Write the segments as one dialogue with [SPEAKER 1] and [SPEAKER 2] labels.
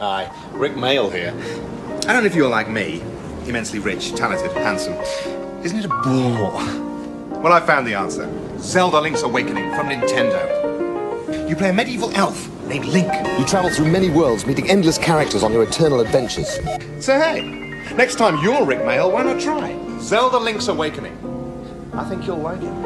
[SPEAKER 1] Hi, Rick Mail here. I don't know if you're like me, immensely rich, talented, handsome. Isn't it a bore? Well, I found the answer. Zelda Link's Awakening from Nintendo. You play a medieval elf named Link.
[SPEAKER 2] You travel through many worlds, meeting endless characters on your eternal adventures.
[SPEAKER 1] So hey, next time you're Rick Mail, why not try Zelda Link's Awakening? I think you'll like it.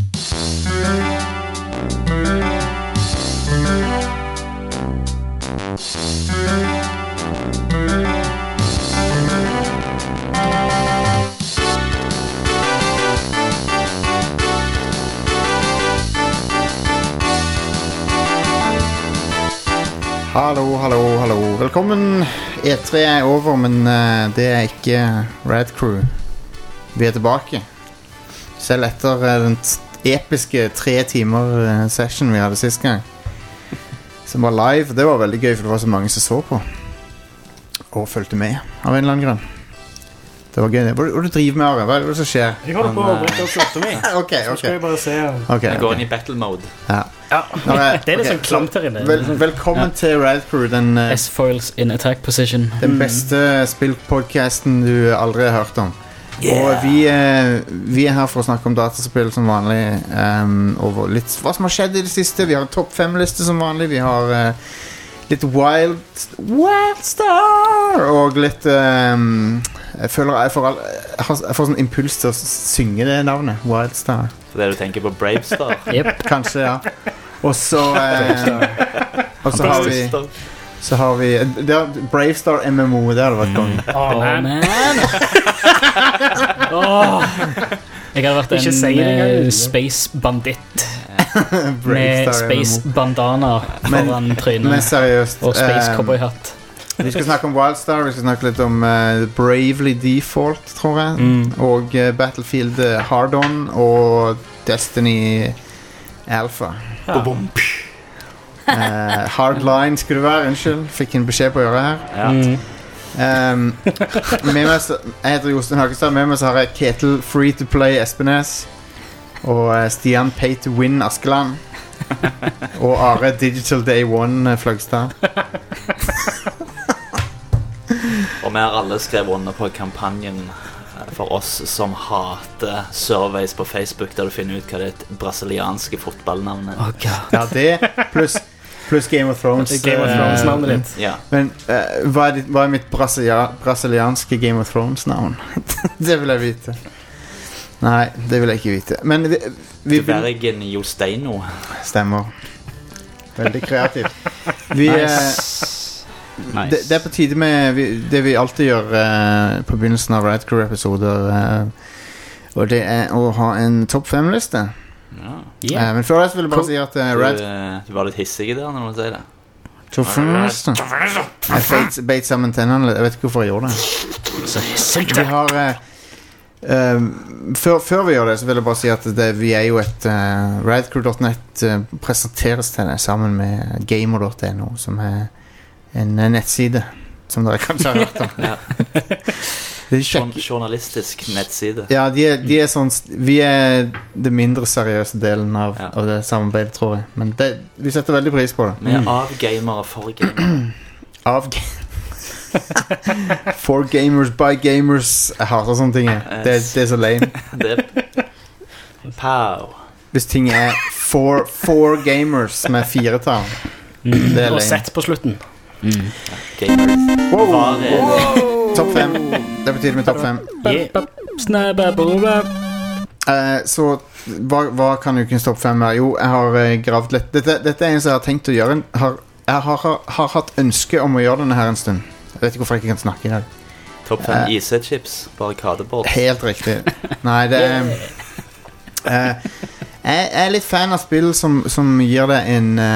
[SPEAKER 3] Hallo. Velkommen. E3 er over, men det er ikke Rad Crew. Vi er tilbake. Selv etter den episke 3 timer session vi hadde sist gang. Som var live. Det var veldig gøy, for det var så mange som så på. Og følte med av en eller annen grunn. Det var gøy. Hva er det du driver med, Are? Hva er det som skjer?
[SPEAKER 4] Jeg holder på å bruke opp slåttet mi.
[SPEAKER 3] Ok.
[SPEAKER 4] Så skal jeg bare se.
[SPEAKER 5] Jeg går inn i battle mode.
[SPEAKER 3] Ja.
[SPEAKER 4] Det er litt sånn klamt her inne.
[SPEAKER 3] Velkommen til Rad Crew, den
[SPEAKER 6] S-foils in attack position.
[SPEAKER 3] Den beste spillpodcasten du aldri har hørt om. Og vi er her for å snakke om dataspill som vanlig, og litt hva som har skjedd i det siste. Vi har en topp 5-liste som vanlig. Vi har litt Wildstar og litt jeg får sånn impuls til å synge det navnet, Wildstar.
[SPEAKER 5] For det du tenker på Bravestar?
[SPEAKER 6] Yep.
[SPEAKER 3] Kanskje, ja. Og så har vi Bravestar MMO. Det hadde vært kongen.
[SPEAKER 6] Man. Jeg hadde vært en space bandit med space bandana foran trynet.
[SPEAKER 3] Men seriøst,
[SPEAKER 6] og space cowboyhatt.
[SPEAKER 3] Vi skal snakke om Wildstar. Vi skal snakke litt om Bravely Default, tror jeg, og Battlefield Hard-On og Destiny Alpha. Hardline skulle det være. Unnskyld, fikk en beskjed på å gjøre her. Med meg så, jeg heter Jostein Hagestad. Med meg så har jeg Ketil Free to Play Espenes og Stian Pay to Win Askeland og Are Digital Day One Fløgstad.
[SPEAKER 5] Og vi har alle skrevet under på kampanjen for oss som hater surveys på Facebook, der du finner ut hva det brasilianske fotballnavnet er.
[SPEAKER 3] Ja, det pluss Game of Thrones.
[SPEAKER 4] Game of Thrones navnet ditt.
[SPEAKER 5] Ja.
[SPEAKER 3] Men hva er mitt brasilianske Game of Thrones navn? Det vil jeg vite. Nei, det vil jeg ikke vite. Men vi
[SPEAKER 5] Bergen Josteino.
[SPEAKER 3] Stemmer. Veldig kreativt.
[SPEAKER 6] Nice.
[SPEAKER 3] Det er på tide med det vi alltid gjør på begynnelsen av Rad Crew-episoder, og det er å ha en topp 5-liste. Men før det så vil jeg bare si at
[SPEAKER 5] du var litt hissig der når du sier det.
[SPEAKER 3] Topp 5-liste. Jeg beit sammen tennene. Jeg vet ikke hvorfor jeg gjorde det.
[SPEAKER 6] Så hissig.
[SPEAKER 3] Vi har før vi gjør det, så vil jeg bare si at vi er jo et radcrew.net presenteres til det sammen med gamer.no, som er en nettside som dere kanskje har hørt om.
[SPEAKER 5] Journalistisk nettside.
[SPEAKER 3] Ja, de er sånn. Vi er det mindre seriøse delen av det samarbeidet, tror jeg. Men vi setter veldig pris på det.
[SPEAKER 5] Vi er av gamere for gamere.
[SPEAKER 3] For gamers, by gamers. Jeg hater sånne ting. Det er så lame.
[SPEAKER 5] Pow.
[SPEAKER 3] Hvis ting er for gamers med 4-tall, det er lame.
[SPEAKER 4] Og sett på slutten.
[SPEAKER 3] Wow. Topp 5. Det betyr med topp 5. Så hva kan ukens topp 5 være? Jo, jeg har gravd litt. Dette er en som jeg har tenkt å gjøre. Jeg har hatt ønske om å gjøre denne her en stund. Jeg vet ikke hvorfor jeg ikke kan snakke i dag.
[SPEAKER 5] Topp 5 IC-chips, barrikadebord.
[SPEAKER 3] Helt riktig. Nei, det jeg er litt fan av spill som gir deg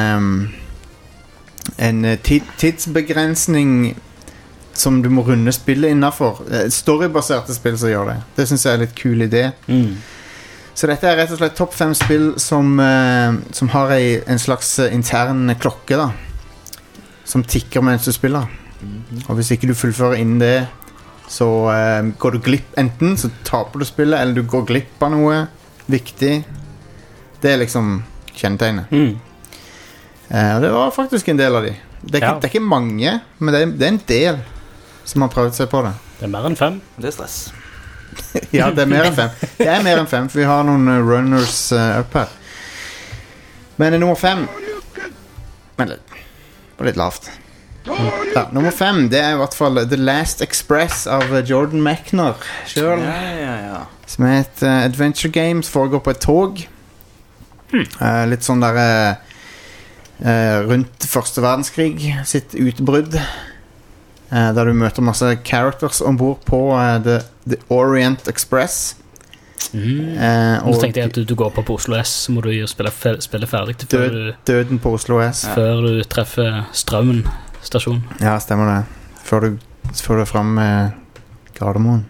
[SPEAKER 3] en tidsbegrensning som du må runde spillet innenfor. Storybaserte spill som gjør det. Det synes jeg er litt kul idé. Så dette er rett og slett topp 5 spill som har en slags intern klokke da, som tikker mens du spiller. Og hvis ikke du fullfører innen det, så går du glipp. Enten så taper du spillet, eller du går glipp av noe viktig. Det er liksom kjennetegnet. Og det var faktisk en del av de. Det er ikke mange, men det er en del som har prøvd seg på det.
[SPEAKER 4] Det er mer enn 5.
[SPEAKER 5] Det er stress.
[SPEAKER 3] Ja, det er mer enn 5. Det er mer enn 5, for vi har noen runners up her. Men nummer 5. Men det var litt lavt. Ja, nummer 5, det er i hvert fall The Last Express av Jordan Mechner selv.
[SPEAKER 5] Ja.
[SPEAKER 3] Som er et adventure game som foregår på et tog. Litt sånn der rundt første verdenskrig sitt utbrudd, der du møter masse characters ombord på The Orient Express.
[SPEAKER 6] Nå tenkte jeg at du går på Oslo S, så må du spille ferdig
[SPEAKER 3] Døden på Oslo S
[SPEAKER 6] før du treffer Strømmen stasjon.
[SPEAKER 3] Ja, stemmer det. Før du er frem med Gardermoen.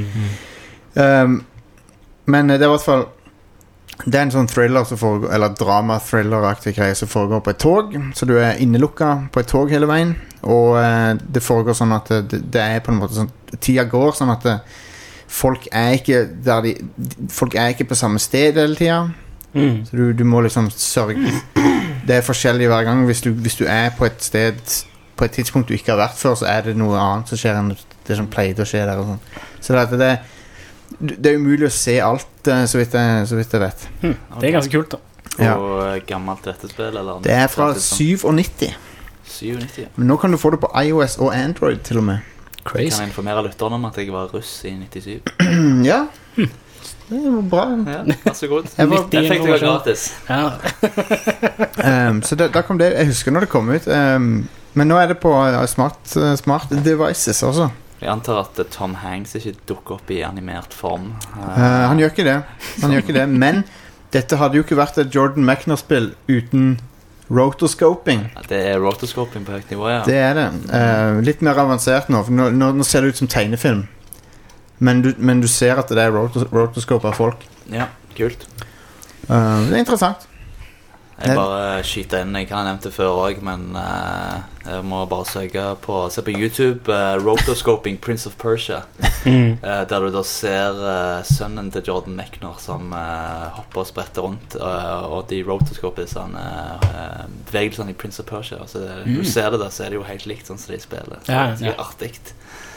[SPEAKER 3] Men det er i hvert fall, det er en sånn thriller som foregår, eller drama-thriller-aktig greie som foregår på et tog, så du er innelukket på et tog hele veien, og det foregår sånn at det er på en måte sånn, tida går sånn at folk er ikke på samme sted hele tida, så du må liksom sørge, det er forskjellig hver gang. Hvis du er på et sted på et tidspunkt du ikke har vært før, så er det noe annet som skjer enn det som pleide å skje der og sånn. Så det er umulig å se alt, så vidt jeg vet.
[SPEAKER 4] Det er ganske kult da.
[SPEAKER 5] Og gammelt dette spill, eller?
[SPEAKER 3] Det er fra 97.
[SPEAKER 5] 97.
[SPEAKER 3] Men nå kan du få det på iOS og Android til og med.
[SPEAKER 5] Crazy. Jeg kan informere lytterne om at jeg var russ i 97.
[SPEAKER 3] Ja. Det var bra.
[SPEAKER 5] Ja, vær så god. Jeg fikk det gratis.
[SPEAKER 3] Så da kom det. Jeg husker når det kom ut. Men nå er det på smart devices også.
[SPEAKER 5] Jeg antar at Tom Hanks ikke dukker opp i animert form.
[SPEAKER 3] Han gjør ikke det. Men dette hadde jo ikke vært et Jordan Mechner-spill uten rotoscoping.
[SPEAKER 5] Det er rotoscoping på høyt nivå, ja. Det
[SPEAKER 3] er det. Litt mer avansert nå, for nå ser det ut som tegnefilm. Men du ser at det er rotoscope av folk.
[SPEAKER 5] Ja, kult.
[SPEAKER 3] Det er interessant.
[SPEAKER 5] Jeg bare skyter inn. Jeg kan ha nevnt det før også, men jeg må bare se på YouTube Rotoscoping Prince of Persia, der du da ser sønnen til Jordan Mechner som hopper og spretter rundt, og de rotoscoper sånn, bevegelsene i Prince of Persia. Altså, du ser det der, så er det jo helt likt sånn som de spiller. Så det er artigt.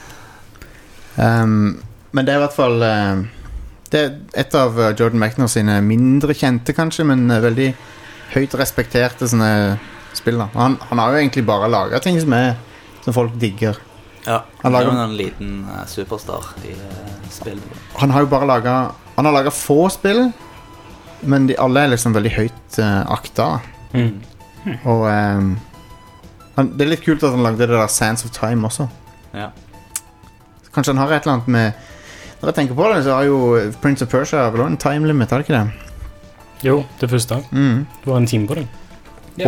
[SPEAKER 3] Men det er i hvert fall det er et av Jordan Mechner sine mindre kjente kanskje, men veldig høyt respekterte sånne spill da. Han har jo egentlig bare laget ting som folk digger.
[SPEAKER 5] Ja, han er jo en liten superstar i spill.
[SPEAKER 3] Han har jo bare laget få spill, men de alle er liksom veldig høyt akta. Og det er litt kult at han lagde det der Sands of Time også.
[SPEAKER 5] Ja.
[SPEAKER 3] Kanskje han har et eller annet med, når jeg tenker på det, så har jo Prince of Persia vel også en time limit, har det ikke det?
[SPEAKER 4] Jo, det første. Du har en time på det.
[SPEAKER 3] Ja.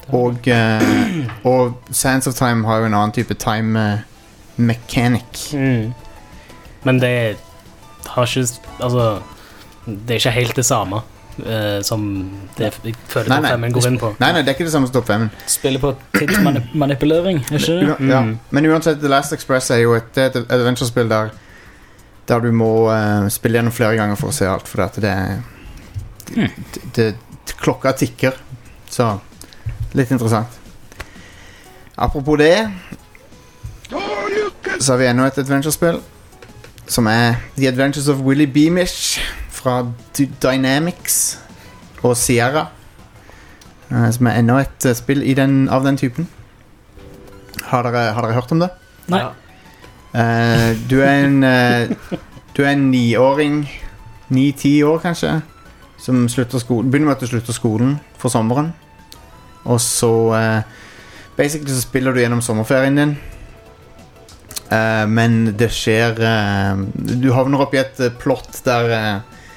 [SPEAKER 3] Og Sands of Time har jo en annen type time mechanic.
[SPEAKER 4] Men det har ikke, altså, det er ikke helt det samme som det jeg føler Top 5 går inn på.
[SPEAKER 3] Nei, det er ikke det samme som Top 5.
[SPEAKER 6] Spiller på tidsmanipulering, ikke det?
[SPEAKER 3] Ja. Men uansett, The Last Express er jo et adventure-spill der du må spille gjennom flere ganger for å se alt, for det klokka tikker. Så litt interessant. Apropos det, så har vi enda et adventure-spill som er The Adventures of Willy Beamish fra Dynamics og Sierra, som er enda et spill av den typen. Har dere hørt om det?
[SPEAKER 6] Nei.
[SPEAKER 3] Du er en 9-åring, 9-10 år kanskje, som begynner med at du slutter skolen for sommeren, og så basically så spiller du gjennom sommerferien din, men det skjer du havner opp i et plott der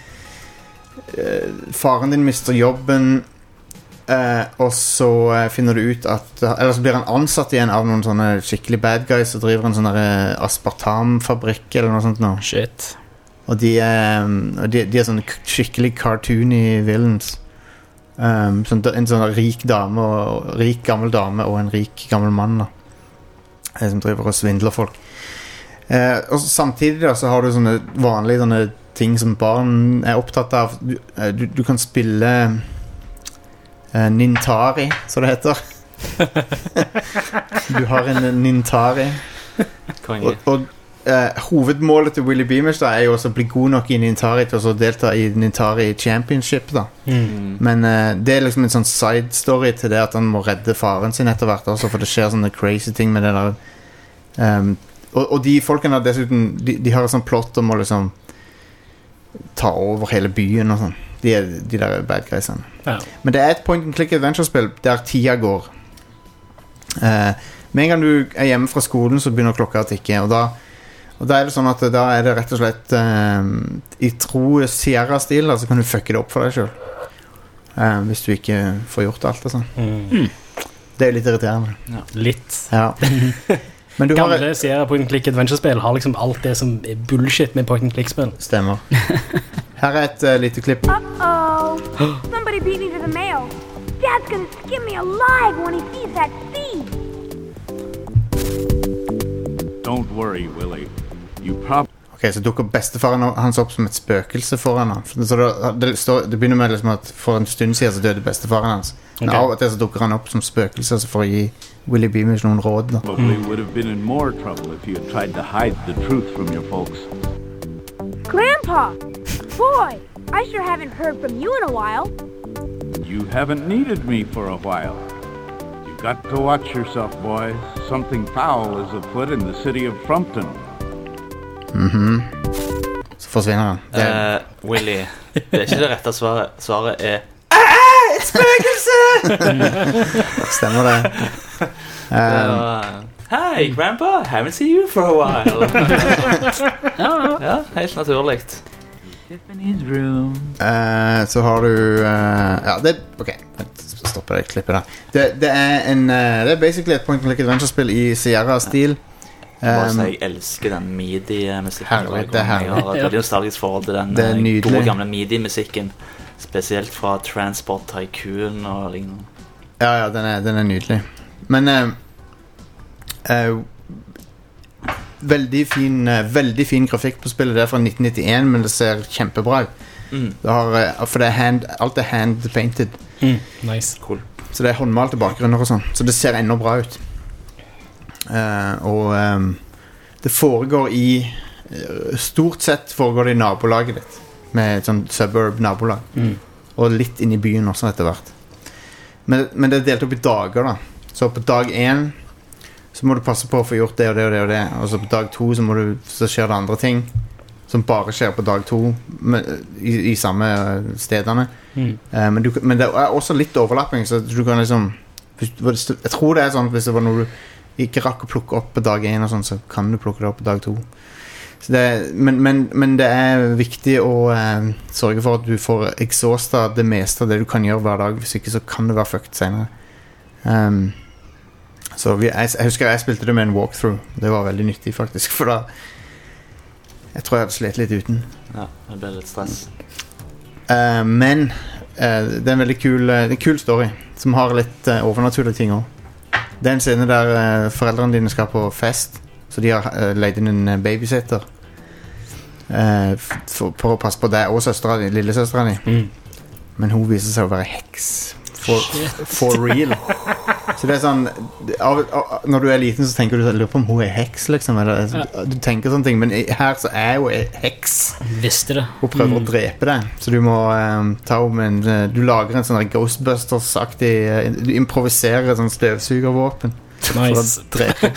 [SPEAKER 3] faren din mister jobben, og så finner du ut at, eller så blir han ansatt igjen av noen sånne skikkelig bad guys som driver en sånn der aspartamfabrikk eller noe sånt nå.
[SPEAKER 6] Shit.
[SPEAKER 3] Og de er sånne skikkelig cartoony villains. En sånn rik gammel dame og en rik gammel mann da, som driver og svindler folk. Og samtidig da, så har du sånne vanlige sånne ting som barn er opptatt av. Du kan spille Nintari, så det heter. Du har en Nintari. Og hovedmålet til Willy Beamish da, er jo også å bli god nok i Nintari til å delta i Nintari Championship da. Men det er liksom en sånn side story til det at han må redde faren sin etter hvert også, for det skjer sånne crazy ting med det der. Og de folkene dessuten, de har et sånt plott om å liksom ta over hele byen og sånn. De der bad guysene. Ja. Men det er et point and click adventure-spill der tida går. Med en gang du er hjemme fra skolen, så begynner klokka å tikke, og da er det sånn at da er det rett og slett i tro Sierra-stil, så kan du fucke det opp for deg selv hvis du ikke får gjort alt og sånn. Det er litt irriterende.
[SPEAKER 4] Ja. Litt.
[SPEAKER 3] Ja. Men
[SPEAKER 4] gamle Sierra point and click adventure-spill har liksom alt det som er bullshit med point and click-spill.
[SPEAKER 3] Stemmer. Her er et lite klipp.
[SPEAKER 7] Uh-oh. Somebody beat me to the mail. Dad's gonna skin me alive when he sees that thief.
[SPEAKER 8] Don't worry, Willie.
[SPEAKER 3] Ok, så dukker bestefaren hans opp som et spøkelse foran han. Så det begynner med liksom at for en stund siden så døde bestefaren hans. Men av og til så dukker han opp som spøkelse for å gi Willy Beamish noen råd da.
[SPEAKER 8] Probably would have been in more trouble if you had tried to hide the truth from your folks.
[SPEAKER 7] Grandpa! Boy, I sure haven't heard from you in a while.
[SPEAKER 8] You haven't needed me for a while. You got to watch yourself, boys. Something foul is afoot in the city of Frumpton.
[SPEAKER 3] Så forsvinner han.
[SPEAKER 5] Willy, det er ikke det rette svaret. Svaret er et spøkelse!
[SPEAKER 3] Stemmer det.
[SPEAKER 5] Hi, Grandpa. Haven't seen you for a while. Ja, helt naturligt. Tiffany's room.
[SPEAKER 3] Så har du ja, det ok, stopper det klippet der. Det er basically et point and click adventure-spill i Sierra-stil.
[SPEAKER 5] Jeg elsker den MIDI-musikken.
[SPEAKER 3] Det er herlig.
[SPEAKER 5] Jeg har et veldig nostalgisk forhold til den gode gamle MIDI-musikken. Spesielt fra Transport Tycoon og lignende.
[SPEAKER 3] Ja, den er nydelig. Men veldig fin grafikk på spillet. Det er fra 1991, men det ser kjempebra ut. For alt er hand-painted.
[SPEAKER 4] Nice.
[SPEAKER 5] Cool.
[SPEAKER 3] Så det er håndmalte bakgrunner og sånn. Så det ser enda bra ut. Det foregår stort sett foregår det i nabolaget ditt, med et sånn suburb-nabolag, og litt inn i byen også etter hvert. Men det er delt opp i dager da. Så på dag 1 så må du passe på å få gjort det og det og det og det, og så på dag 2 så skjer det andre ting som bare skjer på dag 2 i samme stedene. Men det er også litt overlapping, så du kan liksom, jeg tror det er sånn, hvis det var noe du ikke rakk å plukke opp på dag 1 og sånn, så kan du plukke det opp på dag 2. Så men det er viktig å sørge for at du får exhausta det meste av det du kan gjøre hver dag. Hvis ikke så kan det være fucked senere. Så jeg husker jeg spilte det med en walkthrough. Det var veldig nyttig faktisk, for da jeg tror jeg hadde slet litt uten.
[SPEAKER 5] Ja, det ble litt stress.
[SPEAKER 3] Men det er en veldig kul story som har litt overnaturlige ting også. Det er en scene der foreldrene dine skal på fest, så de har leid inn en babysitter for å passe på deg og lillesøsteren din. Men hun viser seg å være heks for real. Så det er sånn når du er liten så tenker du lurer på om hun er heks liksom, eller, du tenker sånne ting, men her så er hun heks.
[SPEAKER 4] Visste det.
[SPEAKER 3] Hun prøver å drepe deg, så du må ta om du lager en sånn Ghostbusters-aktig, du improviserer sånn støvsugervåpen.
[SPEAKER 4] Nice.
[SPEAKER 3] For å drepe.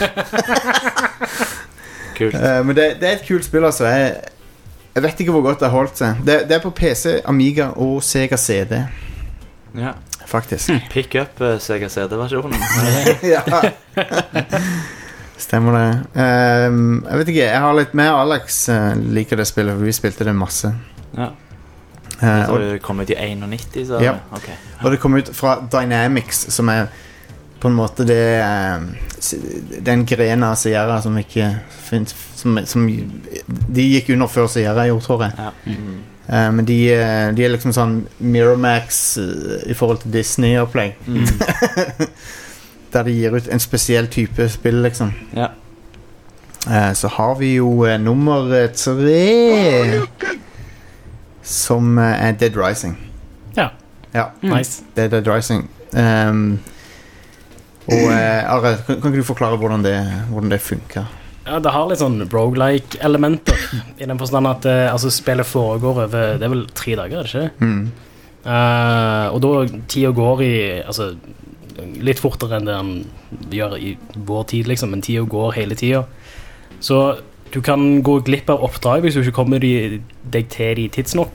[SPEAKER 5] Kult.
[SPEAKER 3] Men det er et kult spill altså. Jeg vet ikke hvor godt det har holdt seg. Det er på PC, Amiga og Sega CD.
[SPEAKER 5] Ja,
[SPEAKER 3] faktisk.
[SPEAKER 5] Pick up Sega CD-versjonen.
[SPEAKER 3] Ja. Stemmer det. Jeg vet ikke, jeg har litt mer Alex liker det spillet, for vi spilte det masse.
[SPEAKER 5] Ja. Det kom ut i 91, så
[SPEAKER 3] ja.
[SPEAKER 5] Okay.
[SPEAKER 3] Og det kom ut fra Dynamics, som er på en måte den grenen av Sierra som ikke finnes, som de gikk under før Sierra gjorde, tror jeg.
[SPEAKER 5] Ja.
[SPEAKER 3] Men de er liksom sånn Miramax i forhold til Disney-opplegg. Der de gir ut en spesiell type spill, liksom.
[SPEAKER 5] Ja.
[SPEAKER 3] Så har vi jo nummer 3, som er Dead Rising.
[SPEAKER 4] Ja.
[SPEAKER 3] Ja.
[SPEAKER 4] Nice.
[SPEAKER 3] Det er Dead Rising. Og Are, kan ikke du forklare hvordan det funker?
[SPEAKER 4] Ja, det har litt sånn roguelike-elementer i den forstand at spillet foregår over, det er vel 3 dager, er det ikke? Og da tida går litt fortere enn det han gjør i vår tid, liksom, men tida går hele tida. Så du kan gå glipp av oppdrag hvis du ikke kommer deg til de tidsnok.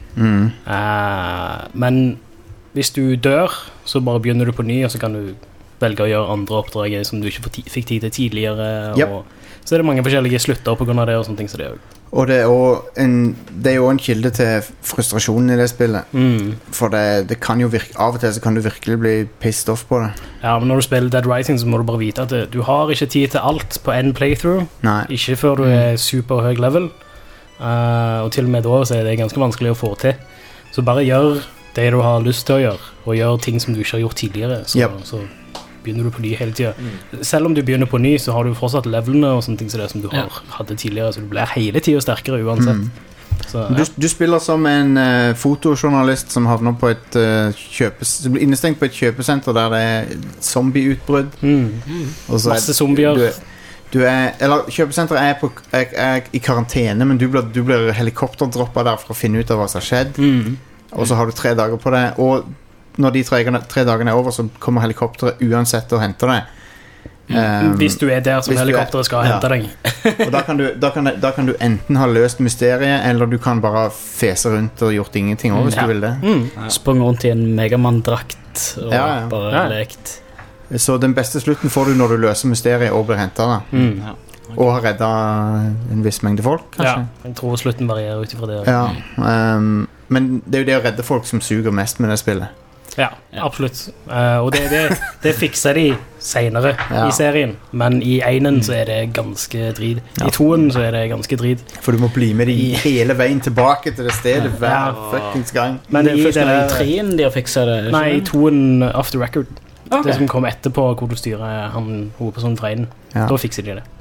[SPEAKER 4] Men hvis du dør, så bare begynner du på ny, og så kan du velge å gjøre andre oppdrag som du ikke fikk tid til tidligere. Og så er det mange forskjellige slutter på grunn av det og sånne ting. Så det
[SPEAKER 3] og det er jo en kilde til frustrasjonen i det spillet. For det kan jo av og til så kan du virkelig bli pissed off på det. Ja, men når du spiller Dead Rising så må du bare vite at du har ikke tid til alt på en playthrough. Nei. Ikke før du er super høy level. Og til og med da så er det ganske vanskelig å få til. Så bare gjør det du har lyst til å gjøre, og gjør ting som du ikke har gjort tidligere. Så begynner du på ny hele tiden. Selv om du begynner på ny, så har du fortsatt levelene og sånne ting som du hadde tidligere, så du blir hele tiden sterkere uansett. Så, du spiller som en fotojournalist som havner på et du blir innestengt på et kjøpesenter der det er zombieutbrudd.
[SPEAKER 4] Masse zombier.
[SPEAKER 3] Kjøpesenteret er i karantene, men du blir helikopterdroppet der for å finne ut av hva som har skjedd. Og så har du 3 dager på det, og når de 3 dagene er over, så kommer helikopteret uansett og henter deg.
[SPEAKER 4] Hvis du er der som helikopteret skal hente deg.
[SPEAKER 3] Og da kan du enten ha løst mysteriet, eller du kan bare fese rundt og gjort ingenting også, hvis du vil det.
[SPEAKER 6] Sprung rundt i en Megaman-drakt og bare lekt.
[SPEAKER 3] Så den beste slutten får du når du løser mysteriet og blir hentet da. Og har reddet en viss mengde folk, kanskje.
[SPEAKER 4] Ja, jeg tror slutten varierer ut ifra det.
[SPEAKER 3] Ja, men det er jo det å redde folk som suger mest med det spillet.
[SPEAKER 4] Ja, absolutt. Og det fikser de senere i serien. Men i 1 så er det ganske drit. I 2 så er det ganske drit.
[SPEAKER 3] For du må bli med de hele veien tilbake til det stedet hver fuckings gang.
[SPEAKER 6] Men det er først i 3 de har fikset det?
[SPEAKER 4] Nei, i 2 Off the Record. Det som kommer etterpå, hvor du styrer hovedpersonen fra 1. Da fikser de det.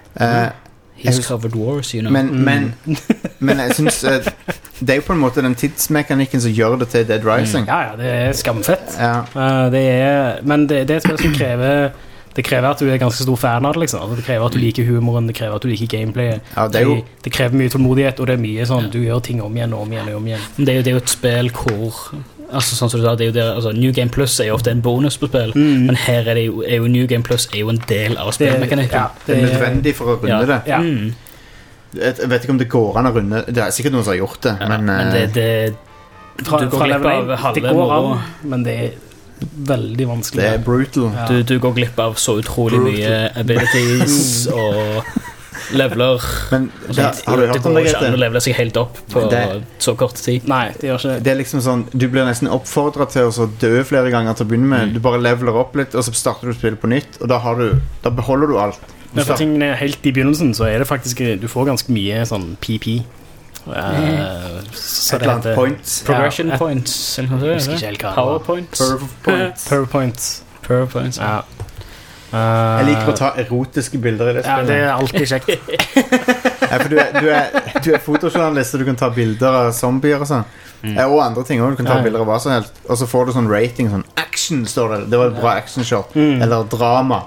[SPEAKER 6] He's covered wars, you know.
[SPEAKER 3] Men jeg synes det er jo på en måte den tidsmekanikken som gjør det til Dead Rising.
[SPEAKER 4] Ja, det er skamfett. Men det er et spill som krever at du er ganske stor fan av det, liksom. Det krever at du liker humoren, det krever at du liker gameplay. Det krever mye tålmodighet, og det er mye sånn, du gjør ting om igjen og om igjen og om igjen.
[SPEAKER 6] Det er jo et spill hvor sånn som du sa, det er jo der, New Game Plus er jo ofte en bonus på spill, men her er jo New Game Plus er jo en del av spillmekanikken.
[SPEAKER 3] Det er nødvendig for å runde det. Jeg vet ikke om det går an å runde. Det er sikkert noen som har gjort det, men
[SPEAKER 6] du går glipp av halve moro.
[SPEAKER 4] Men det er veldig vanskelig.
[SPEAKER 3] Det er brutal.
[SPEAKER 6] Du går glipp av så utrolig mye abilities og leveler.
[SPEAKER 3] Men har du hørt om det?
[SPEAKER 6] Det går ikke an å levele seg helt opp på så kort tid.
[SPEAKER 4] Nei, det gjør ikke det.
[SPEAKER 3] Det er liksom sånn, du blir nesten oppfordret til å dø flere ganger til å begynne med. Du bare leveler opp litt, og så starter du spillet på nytt, og da beholder du alt.
[SPEAKER 4] Men for tingene helt i begynnelsen så er det faktisk, du får ganske mye sånn PP.
[SPEAKER 3] Et eller annet points.
[SPEAKER 6] Progression points.
[SPEAKER 4] PowerPoints.
[SPEAKER 6] PowerPoints.
[SPEAKER 4] Ja.
[SPEAKER 3] Jeg liker å ta erotiske bilder i det spillet.
[SPEAKER 4] Ja, det er alltid kjekt.
[SPEAKER 3] For du er fotojournalist, og du kan ta bilder av zombier og sånn. Og andre ting også, du kan ta bilder av hva som helst. Og så får du sånn rating, sånn action står det. Det var et bra action shot. Eller drama.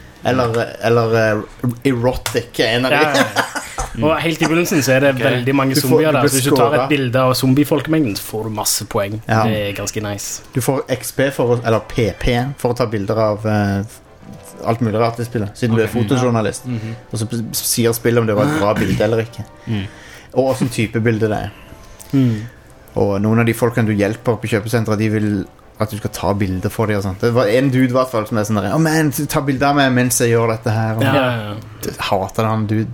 [SPEAKER 3] Eller erotic, en av de.
[SPEAKER 4] Og helt i begynnelsen så er det veldig mange zombier der. Så hvis du tar et bilde av zombiefolkemengden, så får du masse poeng. Det er ganske nice.
[SPEAKER 3] Du får XP eller PP for å ta bilder av alt mulig rart i spillet, siden du er fotojournalist. Og så sier spillet om det var et bra bilde eller ikke. Og hvilken type bilde det er. Og noen av de folkene du hjelper på kjøpesenteret, de vil at du skal ta bilder for dem og sånt. Det var en dude i hvert fall som er sånn der, man, ta bilder av meg mens jeg gjør dette her. Hater han dude.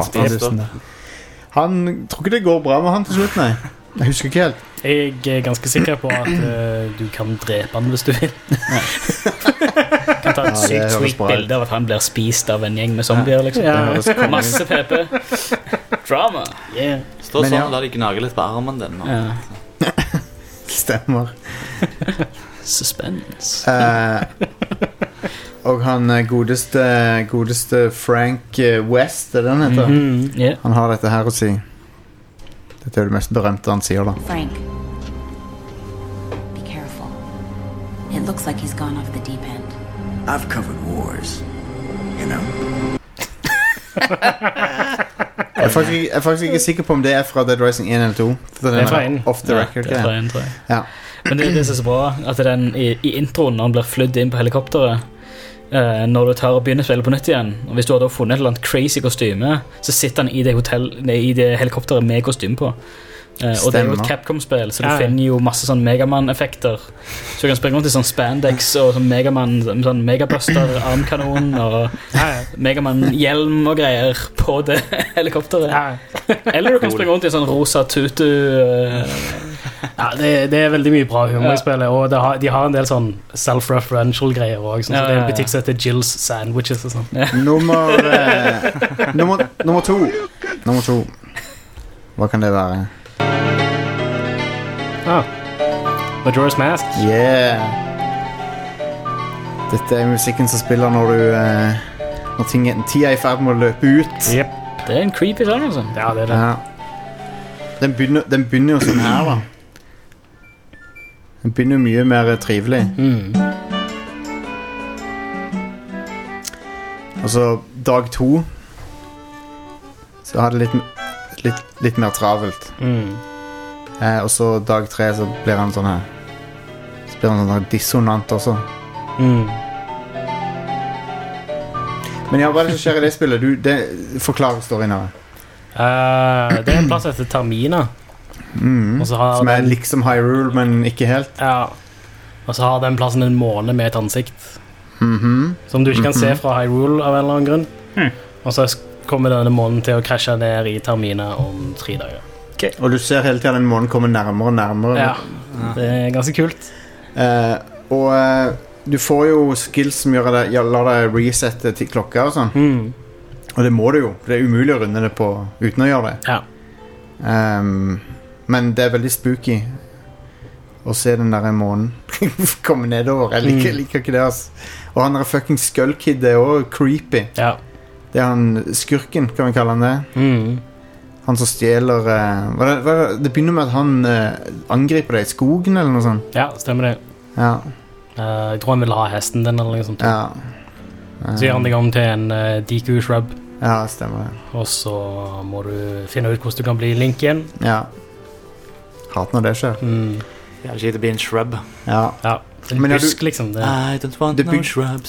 [SPEAKER 3] Han tror ikke det går bra med han til slutt, nei. Jeg husker ikke helt.
[SPEAKER 4] Jeg er ganske sikker på at du kan drepe han hvis du vil.
[SPEAKER 6] Kan ta et sykt sweet bilde av at han blir spist av en gjeng med zombier, liksom. Masse PP. Drama.
[SPEAKER 5] Stå sånn, la de gnage litt på armen din.
[SPEAKER 3] Stemmer.
[SPEAKER 6] Suspense.
[SPEAKER 3] Og han godeste Frank West, er det han heter? Han har dette her å si. Dette er det mest berømte han sier da.
[SPEAKER 9] Frank, be careful. It looks like he's gone off the deep end. I've covered wars, you know?
[SPEAKER 3] Jeg er faktisk ikke sikker på om det fra Dead Rising 1 eller 2.
[SPEAKER 4] Det er fra 1.
[SPEAKER 3] Off the record.
[SPEAKER 6] Det er fra 1, tror jeg.
[SPEAKER 3] Ja.
[SPEAKER 6] Men det som er så bra, at den i introen, når han blir flydd inn på helikopteret, når du tar og begynner å spille på nytt igjen, og hvis du har da funnet et eller annet crazy kostyme, så sitter han i det helikopteret med kostyme på. Og det er jo et Capcom-spill, så du finner jo masse sånn Megaman-effekter. Så du kan springe rundt i sånn spandex og sånn Megaman, sånn Megabuster, armkanon og Megaman-hjelm og greier på det helikopteret. Eller du kan springe rundt i sånn rosa tutu.
[SPEAKER 4] Ja, det er veldig mye bra humor i spillet, og de har en del sånn self-referential greier også, sånn, så det er en butikk som heter Jill's Sandwiches og sånn.
[SPEAKER 3] Nummer to. Hva kan det være?
[SPEAKER 4] Majora's Mask.
[SPEAKER 3] Yeah. Dette er musikken som spiller når tida er i ferd med å løpe ut.
[SPEAKER 4] Yep.
[SPEAKER 6] Det er en creepy sang, altså.
[SPEAKER 4] Ja, det er det.
[SPEAKER 3] Ja. Den begynner jo sånn her, da. Den begynner mye mer trivelig. Og så dag 2 så har det litt mer travelt. Og så dag 3 så blir han sånn her. Så blir han sånn dissonant også. Men ja, hva er det som skjer i det spillet? Forklar storyen her.
[SPEAKER 4] Det er en plass etter Termina.
[SPEAKER 3] Som er liksom Hyrule, men ikke helt.
[SPEAKER 4] Ja. Og så har den plassen en måne med et ansikt. Som du ikke kan se fra Hyrule av en eller annen grunn. Og så kommer denne månen til å krasje ned i Termina om 3 dager.
[SPEAKER 3] Okay. Og du ser hele tiden den månen komme nærmere og nærmere.
[SPEAKER 4] Ja, det er ganske kult.
[SPEAKER 3] Og du får jo skills som lar deg resette til klokka og sånn. Og det må du jo. Det er umulig å runde det på uten å gjøre det.
[SPEAKER 4] Ja.
[SPEAKER 3] Men det er veldig spooky å se den der månen komme nedover. Jeg liker ikke det, altså. Og han der fucking Skull Kid er også creepy.
[SPEAKER 4] Ja.
[SPEAKER 3] Det er han skurken, kan vi kalle han det. Han som stjeler det begynner med at han angriper deg i skogen eller noe sånt.
[SPEAKER 4] Ja, stemmer det.
[SPEAKER 3] Ja.
[SPEAKER 4] Jeg tror han vil ha hesten din eller noe sånt.
[SPEAKER 3] Ja.
[SPEAKER 4] Så gjør han deg om til en Deku Shrub.
[SPEAKER 3] Ja, stemmer det.
[SPEAKER 4] Og så må du finne ut hvordan du kan bli Link igjen.
[SPEAKER 3] Ja. Hater når det skjer.
[SPEAKER 5] Jeg har ikke bli en shrub.
[SPEAKER 3] Ja.
[SPEAKER 4] En busk liksom det.
[SPEAKER 5] I don't want no shrubs.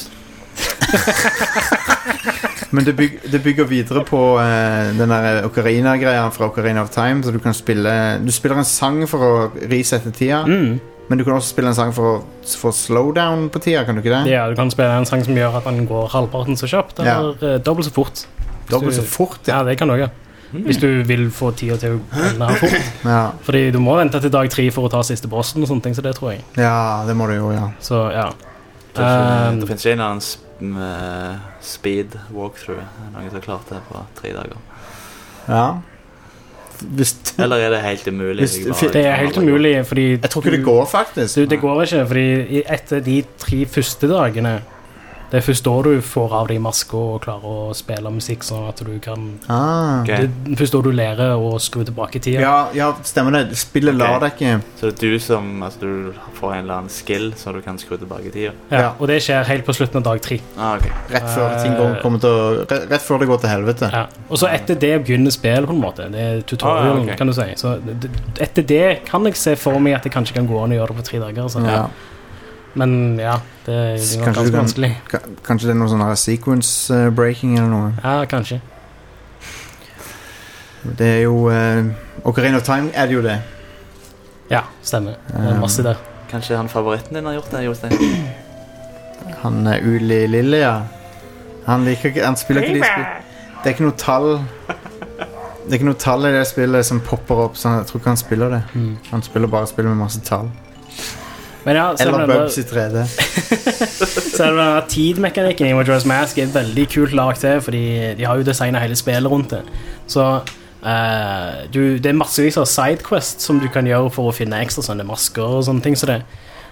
[SPEAKER 3] Men det bygger videre på den der Ocarina-greia fra Ocarina of Time, så du spiller en sang for å resette tida, men du kan også spille en sang for å få slowdown på tida, kan du ikke det?
[SPEAKER 4] Ja, du kan spille en sang som gjør at den går halvparten så kjapt, eller dobbelt så fort.
[SPEAKER 3] Dobbelt så fort,
[SPEAKER 4] ja. Ja, det kan du også. Hvis du vil få tida til å ende fort. Fordi du må vente til dag 3 for å ta siste bossen og sånne ting, så det tror jeg.
[SPEAKER 3] Ja, det må du jo, ja.
[SPEAKER 4] Så, ja.
[SPEAKER 5] Det finnes ikke en annen speed walkthrough. Noen som har klart det på 3 dager.
[SPEAKER 3] Ja.
[SPEAKER 5] Eller er det helt umulig?
[SPEAKER 4] Det er helt umulig, fordi
[SPEAKER 3] jeg tror ikke det går, faktisk.
[SPEAKER 4] Det går ikke, fordi etter de 3 første dagene, det er først da du får av deg masker og klarer å spille musikk sånn at du kan Det er først da du lærer å skru tilbake tida.
[SPEAKER 3] Ja, stemmer det. Spillet lar deg ikke.
[SPEAKER 5] Så det er du som du får en eller annen skill så du kan skru tilbake tida?
[SPEAKER 4] Ja, og det skjer helt på slutten av dag 3.
[SPEAKER 3] Rett før rett før det går til helvete.
[SPEAKER 4] Ja. Og så etter det begynner spillet på en måte. Det er tutorialen, kan du si. Så etter det kan jeg se for meg at det kanskje kan gå an å gjøre det på 3 dager. Så. Ja. Men ja, det er ganske vanskelig.
[SPEAKER 3] Kanskje det er noe sånn sequence breaking eller noe?
[SPEAKER 4] Ja, kanskje.
[SPEAKER 3] Det er jo Ocarina of Time er det jo det.
[SPEAKER 4] Ja, stemmer. Det er masse der.
[SPEAKER 5] Kanskje han favoritten din har gjort det, Jostein?
[SPEAKER 3] Han Uli Lille, ja. Han spiller ikke de spill. Det er ikke noe tall. Det er ikke noe tall i det spillet som popper opp, så jeg tror ikke han spiller det. Han spiller bare spill med masse tall.
[SPEAKER 4] Men ja,
[SPEAKER 3] eller Bubs i 3D.
[SPEAKER 4] Så er det denne tidmekanikken i Majora's Mask er veldig kult lagt til, fordi de har jo designet hele spillet rundt det. Så det er massevis av sidequests som du kan gjøre for å finne ekstra sånne masker og sånne ting så det.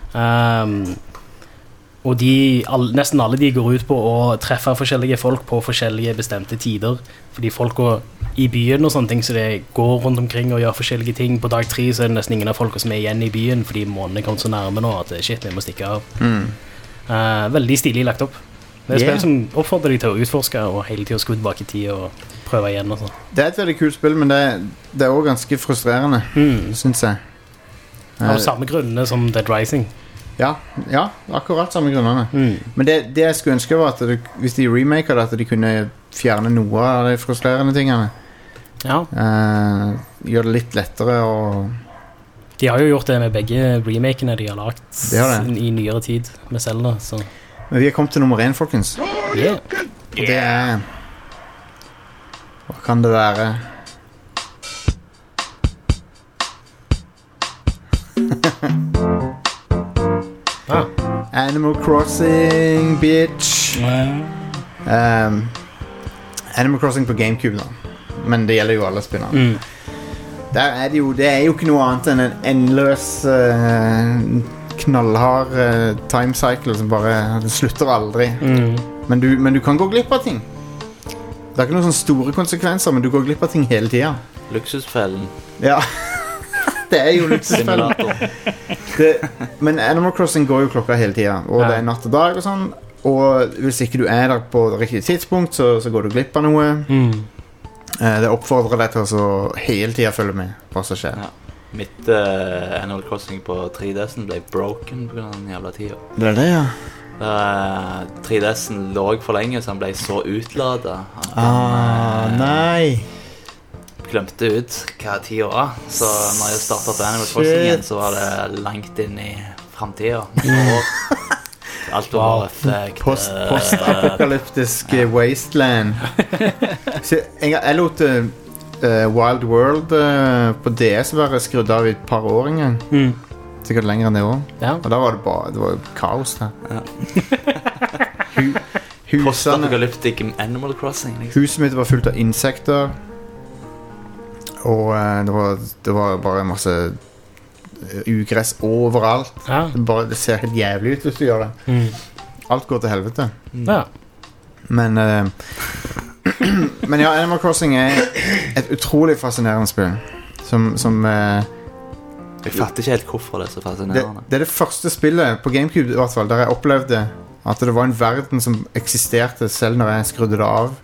[SPEAKER 4] Og nesten alle de går ut på å treffe forskjellige folk på forskjellige bestemte tider, fordi folk går i byen og sånne ting, så det går rundt omkring og gjør forskjellige ting. På dag 3 så er det nesten ingen av folk som er igjen i byen, fordi måneden kommer så nærme nå at shit, vi må stikke av. Veldig stilig lagt opp. Det spill som oppfordrer deg til å utforske og hele tiden skru tilbake i tid og prøve igjen og sånn. Det
[SPEAKER 3] et veldig kult spill, men det også ganske frustrerende, synes jeg.
[SPEAKER 4] Av samme grunnene som Dead Rising.
[SPEAKER 3] Ja, akkurat samme grunnene. Men det jeg skulle ønske var at hvis de remaker det, at de kunne fjerne noe av de frustrerende tingene.
[SPEAKER 4] Ja.
[SPEAKER 3] Gjør det litt lettere og...
[SPEAKER 4] De har jo gjort det med begge remakene de har lagt i nyere tid med Zelda, så...
[SPEAKER 3] Men vi har kommet til nummer 1, folkens.
[SPEAKER 4] Yeah.
[SPEAKER 3] Og det hva kan det være? Animal Crossing, bitch. Animal Crossing på GameCube da. Men det gjelder jo alle spillene. Der det jo ikke noe annet enn en endeløs knallhard time cycle som bare det slutter aldri. Men du kan gå glipp av ting. Det ikke noen sånne store konsekvenser, men du går glipp av ting hele tiden.
[SPEAKER 5] Luksusfellen.
[SPEAKER 3] Ja, det jo luksusfellen. Men Animal Crossing går jo klokka hele tiden, og det natt og dag og sånn. Og hvis ikke du der på det riktige tidspunkt, så går du glipp av noe. Det oppfordrer deg til å hele tiden følge med på hva som skjer.
[SPEAKER 5] Ja. Mitt Animal Crossing på 3DS'en ble broken på den jævla tiden.
[SPEAKER 3] Det det, ja.
[SPEAKER 5] 3DS'en lå for lenge, så han ble så utladet.
[SPEAKER 3] Nei.
[SPEAKER 5] Glemte ut hva tiden var. Så når jeg startet på Animal Crossing igjen, så var det langt inn i fremtiden. Alt var fucked.
[SPEAKER 3] Post-apokalyptisk wasteland. Så jeg lot Wild World på DS være skrudd av i et par år engang. Sikkert lenger enn det også. Og da var det var jo kaos der.
[SPEAKER 5] Post-apokalyptic Animal Crossing liksom.
[SPEAKER 3] Huset mitt var fullt av insekter. Og det var bare masse ugress overalt. Det ser helt jævlig ut hvis du gjør det. Alt går til helvete. Men ja, Animal Crossing et utrolig fascinerende spill som
[SPEAKER 5] jeg fatter ikke helt hvorfor det så fascinerende.
[SPEAKER 3] Det det første spillet på GameCube i hvert fall, der jeg opplevde at det var en verden som eksisterte selv når jeg skrudde det av.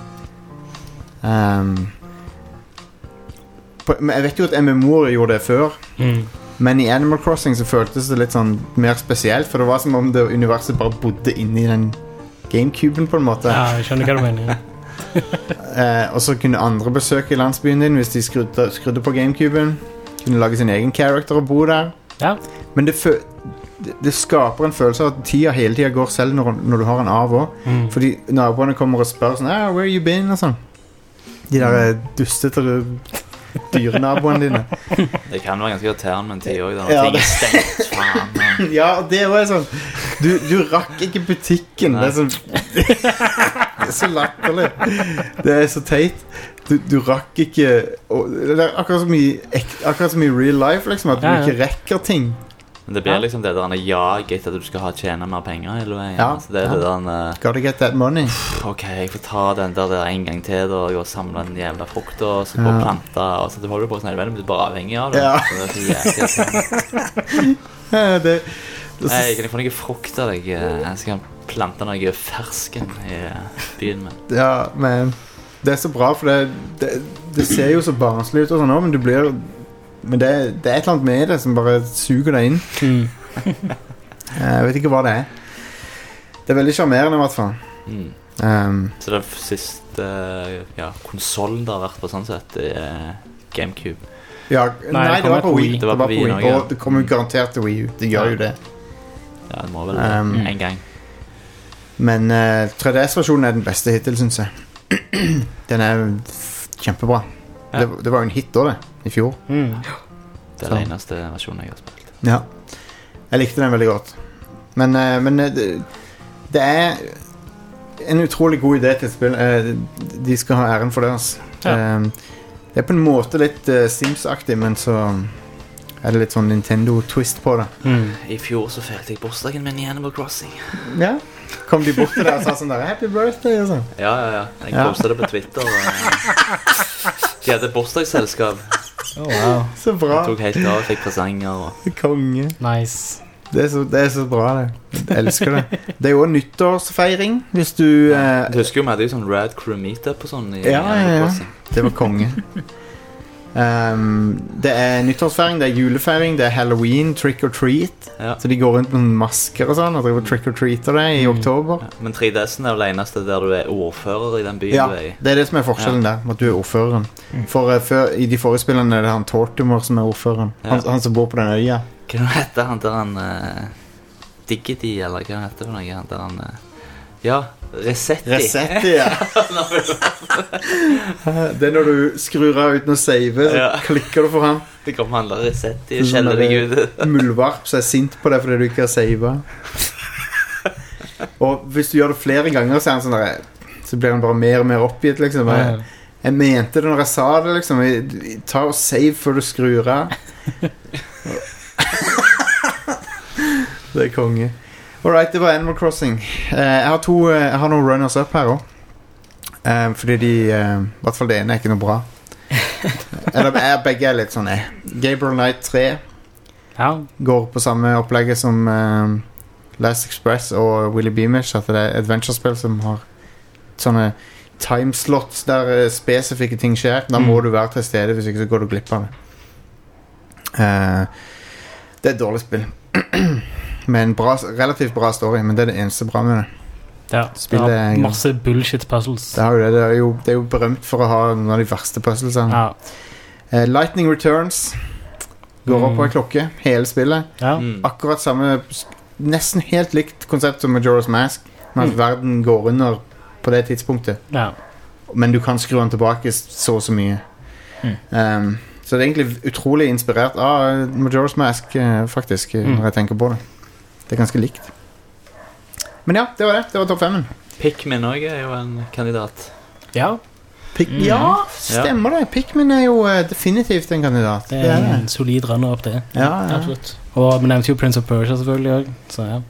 [SPEAKER 3] Jeg vet jo at MMO gjorde det før, men i Animal Crossing så føltes det litt sånn mer spesielt, for det var som om det universet bare bodde inne i den GameCuben på en måte.
[SPEAKER 4] Ja, jeg skjønner hva du mener.
[SPEAKER 3] Og så kunne andre besøke landsbyen din hvis de skrudde på GameCuben. Kunne lage sin egen character og bo der. Men det skaper en følelse av at tida hele tiden går selv når du har en av også. Fordi naboene kommer og spør sånn, where you been? Og sånn. De der dustete dyrenaboene dine.
[SPEAKER 5] Det kan være ganske irriterende med en tid også, da. Ting stengt, faen.
[SPEAKER 3] Ja, det var sånn du rakk ikke butikken. Det sånn det så latterlig. Det så teit. Du rakk ikke det akkurat som i real life liksom, at du ikke rekker ting.
[SPEAKER 5] Men det blir liksom det der jag etter at du skal tjene mer penger hele veien. Altså, det det der
[SPEAKER 3] gotta get that money.
[SPEAKER 5] Ok, jeg får ta den der en gang til da, og samle den jævla frukta og så gå og plante, og så du holder på sånn hele veien, men du er bare avhengig av det. Så det så jævlig. Kan jeg få noe frukt av deg? Jeg skal plante noe fersken i byen min.
[SPEAKER 3] Ja, men det så bra, for det ser jo så barnslig ut og sånn også, men du blir... Men det et eller annet med det som bare suger deg inn. Jeg vet ikke hva det Det veldig charmerende i hvert fall.
[SPEAKER 5] Så det siste konsolen det har vært på sånn sett GameCube.
[SPEAKER 3] Ja, nei, det var på Wii.
[SPEAKER 5] Det var på Wii,
[SPEAKER 3] og det kommer jo garantert til Wii U. Det gjør jo det.
[SPEAKER 5] Ja, det må vel en gang.
[SPEAKER 3] Men 3DS-versjonen den beste hittil, synes jeg. Den kjempebra. Det var jo en hit da det, i fjor.
[SPEAKER 5] Det den eneste versjonen jeg har spilt.
[SPEAKER 3] Ja, jeg likte den veldig godt. Men det en utrolig god idé til et spill. De skal ha æren for det, altså. Det på en måte litt Sims-aktig, men så det litt sånn Nintendo-twist på det.
[SPEAKER 5] I fjor så følte jeg bursdagen min i Animal Crossing.
[SPEAKER 3] Ja, kom de bort til deg og sa sånn der Happy birthday og sånn?
[SPEAKER 5] Ja, jeg postet det på Twitter og de hadde bursdagsselskap.
[SPEAKER 3] Wow. Så bra.
[SPEAKER 5] Jeg tok helt av, fikk presanger og...
[SPEAKER 3] Konge.
[SPEAKER 4] Nice.
[SPEAKER 3] Det er så bra, det. Jeg elsker det. Det er jo en nyttårsfeiring, hvis du
[SPEAKER 5] Du husker jo vi hadde jo sånn Rad Crew Meetup og sånn i
[SPEAKER 3] Ja. Det var konge. Det er nyttårsfeiring, det er julefeiring, det er Halloween, trick or treat.
[SPEAKER 5] Ja.
[SPEAKER 3] Så de går rundt med masker og sånn og driver trick or treater det i oktober.
[SPEAKER 5] Men 3DS'en er vel det eneste der du er ordfører i den byen
[SPEAKER 3] Ja,
[SPEAKER 5] du er i.
[SPEAKER 3] det er det som er forskjellen der, at du er ordføreren. For før, i de forrige spillene er det han Tortimer som er ordføreren. Han som bor på den øya.
[SPEAKER 5] Hva heter han der han Diggity, eller hva heter det for noe? Han der han ja, Resetti.
[SPEAKER 3] Resetti, ja. Det er når du skrur av uten å save, så klikker du for han.
[SPEAKER 5] Det kommer han der Resetti og skjeller deg ut.
[SPEAKER 3] Muldvarp som er sint på deg fordi du ikke har savet. Og hvis du gjør det flere ganger, så er han sånn der, så blir han bare mer og mer oppgitt, liksom. Jeg mente det når jeg sa det, liksom. Ta og save før du skrur av. Det er konge. Alright, det var Animal Crossing. Jeg har noen runners up her også. Fordi de i hvert fall det ene er ikke noe bra. Eller begge er litt sånn Gabriel Knight 3 går på samme opplegget som Last Express og Willy Beamish, at det er adventure-spill som har sånne timeslots der spesifikke ting skjer. Da må du være til stede, hvis ikke så går du glipp av det. Det er et dårlig spill. Med en relativt bra story, men det er det eneste bra med det.
[SPEAKER 4] Ja, det har masse bullshit puzzles.
[SPEAKER 3] Det er jo berømt for å ha noen av de verste puzzlesene. Lightning Returns går opp på en klokke, hele spillet. Akkurat samme, nesten helt likt konsept som Majora's Mask, men at verden går under på det tidspunktet. Men du kan skru den tilbake så mye. Så det er egentlig utrolig inspirert av Majora's Mask, faktisk, når jeg tenker på det. Det er ganske likt. Men ja, det var det. Det var topp 5.
[SPEAKER 5] Pikmin også er jo en kandidat.
[SPEAKER 3] Ja, stemmer det. Pikmin er jo definitivt en kandidat.
[SPEAKER 4] Det er en solid runner opp det.
[SPEAKER 3] Ja.
[SPEAKER 4] Absolutt. Og vi nevnte jo Prince of Persia selvfølgelig også, så ja.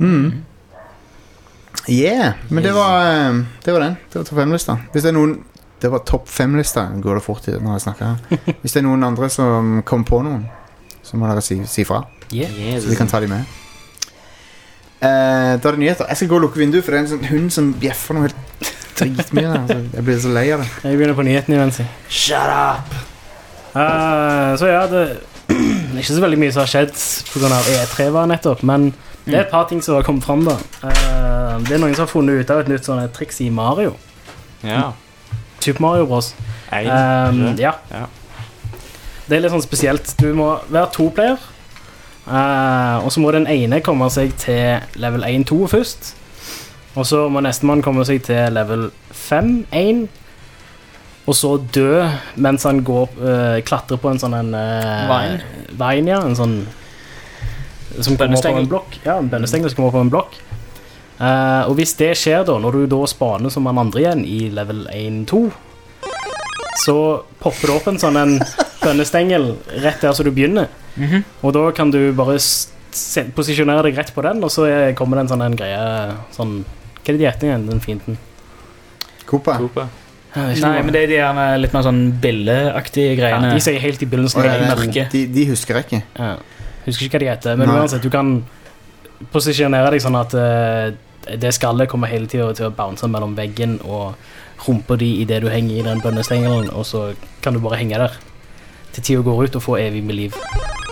[SPEAKER 3] Men det var den. Det var topp 5-lista. Hvis det er noen... Det var topp 5-lista. Går det fort når jeg snakker her. Hvis det er noen andre som kommer på noen, så må dere si fra. Så vi kan ta dem med. Da er det nyheter. Jeg skal gå og lukke vinduet, for det er en sånn hund som bjeffer noe helt dritmye der. Jeg blir så lei av det.
[SPEAKER 4] Jeg begynner på nyheten igjen, si.
[SPEAKER 5] Shut up!
[SPEAKER 4] Så ja, det er ikke så veldig mye som har skjedd på grunn av E3 var nettopp, men det er et par ting som har kommet frem da. Det er noen som har funnet ut av et nytt sånn triks i Mario.
[SPEAKER 5] Ja.
[SPEAKER 4] Super Mario Bros. Ja. Det er litt sånn spesielt. Du må være 2-player, og så må den ene komme seg til level 1-2 først, og så må nestemann komme seg til level 5-1, og så dø mens han klatrer på en sånn veien, ja, en sånn som kommer på en blokk. Ja, en bønnestengel som kommer på en blokk. Og hvis det skjer da, når du da spaner som en andre igjen i level 1-2, så popper det opp en sånn en bønnestengel rett der så du begynner. Og da kan du bare posisjonere deg rett på den, og så kommer det en greie sånn, hva er det de heter igjen, den fienden?
[SPEAKER 3] Koopa.
[SPEAKER 6] Nei, men det er de litt mer sånn billeaktige greiene.
[SPEAKER 4] Ja, de sier helt i begynnelsen
[SPEAKER 3] de husker jeg ikke.
[SPEAKER 4] Husker ikke hva de heter, men uansett, du kan posisjonere deg sånn at det skallet kommer hele tiden til å bounce mellom veggen og rumper de i det du henger i den bønnestengelen, og så kan du bare henge der til tiden går ut og få evig med liv.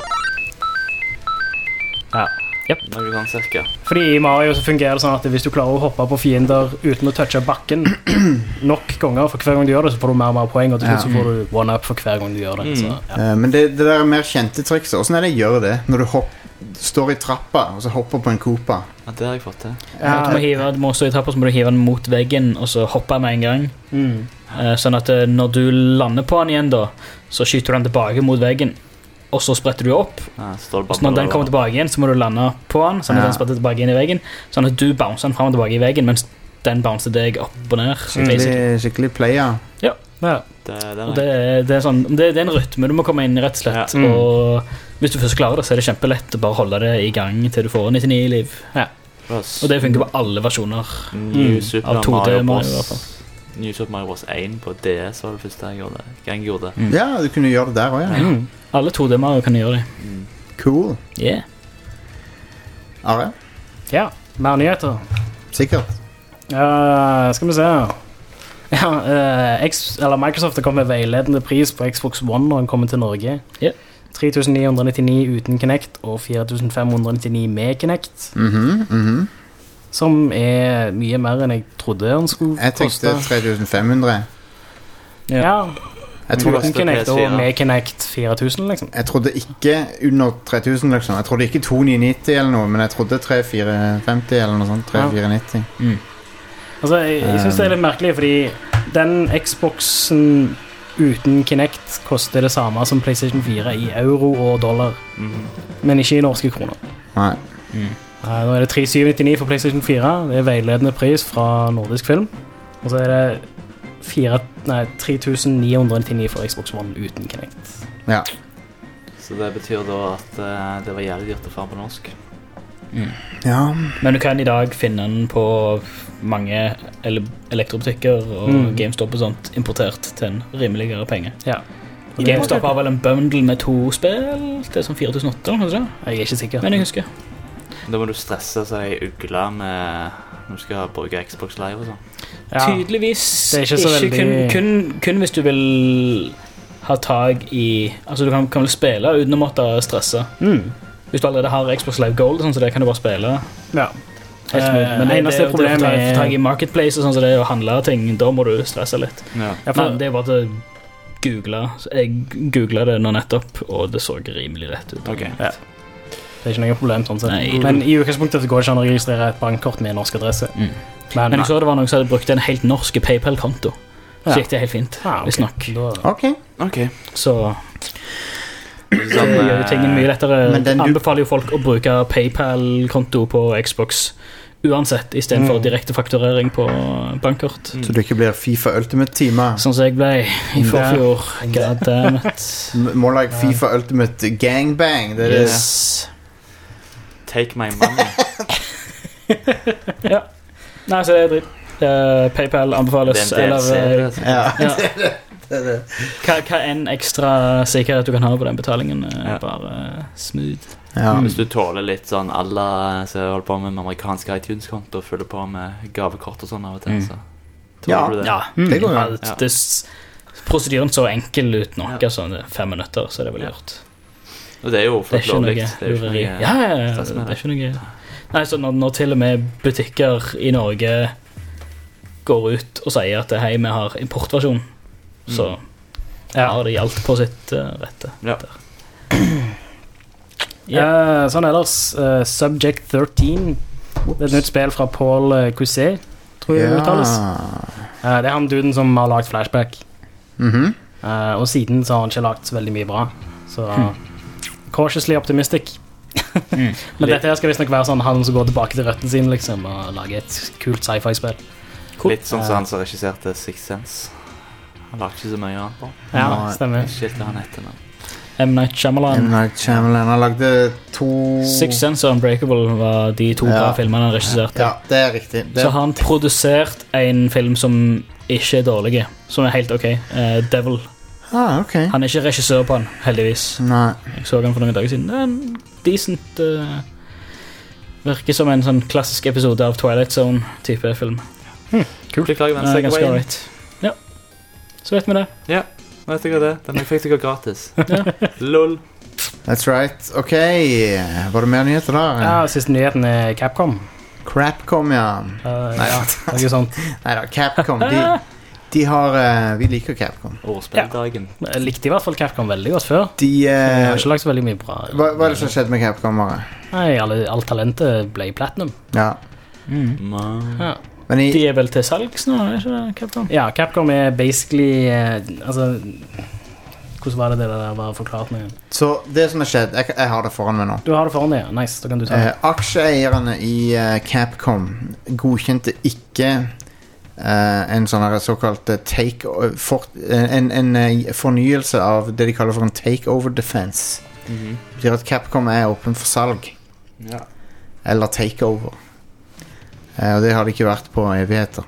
[SPEAKER 4] Ja,
[SPEAKER 5] Noe sånn cirka.
[SPEAKER 4] Fordi i Mario så fungerer det sånn at hvis du klarer å hoppe på fiender uten å touche bakken nok ganger for hver gang du gjør det, så får du mer og mer poeng, og til slutt så får du one-up for hver gang du gjør det. Så,
[SPEAKER 3] men det der er mer kjente triks. Hvordan er det jeg gjør det? Når du står i trappa og så hopper på en Koopa.
[SPEAKER 5] Ja, det har jeg fått til.
[SPEAKER 6] Du må stå i trappa, så må du hive den mot veggen og så hoppe med en gang. Sånn at når du lander på den igjen da, så skyter du den tilbake mot veggen, og så spretter du opp. Så når den kommer tilbake igjen, så må du lande på den, sånn at den spretter tilbake inn i veggen, sånn at du bouncer den frem og tilbake i veggen, mens den bouncer deg opp og ned.
[SPEAKER 3] Skikkelig player.
[SPEAKER 6] Ja. Det er en rytme du må komme inn i, rett og slett. Og hvis du først klarer det, så er det kjempelett å bare holde det i gang til du får 99 i liv. Og det funker på alle versjoner av 2D Mario i hvert fall.
[SPEAKER 5] New Super Mario Bros. 1 på DS var det første jeg gjorde det.
[SPEAKER 3] Ja, du kunne gjøre det der også, ja.
[SPEAKER 6] Alle 2D Mario kan gjøre det.
[SPEAKER 3] Cool.
[SPEAKER 6] Yeah.
[SPEAKER 3] Are?
[SPEAKER 4] Ja, mer nyheter.
[SPEAKER 3] Sikkert.
[SPEAKER 4] Skal vi se. Ja, Microsoft har kommet med veiledende pris på Xbox One når den kommer til Norge.
[SPEAKER 6] Ja.
[SPEAKER 4] 3.999 uten Kinect og 4.599 med Kinect. Som er mye mer enn jeg trodde den skulle koste.
[SPEAKER 3] Jeg tenkte 3.500.
[SPEAKER 4] Ja.
[SPEAKER 3] Jeg trodde
[SPEAKER 4] uten Kinect og med Kinect 4.000 liksom.
[SPEAKER 3] Jeg trodde ikke under 3.000 liksom. Jeg trodde ikke 2.990 eller noe, men jeg trodde 3.450 eller noe sånt. 3.490.
[SPEAKER 4] Altså, jeg synes det er litt merkelig, fordi den Xboxen uten Kinect koster det samme som PlayStation 4 i euro og dollar. Men ikke i norske kroner.
[SPEAKER 3] Nei.
[SPEAKER 4] Nå er det 3.799 for PlayStation 4. Det er veiledende pris fra Nordisk Film. Og så er det 3.999 for Xbox One uten Kinect.
[SPEAKER 3] Ja.
[SPEAKER 5] Så det betyr da at det var jævlig dyrt å få på norsk.
[SPEAKER 3] Ja.
[SPEAKER 6] Men du kan i dag finne den på mange elektrobutikker og GameStop og sånt importert til en rimeligere penge.
[SPEAKER 4] Ja.
[SPEAKER 6] GameStop har vel en bundle med 2 spill. Det er sånn 4.800, kanskje?
[SPEAKER 4] Jeg er ikke sikker.
[SPEAKER 6] Men jeg husker.
[SPEAKER 5] Da må du stresse seg ugla med når du skal bruke Xbox Live og sånn.
[SPEAKER 4] Ja.
[SPEAKER 6] Tydeligvis
[SPEAKER 4] det er ikke så veldig...
[SPEAKER 6] kun hvis du vil ha tag i... Altså du kan vel spille uten å måtte stresse. Hvis du allerede har Xbox Live Gold, sånn, så det kan du bare spille.
[SPEAKER 4] Ja.
[SPEAKER 6] Men det eneste problemet er å få tag i Marketplace og sånn, så det å handle ting, da må du stresse litt.
[SPEAKER 5] Ja.
[SPEAKER 6] Men det er bare til å google. Jeg googlet det nå nettopp, og det så rimelig rett ut.
[SPEAKER 5] Okay.
[SPEAKER 4] Ja. Det er ikke noe problem sånn sett.
[SPEAKER 6] Nei.
[SPEAKER 4] Men i utgangspunktet går det ikke an å registrere et bankkort med norsk adresse.
[SPEAKER 6] Men jeg så det var noen som hadde brukt en helt norsk PayPal-konto. Så gikk det helt fint, hvis nok.
[SPEAKER 3] Ok.
[SPEAKER 6] Så det gjør jo tingen mye lettere. Anbefaler jo folk å bruke PayPal-konto på Xbox uansett, i stedet for direkte fakturering på bankkort.
[SPEAKER 3] Så du ikke blir FIFA Ultimate-teamet.
[SPEAKER 6] Sånn som jeg ble i forfjor. Goddammit.
[SPEAKER 3] More like FIFA Ultimate Gangbang. Det er
[SPEAKER 6] yes.
[SPEAKER 5] Take my money.
[SPEAKER 6] Ja. Nei, så det er dritt. PayPal anbefales. Hva en ekstra sikkerhet du kan ha på den betalingen, bare smooth.
[SPEAKER 5] Hvis du tåler litt sånn alle som holder på med amerikansk iTunes-konto og følger på med gavekort og sånn av og til, så tåler du det.
[SPEAKER 3] Det går jo.
[SPEAKER 6] Prosedyren så enkel ut nok, altså 5 minutter, så det er vel gjort.
[SPEAKER 5] Og det er jo flott lovligt. Det er jo ikke noe
[SPEAKER 6] det er ikke noe. Nei, så når til og med butikker i Norge går ut og sier at hei, vi har importversjon, så har de alt på sitt rette.
[SPEAKER 4] Sånn ellers, Subject 13. Det er et nytt spill fra Paul Cousset, tror jeg det uttales. Det er han duden som har lagt Flashback. Og siden så har han ikke lagt så veldig mye bra. Så cautiously optimistic. Men dette her skal visst nok være sånn han som går tilbake til røtten sin liksom, og lager et kult sci-fi-spill.
[SPEAKER 5] Litt sånn som han som regisserte Sixth Sense. Han lagde ikke så mye annet på.
[SPEAKER 4] Ja, stemmer.
[SPEAKER 5] Shit, han heter nå.
[SPEAKER 6] M. Night Shyamalan.
[SPEAKER 3] Han lagde 2...
[SPEAKER 6] Sixth Sense og Unbreakable var de 2 bra filmene han regisserte.
[SPEAKER 3] Ja, det er riktig.
[SPEAKER 6] Så har han produsert en film som ikke er dårlig, som er helt ok. Devil.
[SPEAKER 3] Okay.
[SPEAKER 6] Han er ikke regissør på han, heldigvis.
[SPEAKER 3] Nei.
[SPEAKER 6] Jeg så han for noen dager siden. Det er en decent... virker som en sånn klassisk episode av Twilight Zone-type film.
[SPEAKER 5] Kult.
[SPEAKER 6] Ganske right. Ja. Så vet vi det.
[SPEAKER 5] Ja, vet jeg det. Den fikk jeg gratis. Lol.
[SPEAKER 3] That's right. Ok, var det mer nyheter da?
[SPEAKER 4] Ja, siste nyheten er Capcom.
[SPEAKER 3] Capcom, ja.
[SPEAKER 4] Neida, det er ikke sånt.
[SPEAKER 3] Neida, Capcom, de har... vi liker Capcom.
[SPEAKER 5] Årspilldagen.
[SPEAKER 4] Jeg likte i hvert fall Capcom veldig godt før.
[SPEAKER 3] De
[SPEAKER 4] har ikke lagt så veldig mye bra.
[SPEAKER 3] Hva er det som skjedde med Capcom?
[SPEAKER 4] Nei, alt talentet ble platinum.
[SPEAKER 3] Ja.
[SPEAKER 6] Men de er vel til salgs nå, er ikke det, Capcom?
[SPEAKER 4] Ja, Capcom er basically altså, hvordan var det der var forklart meg?
[SPEAKER 3] Så det som har skjedd, jeg har det foran meg nå.
[SPEAKER 4] Du har det foran deg, ja, nice, da kan du ta det.
[SPEAKER 3] Aksjeeierne i Capcom godkjente ikke en sånn her såkalt en fornyelse av det de kaller for en takeover defense. Det betyr at Capcom er åpen for salg. Eller takeover. Og det har det ikke vært på evigheter.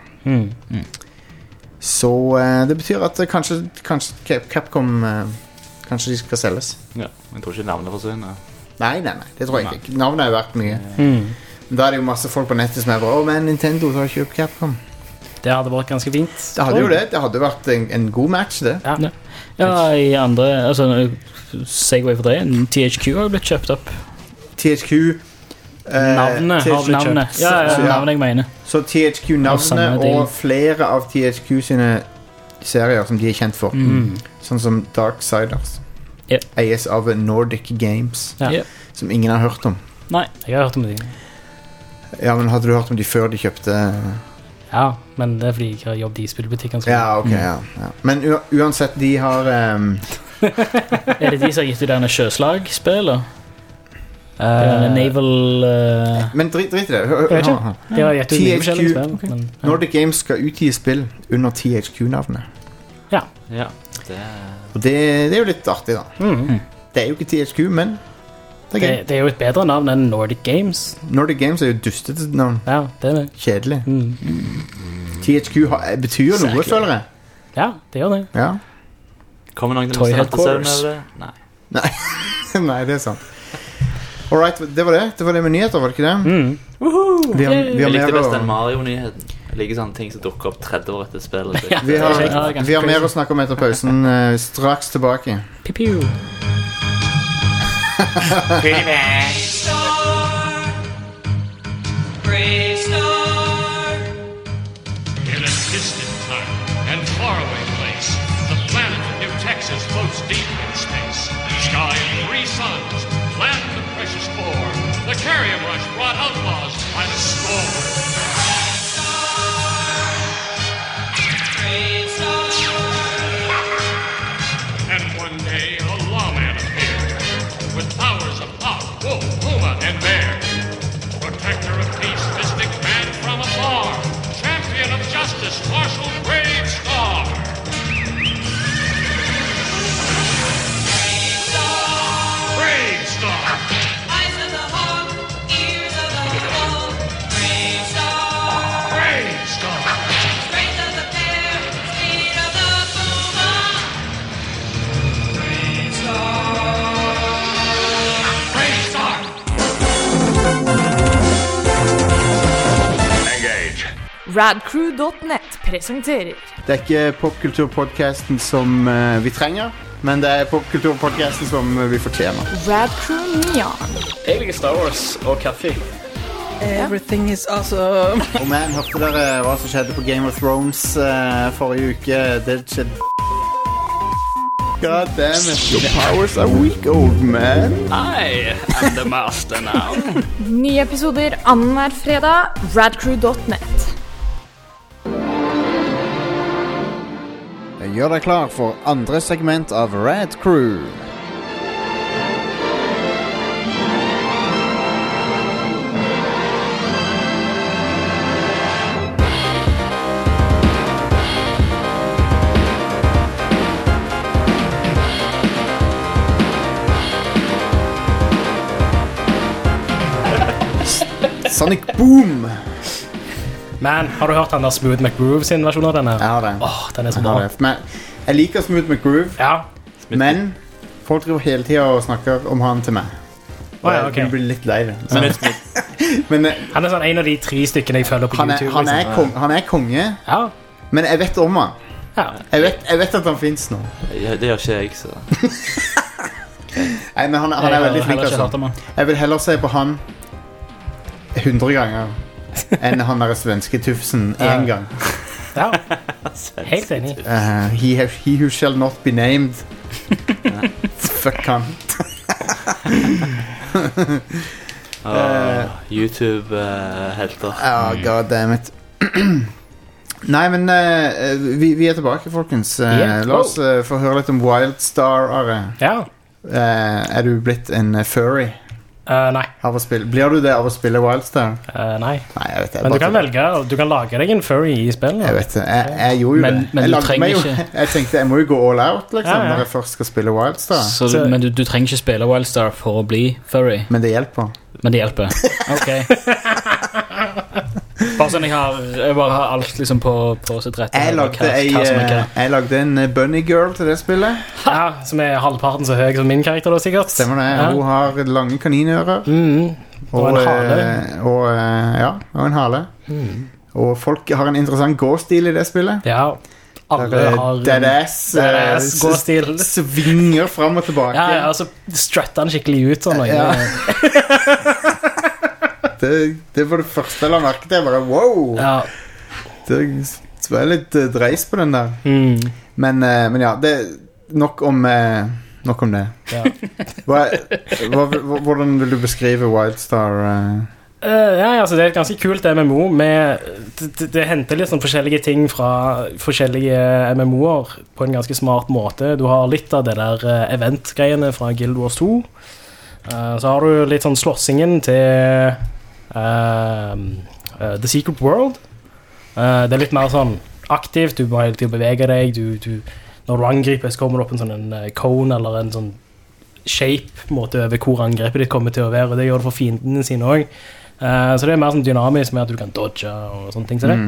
[SPEAKER 3] Så det betyr at kanskje Capcom kanskje de skal selges.
[SPEAKER 5] Ja, jeg tror ikke navnet forsvinner.
[SPEAKER 3] Nei, det tror jeg ikke. Navnet har jo vært mye. Men da er det jo masse folk på nettet som er bra. Men Nintendo har kjøpt Capcom.
[SPEAKER 4] Det hadde vært ganske fint.
[SPEAKER 3] Det hadde jo det. Det hadde vært en god match, det.
[SPEAKER 6] Ja, i andre altså, Segway for det. THQ har jo blitt kjøpt opp.
[SPEAKER 3] THQ
[SPEAKER 4] Navnet har blitt kjøpt.
[SPEAKER 6] Ja, navnet jeg mener.
[SPEAKER 3] Så THQ-navnet og flere av THQ sine serier som de er kjent for. Sånn som Darksiders. Eies av Nordic Games. Som ingen har hørt om.
[SPEAKER 4] Nei, jeg har hørt om de.
[SPEAKER 3] Ja, men hadde du hørt om de før de kjøpte...
[SPEAKER 4] Ja, men det er fordi jeg ikke har jobbet i spillbutikken.
[SPEAKER 3] Ja, ok, ja. Men uansett, de har...
[SPEAKER 6] Er det de som har gitt ut denne sjøslag-spillet? Naval...
[SPEAKER 3] Men drit i det.
[SPEAKER 4] Jeg vet ikke. De har gitt ut mye forskjellige spill. Men,
[SPEAKER 3] Nordic Games skal utgi spill under THQ-navnet.
[SPEAKER 4] Ja.
[SPEAKER 3] Og det er jo litt artig, da. Det er jo ikke THQ, men...
[SPEAKER 4] Det er jo et bedre navn enn Nordic Games. Nordic
[SPEAKER 3] Games er jo dustete navn.
[SPEAKER 4] Ja, det er det.
[SPEAKER 3] Kjedelig. THQ betyr noe, føler jeg.
[SPEAKER 4] Ja, det gjør det.
[SPEAKER 3] Ja.
[SPEAKER 5] Kommer noen til å starte søvn over det? Nei.
[SPEAKER 3] Nei, det er sant. Alright, det var det. Det var det med nyheter, var det ikke det? Vi har
[SPEAKER 5] jeg likte
[SPEAKER 3] mer
[SPEAKER 5] best den Mario-nyheten. Jeg liker sånne ting som dukker opp 30 år etter spillet.
[SPEAKER 3] Vi har mer å snakke om etter pausen. Straks tilbake.
[SPEAKER 6] Piu-piu.
[SPEAKER 10] Pretty man. Brave star.
[SPEAKER 11] In a distant time and faraway place, the planet of New Texas floats deep in space. Sky and 3 suns, land the precious four. The carrion rush brought outlaws by the score.
[SPEAKER 10] Brave star.
[SPEAKER 11] And one day a lawman appeared with powers of hawk, wolf, puma, and bear. Protector of peace, mystic man from afar. Champion of justice, Marshal Brave Star. Brave Star.
[SPEAKER 10] Eyes of the hawk, ears of the wolf. Brave star.
[SPEAKER 11] Brave Star.
[SPEAKER 10] Strength of the bear, speed of the puma. Brave star.
[SPEAKER 11] Brave Star.
[SPEAKER 10] Engage.
[SPEAKER 12] Radcrew.net presenterer.
[SPEAKER 3] Det er ikke popkulturpodcasten som vi trenger, men det er popkulturpodcasten som vi fortjener.
[SPEAKER 12] Radcrew Neon.
[SPEAKER 6] Jeg liker Star Wars og kaffe.
[SPEAKER 12] Everything is awesome.
[SPEAKER 3] Og man, hørte dere hva som skjedde på Game of Thrones forrige uke? Det skjedde... God damn it. Your powers are weak, old man.
[SPEAKER 6] I am the master now.
[SPEAKER 12] Nye episoder annenhver fredag. Radcrew.net.
[SPEAKER 3] Gjør deg klar for andre segment av Rad Crew. Sonic Boom.
[SPEAKER 4] Man, har du hørt han der Smooth McGroove sin versjon av denne?
[SPEAKER 3] Jeg har det.
[SPEAKER 4] Den er så bra.
[SPEAKER 3] Men jeg liker Smooth McGroove, men folk driver hele tiden og snakker om han til meg.
[SPEAKER 4] Ok.
[SPEAKER 3] Jeg blir litt lei det.
[SPEAKER 4] Men han er sånn en av de 3 stykkene jeg følger på YouTube.
[SPEAKER 3] Han er konge, men jeg vet om han. Jeg vet at han finnes nå.
[SPEAKER 5] Det gjør ikke jeg, så...
[SPEAKER 3] Nei, men han er veldig flink, altså. Jeg vil heller se på han 100 ganger enn han der svenske tufsen en gang.
[SPEAKER 4] Ja, helt enig.
[SPEAKER 3] He who shall not be named. Fuck han.
[SPEAKER 5] YouTube-helter.
[SPEAKER 3] God damn it. Nei, men vi er tilbake, folkens. La oss få høre litt om Wildstar, Are.
[SPEAKER 4] Ja.
[SPEAKER 3] Er du blitt en furry?
[SPEAKER 4] Nei.
[SPEAKER 3] Blir du det av å spille Wildstar?
[SPEAKER 4] Nei.
[SPEAKER 3] Jeg vet det.
[SPEAKER 4] Men du kan velge, du kan lage deg en furry i spillet.
[SPEAKER 3] Jeg vet det, jeg gjorde jo det.
[SPEAKER 6] Men du trenger ikke...
[SPEAKER 3] Jeg tenkte, jeg må jo gå all out, liksom, når jeg først skal spille Wildstar.
[SPEAKER 6] Men du trenger ikke spille Wildstar for å bli furry.
[SPEAKER 3] Men det hjelper.
[SPEAKER 6] Ok. Bare sånn jeg bare har alt liksom på sitt rette.
[SPEAKER 3] Jeg lagde en bunny girl til det spillet.
[SPEAKER 4] Ja, som halvparten så høy som min karakter da, sikkert.
[SPEAKER 3] Stemmer det. Ja. Hun har lange kaninører.
[SPEAKER 4] Og en hale.
[SPEAKER 3] Og en hale. Og folk har en interessant gå-stil i det spillet.
[SPEAKER 4] Ja, alle har
[SPEAKER 3] Deadass
[SPEAKER 4] gå-stil.
[SPEAKER 3] Svinger frem og tilbake.
[SPEAKER 4] Ja, altså strutter han skikkelig ut sånn.
[SPEAKER 3] Ja. det var det første jeg la merke til. Jeg bare, wow! Ja. Det var litt dreis på den der. Men ja, det nok om det. Ja. Hvordan vil du beskrive Wildstar?
[SPEAKER 4] Altså det et ganske kult MMO det henter litt sånn forskjellige ting fra forskjellige MMO'er på en ganske smart måte. Du har litt av det der event-greiene fra Guild Wars 2. Så har du litt sånn slåssingen til The Secret World. Det litt mer sånn aktivt. Du må hele tiden bevege deg. Når du angriper så kommer det opp en sånn cone eller en sånn shape-måte over hvor angrepet ditt kommer til å være. Det gjør det for fiendene sine også. Så det mer sånn dynamisk med at du kan dodge og sånne ting til det.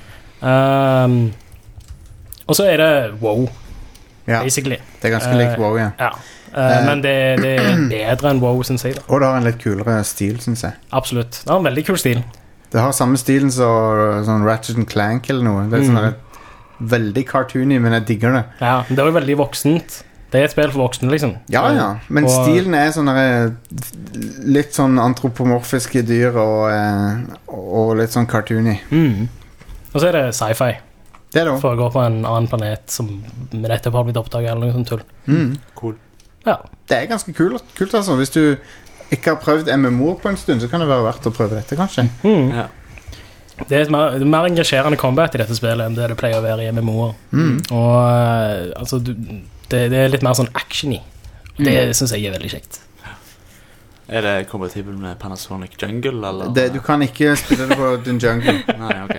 [SPEAKER 4] Og så det WoW, basically.
[SPEAKER 3] Det ganske likt WoW, ja.
[SPEAKER 4] Men det bedre enn WoW, synes jeg da.
[SPEAKER 3] Og det har en litt kulere stil, synes jeg.
[SPEAKER 4] Absolutt, det har en veldig kul stil.
[SPEAKER 3] Det har samme stilen som sånn Ratchet & Clank eller noe. Det sånn veldig cartoony, men jeg digger det. Ja,
[SPEAKER 4] det jo veldig voksent. Det et spill for voksne, liksom.
[SPEAKER 3] Ja, men stilen sånn litt sånn antropomorfiske dyr og litt sånn cartoony.
[SPEAKER 4] Og så det sci-fi.
[SPEAKER 3] Det da.
[SPEAKER 4] For å gå på en annen planet som med nettopp har blitt oppdaget eller noe sånt tull.
[SPEAKER 5] Cool.
[SPEAKER 3] Ja. Det ganske kult altså. Hvis du ikke har prøvd MMO på en stund, så kan det være verdt å prøve dette, kanskje.
[SPEAKER 5] Ja.
[SPEAKER 4] Det mer engasjerende combat i dette spillet enn det pleier å være i MMO-er. Og altså, det litt mer sånn action-y. Det synes jeg veldig kjekt.
[SPEAKER 5] Det kompatibel med Panasonic Jungle, eller?
[SPEAKER 3] Du kan ikke spille det på den Jungle.
[SPEAKER 5] Nei, ok.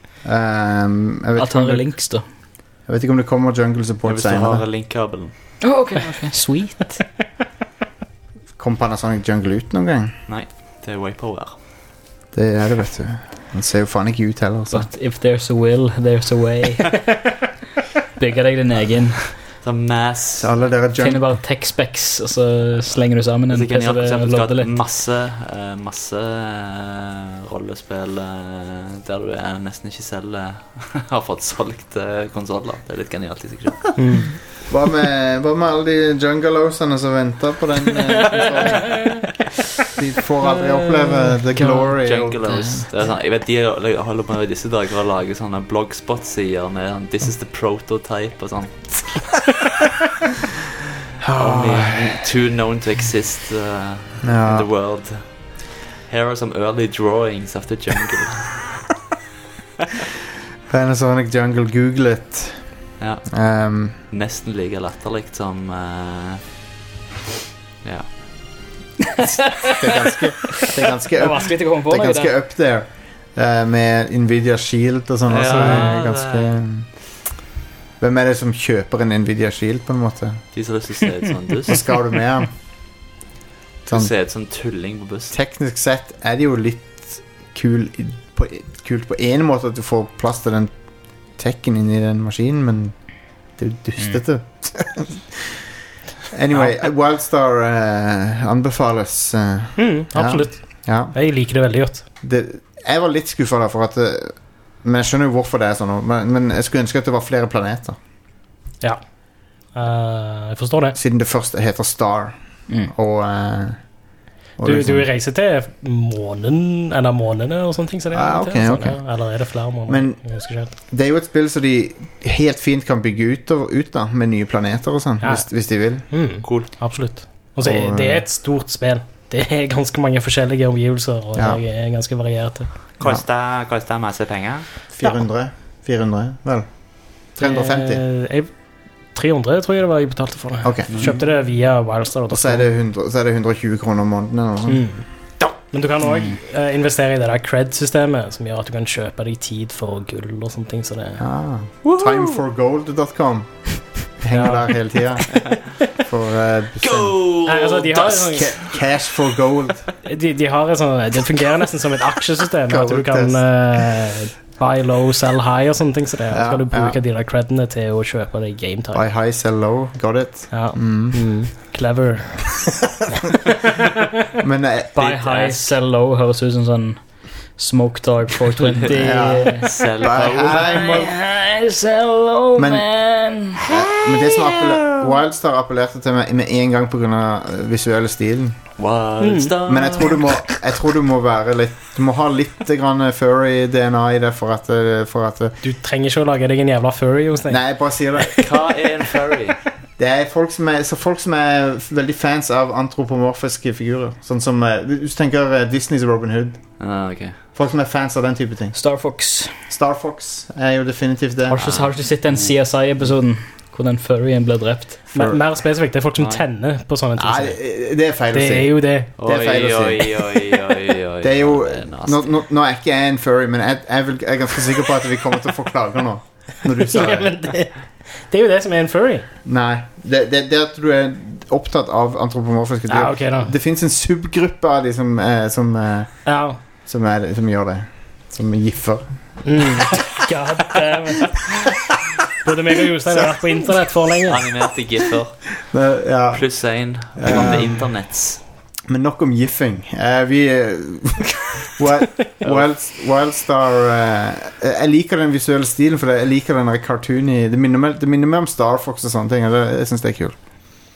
[SPEAKER 6] Atari Lynx da.
[SPEAKER 3] Jeg vet ikke om det kommer Jungle Support senere.
[SPEAKER 5] Hvis du har Link-kabelen.
[SPEAKER 6] Ok. Sweet.
[SPEAKER 3] Kom Panasonic Jungle ut noen gang?
[SPEAKER 5] Nei, det Vaporware.
[SPEAKER 3] Det det, vet du. Den ser jo faen ikke ut heller. Så.
[SPEAKER 6] But if there's a will, there's a way. Bygger deg din egen.
[SPEAKER 5] Så mass.
[SPEAKER 6] Finner bare tech-specs, og så slenger du sammen en
[SPEAKER 5] PC det masse rollespill der du nesten ikke selv har fått solgt konsoler. Det litt genialt i seg selv.
[SPEAKER 3] Hva med alle de jungalosene som venter på den konsolen? De får aldri oppleve the glory.
[SPEAKER 5] Jungalos. Sånn, jeg vet de holder på med disse dager å lage sånne blogspot-sider med sånn, this is the prototype og sånn. Only too known to exist in the world. Here are some early drawings of the jungle.
[SPEAKER 3] Panasonic Jungle, google it.
[SPEAKER 5] Ja. Nesten like latterligt som ja. Det
[SPEAKER 3] ganske up there med Nvidia Shield og sånn også. Hvem det som kjøper en Nvidia Shield på en måte?
[SPEAKER 5] De som har lyst til å se ut sånn dust.
[SPEAKER 3] Så skal du med den.
[SPEAKER 5] Sånn, se ut som tulling på bussen.
[SPEAKER 3] Teknisk sett det jo litt kult på en måte at du får plass til den tekken inn i den maskinen, men det jo dustete. Anyway, Wildstar anbefales.
[SPEAKER 4] Absolutt.
[SPEAKER 3] Ja.
[SPEAKER 4] Jeg liker det veldig godt.
[SPEAKER 3] Jeg var litt skuffet der, for at men jeg skjønner jo hvorfor det sånn, men jeg skulle ønske at det var flere planeter.
[SPEAKER 4] Ja. Jeg forstår det.
[SPEAKER 3] Siden det første heter Star. Og
[SPEAKER 4] du reiser til månen eller månene og sånne ting så det
[SPEAKER 3] okay.
[SPEAKER 4] Eller det flere måneder?
[SPEAKER 3] Men det jo et spill som de helt fint kan bygge ut da, med nye planeter og sånn, hvis de vil.
[SPEAKER 5] Cool.
[SPEAKER 4] Absolutt. Og så det et stort spill. Det ganske mange forskjellige omgivelser, og det ganske varierte.
[SPEAKER 5] Koster masse penger?
[SPEAKER 3] 400 vel? 350?
[SPEAKER 4] 300 tror jeg det var jeg betalte for det.
[SPEAKER 3] Okay.
[SPEAKER 4] Kjøpte det via Wildstar.
[SPEAKER 3] Og så det 120 kroner om måneden eller noe sånt.
[SPEAKER 4] Men du kan også investere i det der cred-systemet som gjør at du kan kjøpe deg tid for gull og sånne ting så det...
[SPEAKER 3] Timeforgold.com henger der hele tiden. For
[SPEAKER 4] altså, de har sånn,
[SPEAKER 3] cash for gold.
[SPEAKER 4] De har sånn, det fungerer nesten som et aksjesystem. At du kan buy low, sell high og sånne ting. Så det skal du bruke de der credene til å kjøpe deg game time.
[SPEAKER 3] Buy high, sell low. Got it.
[SPEAKER 4] Ja. Clever.
[SPEAKER 3] Men
[SPEAKER 6] Buy high, sell low høres ut som sånn Smoke Dog 420
[SPEAKER 5] Sell
[SPEAKER 6] high, sell low,
[SPEAKER 3] Men det som Wildstar appellerte til meg med en gang på grunn av visuelle stilen. Men jeg tror du må være litt. Du må ha litt grann furry DNA i det for at
[SPEAKER 4] Du trenger ikke å lage deg en jævla furry hos deg.
[SPEAKER 3] Nei, jeg bare sier det.
[SPEAKER 5] Hva en furry?
[SPEAKER 3] Det er folk som er veldig fans av antropomorfiske figurer. Sånn som du tenker Disneys Robin Hood.
[SPEAKER 5] Okay.
[SPEAKER 3] Folk som er fans av den type ting.
[SPEAKER 6] Star Fox
[SPEAKER 3] er jo definitivt det.
[SPEAKER 6] Har du ikke sett den CSI-episoden hvor den furryen ble drept?
[SPEAKER 4] Mer spesifikt, det er folk som tenner på sånne ting.
[SPEAKER 3] Nei, det er feil å si.
[SPEAKER 4] Det er jo det.
[SPEAKER 3] Det er feil å si. Det er jo nå er ikke jeg en furry, men jeg er ganske sikker på at vi kommer til å få klager nå. Når du sa det.
[SPEAKER 4] Det er jo det som er en furry.
[SPEAKER 3] Nei, det er at du er opptatt av antropomorfiske dyr.
[SPEAKER 4] Okay,
[SPEAKER 3] det finnes en subgruppe av de som gjør det. Som giffer.
[SPEAKER 4] God damn it. Både meg og Jostein har vært på internett for lenge.
[SPEAKER 5] Animerte giffer. Pluss 1. Det internetts.
[SPEAKER 3] Men nok om giffing. Wildstar jeg liker den visuelle stilen, for jeg liker den cartoony. Det minner meg om Star Fox og sånne ting. Jeg synes det er kult.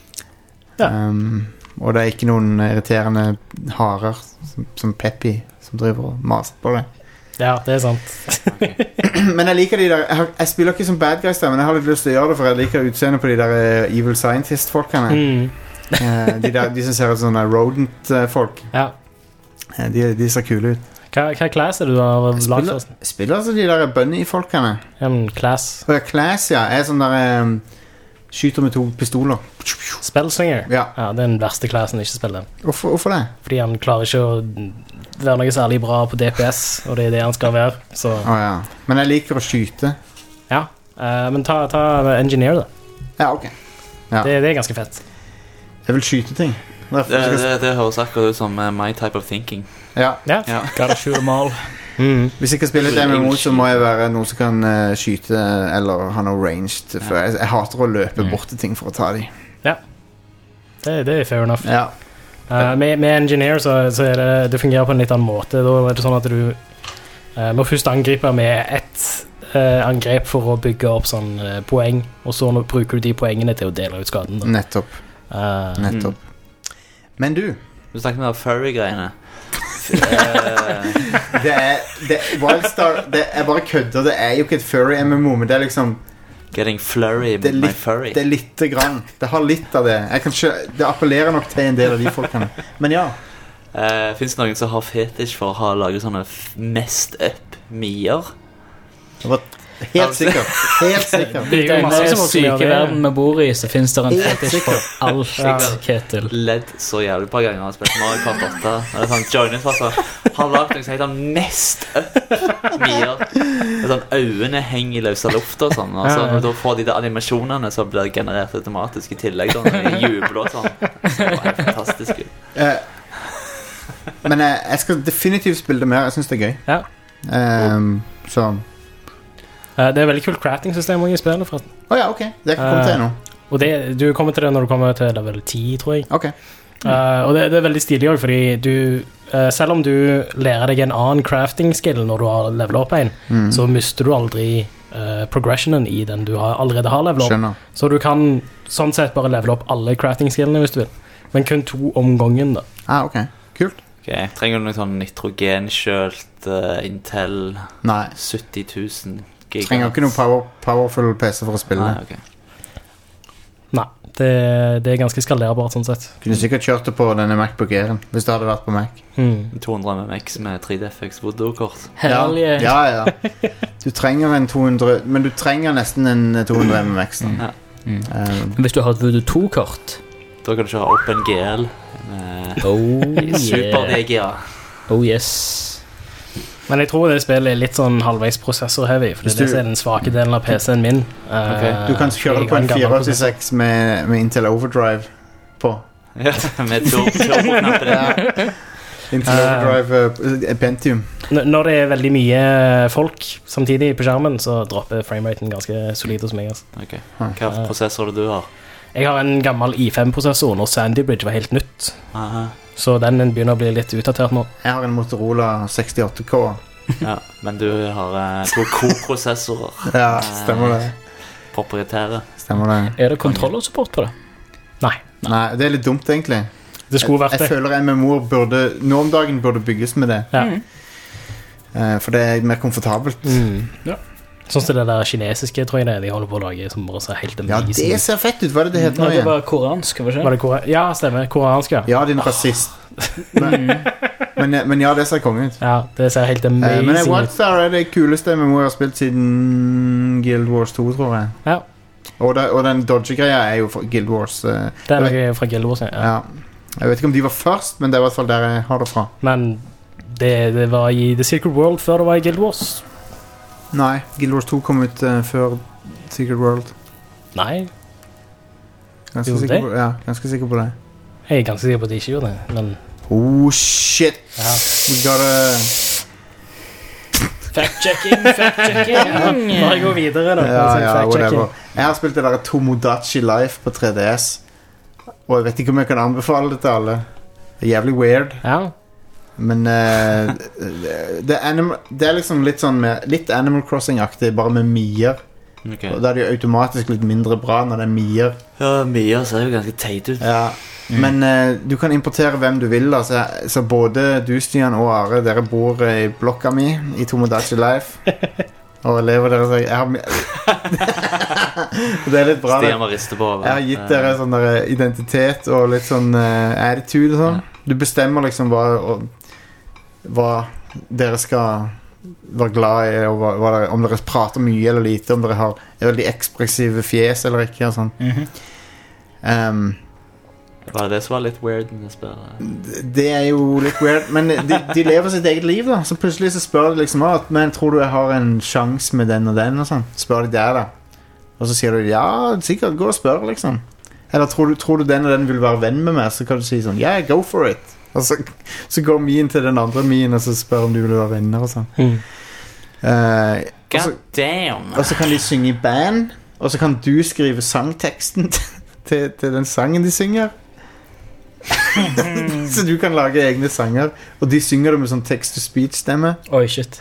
[SPEAKER 3] Og det er ikke noen irriterende harer som Peppy som driver og maser på det.
[SPEAKER 4] Ja, det er sant.
[SPEAKER 3] Men jeg liker de der. Jeg spiller ikke som bad guys der, men jeg har litt lyst til å gjøre det, for jeg liker utseendet på de der evil scientist-folkene. De som ser ut som rodent-folk.
[SPEAKER 4] Ja.
[SPEAKER 3] De ser kule ut.
[SPEAKER 4] Hva class er du av laget?
[SPEAKER 3] Spiller altså de der bunny-folkene.
[SPEAKER 4] Class.
[SPEAKER 3] Class, ja. Jeg er sånn der skyter med 2 pistoler.
[SPEAKER 4] Spellslinger?
[SPEAKER 3] Ja.
[SPEAKER 4] Det er den verste klassen ikke spiller.
[SPEAKER 3] Hvorfor det?
[SPEAKER 4] Fordi han klarer ikke å være noe særlig bra på DPS, og det er det han skal være. Så.
[SPEAKER 3] Ja. Men jeg liker å skyte.
[SPEAKER 4] Ja, men ta engineer da.
[SPEAKER 3] Ja, ok. Ja.
[SPEAKER 4] Det er ganske fett.
[SPEAKER 3] Jeg vil skyte ting.
[SPEAKER 5] Det høres akkurat ut som my type of thinking.
[SPEAKER 3] Ja.
[SPEAKER 6] Gotta shoot them all.
[SPEAKER 3] Hvis jeg skal spille et MMO, så må jeg være noen som kan skyte eller ha noe ranged. For jeg hater å løpe bort til ting for å ta dem.
[SPEAKER 4] Ja, det er fair enough.
[SPEAKER 3] Ja.
[SPEAKER 4] Med engineer så er det fungerer på en litt annen måte. Da er det sånn at du må først angripe med ett angrep for å bygge opp sånn poeng, og så bruker du de poengene til å dele ut skaden da.
[SPEAKER 3] Nettopp. Men du
[SPEAKER 5] snakker med furry-greiene.
[SPEAKER 3] Wildstar, det er bare kødder. Det er jo ikke et furry MMO, men det er liksom
[SPEAKER 5] Getting flurry with my furry.
[SPEAKER 3] Det er litt grann. Det har litt av det. Det appellerer nok til en del av de folkene. Men ja.
[SPEAKER 5] Finnes det noen som har fetish for å ha laget sånne messed up mier?
[SPEAKER 3] Helt sikkert.
[SPEAKER 6] I denne syke verden vi bor i, så finnes det en fetish for alt, Ketil.
[SPEAKER 5] Ledd så jævlig på ganger og spilt Mario Kart 8. Det er sånn joinet for seg. Har lagt noe som heter mest up mier. Det er sånn øynene henger i løse luft og sånn. Og så når du får de der animasjonene, så blir det generert automatisk i tillegg. Sånn, i jubel og sånn. Det var helt fantastisk.
[SPEAKER 3] Men jeg skal definitivt spille det mer. Jeg synes det er gøy.
[SPEAKER 4] Ja.
[SPEAKER 3] Så
[SPEAKER 4] det er veldig kult crafting-system i spillet, forresten.
[SPEAKER 3] Ja, ok. Det er ikke kommet til nå.
[SPEAKER 4] Og du kommer til det når du kommer til level 10, tror jeg.
[SPEAKER 3] Ok.
[SPEAKER 4] Og det er veldig stilig også, fordi selv om du lærer deg en annen crafting-skill når du har levelet opp en, så mister du aldri progressionen i den du allerede har levelet opp.
[SPEAKER 3] Skjønner.
[SPEAKER 4] Så du kan sånn sett bare levele opp alle crafting-skillene hvis du vil. Men kun 2 om gangen da.
[SPEAKER 3] Ok. Kult.
[SPEAKER 5] Okay. Trenger du noe sånn nitrogenkjølt Intel 70 000 giga?
[SPEAKER 3] Trenger ikke noen powerful PC for å spille.
[SPEAKER 5] Nei, okay.
[SPEAKER 4] Nei, det er ganske skalerbart sånn sett.
[SPEAKER 3] Kunne sikkert kjørt det på denne MacBook Airen hvis det hadde vært på Mac.
[SPEAKER 5] 200 MX med 3DFX Voodoo-kort.
[SPEAKER 3] Ja. Du trenger en 200, men du trenger nesten en 200 MX.
[SPEAKER 6] Hvis du har et Voodoo 2-kort,
[SPEAKER 5] da kan du kjøre OpenGL med Super DGA.
[SPEAKER 6] Oh yes.
[SPEAKER 4] Men jeg tror det spillet er litt sånn halvveis prosessor-heavy, for det er den svake delen av PC-en min.
[SPEAKER 3] Du kan kjøre det på en 486 med Intel Overdrive på.
[SPEAKER 5] Ja, med turbo-knapper.
[SPEAKER 3] Ja. Intel Overdrive Pentium.
[SPEAKER 4] Når det er veldig mye folk samtidig på skjermen, så dropper frameraten ganske solid hos meg. Altså.
[SPEAKER 5] Ok, hva prosessor er det du har?
[SPEAKER 4] Jeg har en gammel i5-prosessor når Sandy Bridge var helt nytt.
[SPEAKER 5] Aha.
[SPEAKER 4] Så den begynner å bli litt utdatert nå.
[SPEAKER 3] Jeg har en Motorola 68K.
[SPEAKER 5] Ja, men du har 2 Core-prosessorer.
[SPEAKER 3] Ja, stemmer det.
[SPEAKER 5] Proprietære.
[SPEAKER 3] Stemmer det.
[SPEAKER 6] Er det kontrollersupport på det?
[SPEAKER 4] Nei,
[SPEAKER 3] det er litt dumt egentlig.
[SPEAKER 4] Det skulle vært det.
[SPEAKER 3] Jeg føler MMO nå om dagen burde bygges med det.
[SPEAKER 4] Ja.
[SPEAKER 3] For det er mer komfortabelt.
[SPEAKER 4] Ja. Sånn som det der kinesiske, tror jeg det de holder på å lage, som bare ser helt amazing.
[SPEAKER 3] Ja, det ser fett ut. Hva er det heter nå
[SPEAKER 6] Det
[SPEAKER 3] igjen?
[SPEAKER 6] var koreansk, var det ikke?
[SPEAKER 4] Ja, stemmer. Koreansk, ja.
[SPEAKER 3] Ja, din rasist. Men ja, det ser kongen ut.
[SPEAKER 4] Ja, det ser helt amazing
[SPEAKER 3] men
[SPEAKER 4] ut.
[SPEAKER 3] Wildstar er det kuleste MMO jeg har spilt siden Guild Wars 2, tror jeg.
[SPEAKER 4] Ja.
[SPEAKER 3] Og den Dodge-greia er jo fra Guild Wars.
[SPEAKER 4] Det er noe fra Guild Wars, ja.
[SPEAKER 3] Jeg vet ikke om de var først, men det er i hvert fall der jeg har det fra.
[SPEAKER 4] Men det var i The Secret World før det var i Guild Wars.
[SPEAKER 3] Nei, Guild Wars 2 kom ut før Secret World.
[SPEAKER 4] Nei.
[SPEAKER 3] Ganske sikker på det.
[SPEAKER 4] Jeg er ganske sikker på at de ikke gjorde det, men...
[SPEAKER 3] Oh, shit!
[SPEAKER 4] Ja.
[SPEAKER 3] We gotta...
[SPEAKER 4] Fact-checking! Bare gå videre da.
[SPEAKER 3] Ja, whatever. Jeg har spilt det der Tomodachi Life på 3DS. Og jeg vet ikke om jeg kan anbefale det til alle. Det er jævlig weird.
[SPEAKER 4] Ja.
[SPEAKER 3] Men det er liksom litt sånn litt Animal Crossing-aktig, bare med mier. Og da er det jo automatisk litt mindre bra når det er mier.
[SPEAKER 5] Ja, mier ser jo ganske teit ut.
[SPEAKER 3] Ja. Men du kan importere hvem du vil da. Så både du, Stian og Are, dere bor i blokka mi i Tomodachi Life. Og lever dere seg det er litt bra.
[SPEAKER 5] Stian må riste på.
[SPEAKER 3] Jeg har gitt dere sånn der identitet og litt sånn attitude og sånn. Du bestemmer liksom hva dere skal være glad i, og om dere prater mye eller lite, om dere har veldig ekspressive fjes eller ikke og sånn.
[SPEAKER 5] Var det som var litt weird med det spillet?
[SPEAKER 3] Det er jo litt weird, men de lever sitt eget liv da. Så plutselig så spør de liksom men tror du jeg har en sjanse med den og den og sånn. Spør de der da. Og så sier du ja, sikkert gå og spør liksom. Eller tror du den og den vil være venn med meg, så kan du si sånn yeah, go for it. Og så går min til den andre min, og så spør om du vil være venner og sånn.
[SPEAKER 5] God damn.
[SPEAKER 3] Og så kan de synge i band, og så kan du skrive sangteksten til den sangen de synger. Så du kan lage egne sanger, og de synger det med sånn text-to-speech-stemme.
[SPEAKER 6] Oi, shit.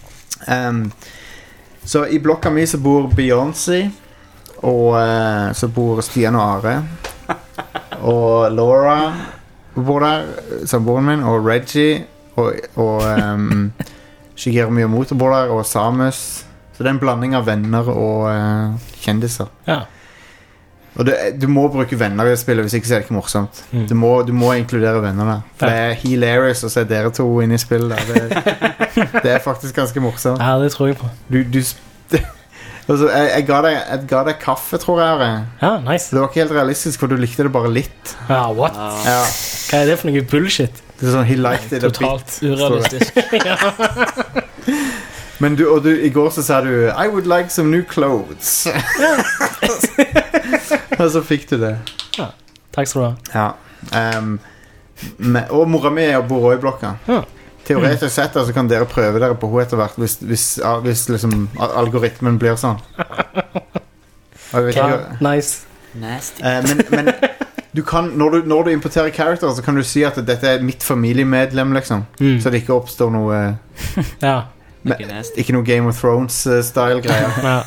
[SPEAKER 3] Så i blokka mi så bor Beyoncé, og så bor Stian og Are, og Laura bor der, samboeren min, og Reggie, og Shigeru Miyamoto bor der, og Samus. Så det er en blanding av venner og kjendiser.
[SPEAKER 4] Ja.
[SPEAKER 3] Og du må bruke venner i spillet, hvis ikke så er det ikke morsomt. Du må inkludere venner der. For det er hilarious å se dere to inne i spillet der. Det er faktisk ganske morsomt.
[SPEAKER 4] Ja, det tror jeg på.
[SPEAKER 3] Altså, jeg ga deg kaffe, tror jeg.
[SPEAKER 4] Ja, nice.
[SPEAKER 3] Det var ikke helt realistisk, for du likte det bare litt.
[SPEAKER 4] Ja, what?
[SPEAKER 3] Ja.
[SPEAKER 4] Hva er det for noe bullshit?
[SPEAKER 3] Det er sånn, he liked it a bit.
[SPEAKER 6] Totalt urealistisk.
[SPEAKER 3] Men i går så sa du I would like some new clothes. Og så fikk du det.
[SPEAKER 4] Ja, takk skal du ha.
[SPEAKER 3] Ja. Og mora mi bor også i blokka.
[SPEAKER 4] Ja.
[SPEAKER 3] Teoretisk sett så kan dere prøve dere på henne etter hvert, hvis liksom algoritmen blir sånn.
[SPEAKER 4] Nice.
[SPEAKER 5] Nasty.
[SPEAKER 3] Men du kan, når du importerer character, så kan du si at dette er mitt familiemedlem liksom. Så det ikke oppstår noe
[SPEAKER 4] Ja.
[SPEAKER 3] Ikke noe Game of Thrones-style greier.
[SPEAKER 4] Ja.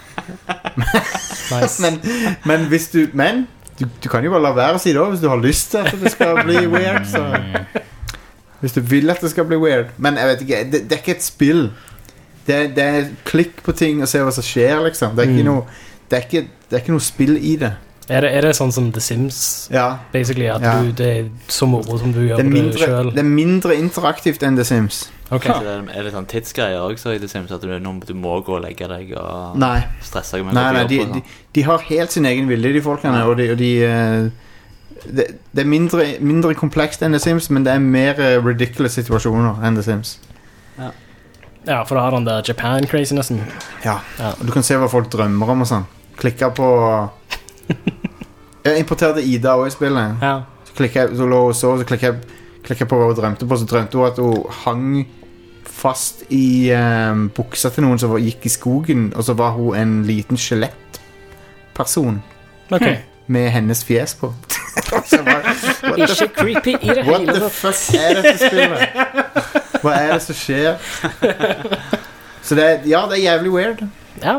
[SPEAKER 4] Nice.
[SPEAKER 3] Men hvis du kan jo bare la være å si det også, hvis du har lyst til at det skal bli weird, så hvis du vil at det skal bli weird. Men jeg vet ikke, det er ikke et spill. Det er klikk på ting og se hva som skjer liksom. Det er ikke noe spill i det.
[SPEAKER 4] Er det sånn som The Sims?
[SPEAKER 3] Ja.
[SPEAKER 4] Basically, at det er så moro som du gjør det selv.
[SPEAKER 3] Det er mindre interaktivt enn The Sims.
[SPEAKER 4] Okay.
[SPEAKER 5] Så det er litt sånn tidsgreier også i The Sims, at du må gå og legge deg og stresse deg med
[SPEAKER 3] Nei, de har helt sin egen vilje, de folkene, og det er mindre komplekst enn The Sims, men det er mer ridiculous situasjoner enn The Sims.
[SPEAKER 5] Ja.
[SPEAKER 4] Ja, for da har den der Japan-crazinessen.
[SPEAKER 3] Ja, og du kan se hva folk drømmer om og sånn. Klikker på... Jeg importerte Ida også i spillet.
[SPEAKER 4] Ja.
[SPEAKER 3] Så klikker jeg, så klikker jeg på hva hun drømte på, så drømte hun at hun hang fast i buksa til noen som gikk i skogen, og så var hun en liten skjelettperson.
[SPEAKER 4] Ok.
[SPEAKER 3] Med hennes fjes på.
[SPEAKER 6] Ikke creepy i det
[SPEAKER 3] What
[SPEAKER 6] hele
[SPEAKER 3] the fuck er dette spillet? Hva er det som skjer? Så det er jævlig weird.
[SPEAKER 4] Ja.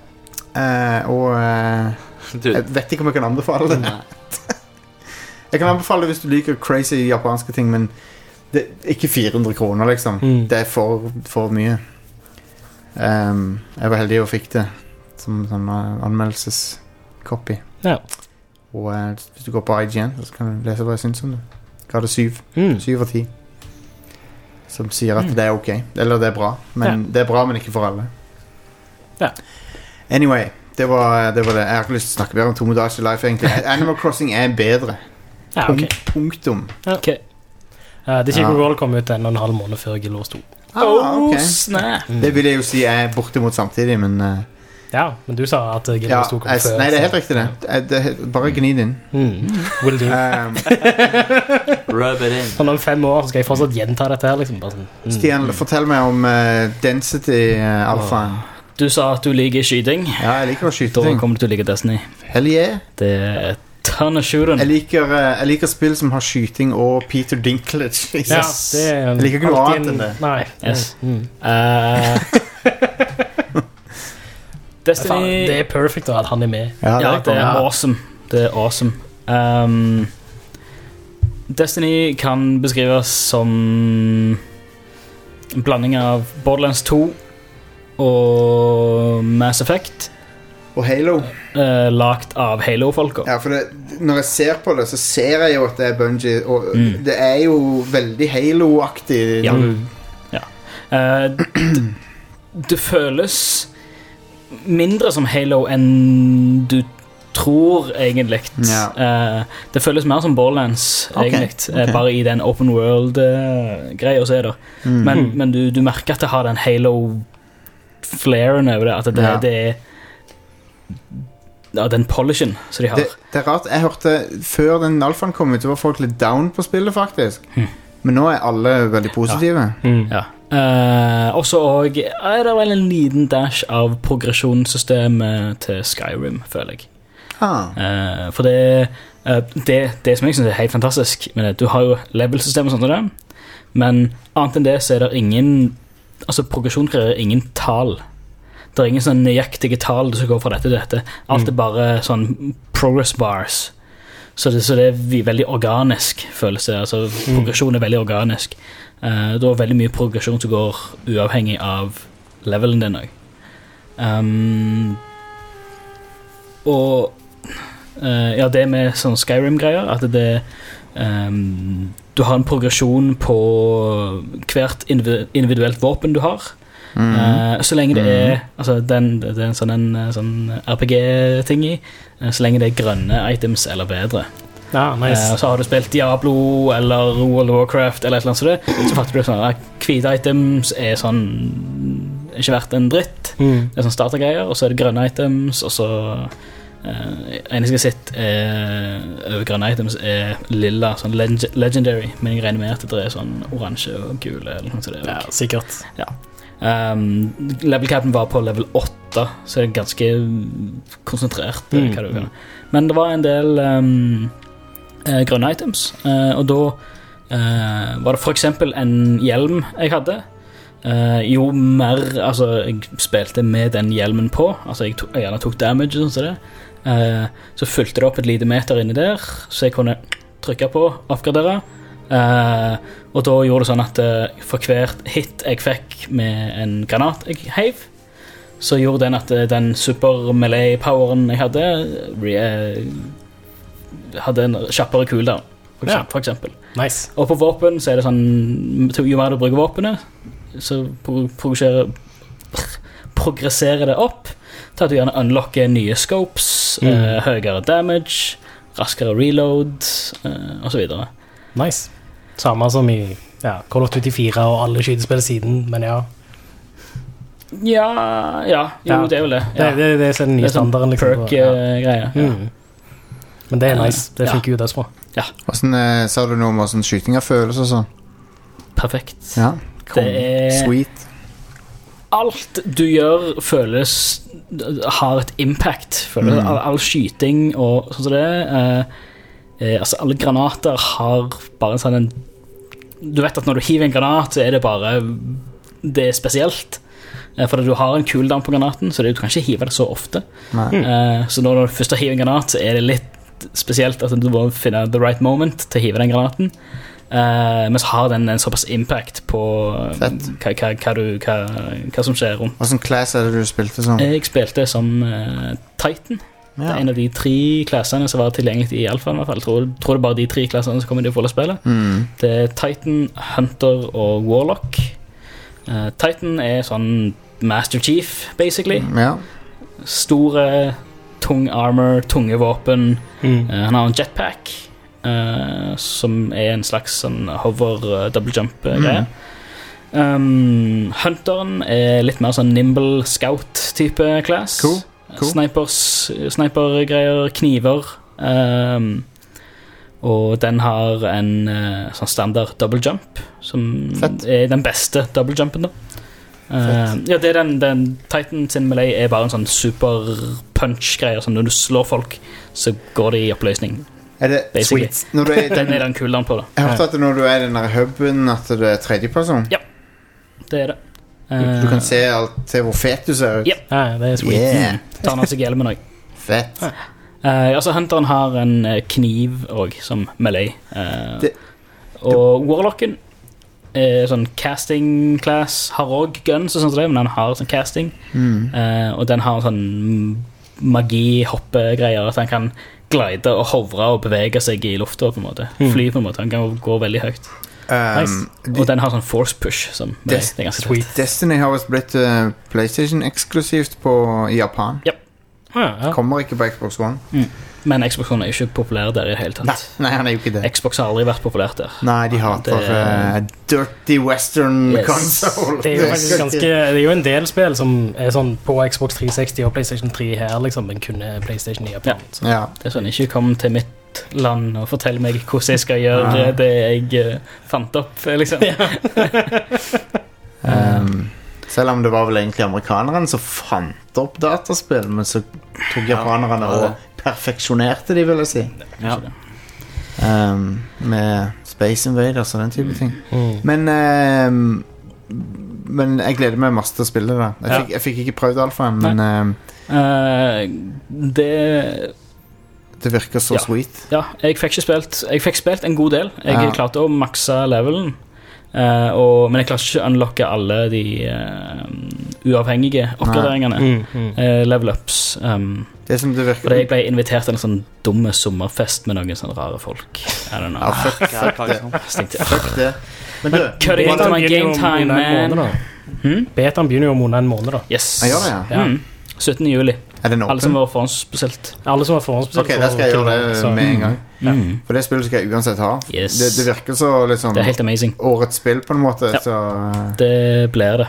[SPEAKER 3] Jeg vet ikke om jeg kan anbefale det. Jeg kan anbefale det hvis du liker crazy japanske ting, men det er ikke 400 kroner liksom. Det er for mye. Jeg var heldig og fikk det som sånn anmeldelsescopy.
[SPEAKER 4] Ja.
[SPEAKER 3] Og hvis du går på IGN, så kan du lese hva jeg synes om det. Ga det 7 av 10. Som sier at det er ok. Eller det er bra. Men det er bra, men ikke for alle.
[SPEAKER 4] Ja.
[SPEAKER 3] Anyway, det var det. Jeg har ikke lyst til å snakke mer om Tomodachi Life egentlig. Animal Crossing er bedre.
[SPEAKER 4] Ja, ok.
[SPEAKER 3] Punktum.
[SPEAKER 4] Ja. Okay. Digital Roll kom ut 1,5 måned før Guild Wars 2.
[SPEAKER 3] Okay.
[SPEAKER 6] Snap.
[SPEAKER 3] Det vil jeg jo si er bortimot samtidig, men...
[SPEAKER 4] Ja, men du sa at Guild Wars 2 kom før.
[SPEAKER 3] Nei, det er helt riktig det. Bare gni det inn.
[SPEAKER 4] Will do.
[SPEAKER 5] Rub it in.
[SPEAKER 4] Sånn om 5 år så skal jeg fortsatt gjenta dette her liksom. Bare sånn,
[SPEAKER 3] Stian, fortell meg om Density Alphaen.
[SPEAKER 6] Du sa at du liker skyting.
[SPEAKER 3] Ja, jeg liker å skyte
[SPEAKER 6] Da
[SPEAKER 3] ting.
[SPEAKER 6] kommer du til å like Destiny.
[SPEAKER 3] Hell yeah.
[SPEAKER 6] Det er ton of shooting.
[SPEAKER 3] Jeg liker spill som har skyting og Peter Dinklage.
[SPEAKER 4] Ja, det er
[SPEAKER 3] Jeg liker ikke noe
[SPEAKER 4] alltid
[SPEAKER 3] annet enn det.
[SPEAKER 4] Nei.
[SPEAKER 6] Yes. Destiny
[SPEAKER 4] Det er perfect at han er med.
[SPEAKER 3] Ja,
[SPEAKER 6] det er awesome. Det er awesome. Destiny kan beskrives som en blanding av Borderlands 2 og Mass Effect.
[SPEAKER 3] Og Halo.
[SPEAKER 6] Lagt av Halo-folka.
[SPEAKER 3] Ja, for når jeg ser på det, så ser jeg jo at det er Bungie, og det er jo veldig Halo-aktig.
[SPEAKER 6] Ja. Det føles mindre som Halo enn du tror egentlig. Det føles mer som Borderlands egentlig. Bare i den open world-greia så er det. Men du merker at det har den Halo-flaren over det, at det er den polishen som de har.
[SPEAKER 3] Det er rart, jeg hørte før den alfaen kom ut, så var folk litt down på spillet faktisk. Men nå er alle veldig positive.
[SPEAKER 6] Ja. Og så er det vel en liten dash av progresjonssystemet til Skyrim, føler jeg. For det som jeg synes er helt fantastisk, men du har jo level-system og sånt og det, men annet enn det så er det ingen, altså progresjon krever ingen tall. Det er ingen sånn nøyaktige tall du skal gå fra dette til dette. Alt er bare sånn progress bars. Så det er veldig organisk følelse. Altså progresjon er veldig organisk. Det er veldig mye progresjon som går uavhengig av levelen din også. Og det med sånn Skyrim-greier, at du har en progresjon på hvert individuelt våpen du har. Så lenge det er altså det er en sånn RPG-ting i, så lenge det er grønne items eller bedre.
[SPEAKER 4] Nice.
[SPEAKER 6] Så har du spilt Diablo eller World of Warcraft eller et eller annet sånt, så fatter du sånn at hvite items er sånn ikke verdt en dritt. Det er sånn startergreier, og så er det grønne items, og så eneste jeg sitt over grønne items er lilla, sånn legendary, men jeg regner med at det er sånn oransje og gule eller noe sånt.
[SPEAKER 4] Ja, sikkert.
[SPEAKER 6] Ja. Level capen var på level 8, så det er ganske konsentrert hva du kan. Men det var en del grønne items, og da var det for eksempel en hjelm jeg hadde. Jo mer altså, jeg spilte med den hjelmen på, altså jeg gjerne tok damage og sånn, så fulgte det opp et lite meter inni der, så jeg kunne trykke på, oppgradere. Og da gjorde det sånn at for hvert hit jeg fikk med en granat jeg heiv, så gjorde den at den super melee poweren jeg hadde en kjappere cooldown for eksempel.
[SPEAKER 4] Nice. Og
[SPEAKER 6] på våpen så er det sånn, jo mer du bruker våpenet, så progresserer det opp til at du gjerne unlocker nye scopes, høyere damage, raskere reload og så videre.
[SPEAKER 4] Nice. Samme som i Call of Duty 4 og alle skytespill siden, men ja.
[SPEAKER 6] Ja, det er vel det. Ja.
[SPEAKER 4] Det er den nye standarden. Liksom,
[SPEAKER 6] perk-greie.
[SPEAKER 4] Men det er nice. Det funker jo dødsbra.
[SPEAKER 6] Ja.
[SPEAKER 3] Hvordan, sa du noe om hvordan skytinga føles og sånn?
[SPEAKER 6] Perfekt.
[SPEAKER 3] Ja,
[SPEAKER 6] det er
[SPEAKER 3] sweet.
[SPEAKER 6] Alt du gjør føles har et impact. Føles all skyting og sånn som det. Altså alle granater har bare en sånn du vet at når du hiver en granat, så er det bare det er spesielt. For du har en cooldown på granaten, så du kan ikke hive det så ofte. Så når du først har hivet en granat, så er det litt spesielt at du må finne the right moment til å hive den granaten. Men så har den en såpass impact på hva som skjer rundt.
[SPEAKER 3] Hvilken class er det du spilte som?
[SPEAKER 6] Jeg spilte som Titan. Det er en av de 3 klassene som var tilgjengelig i alfaen i hvert fall. Jeg tror det er bare de 3 klassene som kommer til å få spille. Det er Titan, Hunter og Warlock. Titan er sånn Master Chief, basically. Store, tung armor, tunge våpen. Han har en jetpack, som er en slags sånn hover double jump-greie. Hunteren er litt mer sånn nimble scout-type class. Cool. Sniper-greier, kniver. Og den har en sånn standard double jump, som er den beste double jumpen da. Ja, det er den Titan sin melee er bare en sånn super punch-greier, sånn når du slår folk, så går det i oppløsning.
[SPEAKER 3] Er det
[SPEAKER 6] basically
[SPEAKER 3] sweet?
[SPEAKER 6] Den er den cooldown på da.
[SPEAKER 3] Jeg har hørt at når du er i den der hubben, at det er tredjeperson.
[SPEAKER 6] Ja, det er det.
[SPEAKER 3] Du kan se alt til hvor fet du ser ut.
[SPEAKER 6] Ja, det er sweet. Tar han av seg hjelmen også.
[SPEAKER 3] Fett.
[SPEAKER 6] Altså Hunteren har en kniv også, som melee. Og Warlocken er sånn casting class, har også guns og sånt, men han har sånn casting. Og den har sånn magi-hoppe-greier, at han kan glide og hovre og bevege seg i lufta på en måte. Fly på en måte, han kan gå veldig høyt. Nice. Og den har sånn force push som det er ganske sweet.
[SPEAKER 3] Destiny har vist blitt PlayStation eksklusivt i Japan. Kommer ikke på Xbox One.
[SPEAKER 6] Men Xbox One er jo ikke populær der i det hele tatt.
[SPEAKER 3] Nei, han er jo ikke det.
[SPEAKER 6] Xbox har aldri vært populært der.
[SPEAKER 3] Nei, de hater dirty western console.
[SPEAKER 4] Det er jo faktisk det er jo en del spill som er sånn på Xbox 360 og PlayStation 3 her liksom, men kunne PlayStation i Japan.
[SPEAKER 6] Det er sånn, ikke kom til mitt land og fortell meg hvordan jeg skal gjøre det jeg fant opp, liksom.
[SPEAKER 3] Selv om det var vel egentlig amerikanerne som fant opp dataspill, men så tok japanerne og perfeksjonerte de, vil jeg si. Med Space Invaders og den type ting. Men jeg gleder meg masse til å spille det. Jeg fikk ikke prøvd alfaen, men det virker så sweet. Ja, jeg fikk spilt en god del. Jeg klarte å makse levelen, men jeg klarte ikke å unlocke alle de uavhengige oppgraderingene, level-ups. Fordi jeg ble invitert til en sånn dumme sommerfest med noen sånne rare folk. I don't know. Fuck det.
[SPEAKER 6] Men cutting into my game time, man.
[SPEAKER 4] Betaen begynner jo om en måned da.
[SPEAKER 6] Yes. 17. juli. Alle som var forhåndsbestilt.
[SPEAKER 3] Ok, der skal jeg gjøre det med en gang. For det spillet skal jeg uansett ha. Det virker så liksom
[SPEAKER 6] det er helt amazing.
[SPEAKER 3] Årets spill på en måte. Så
[SPEAKER 6] det blir det.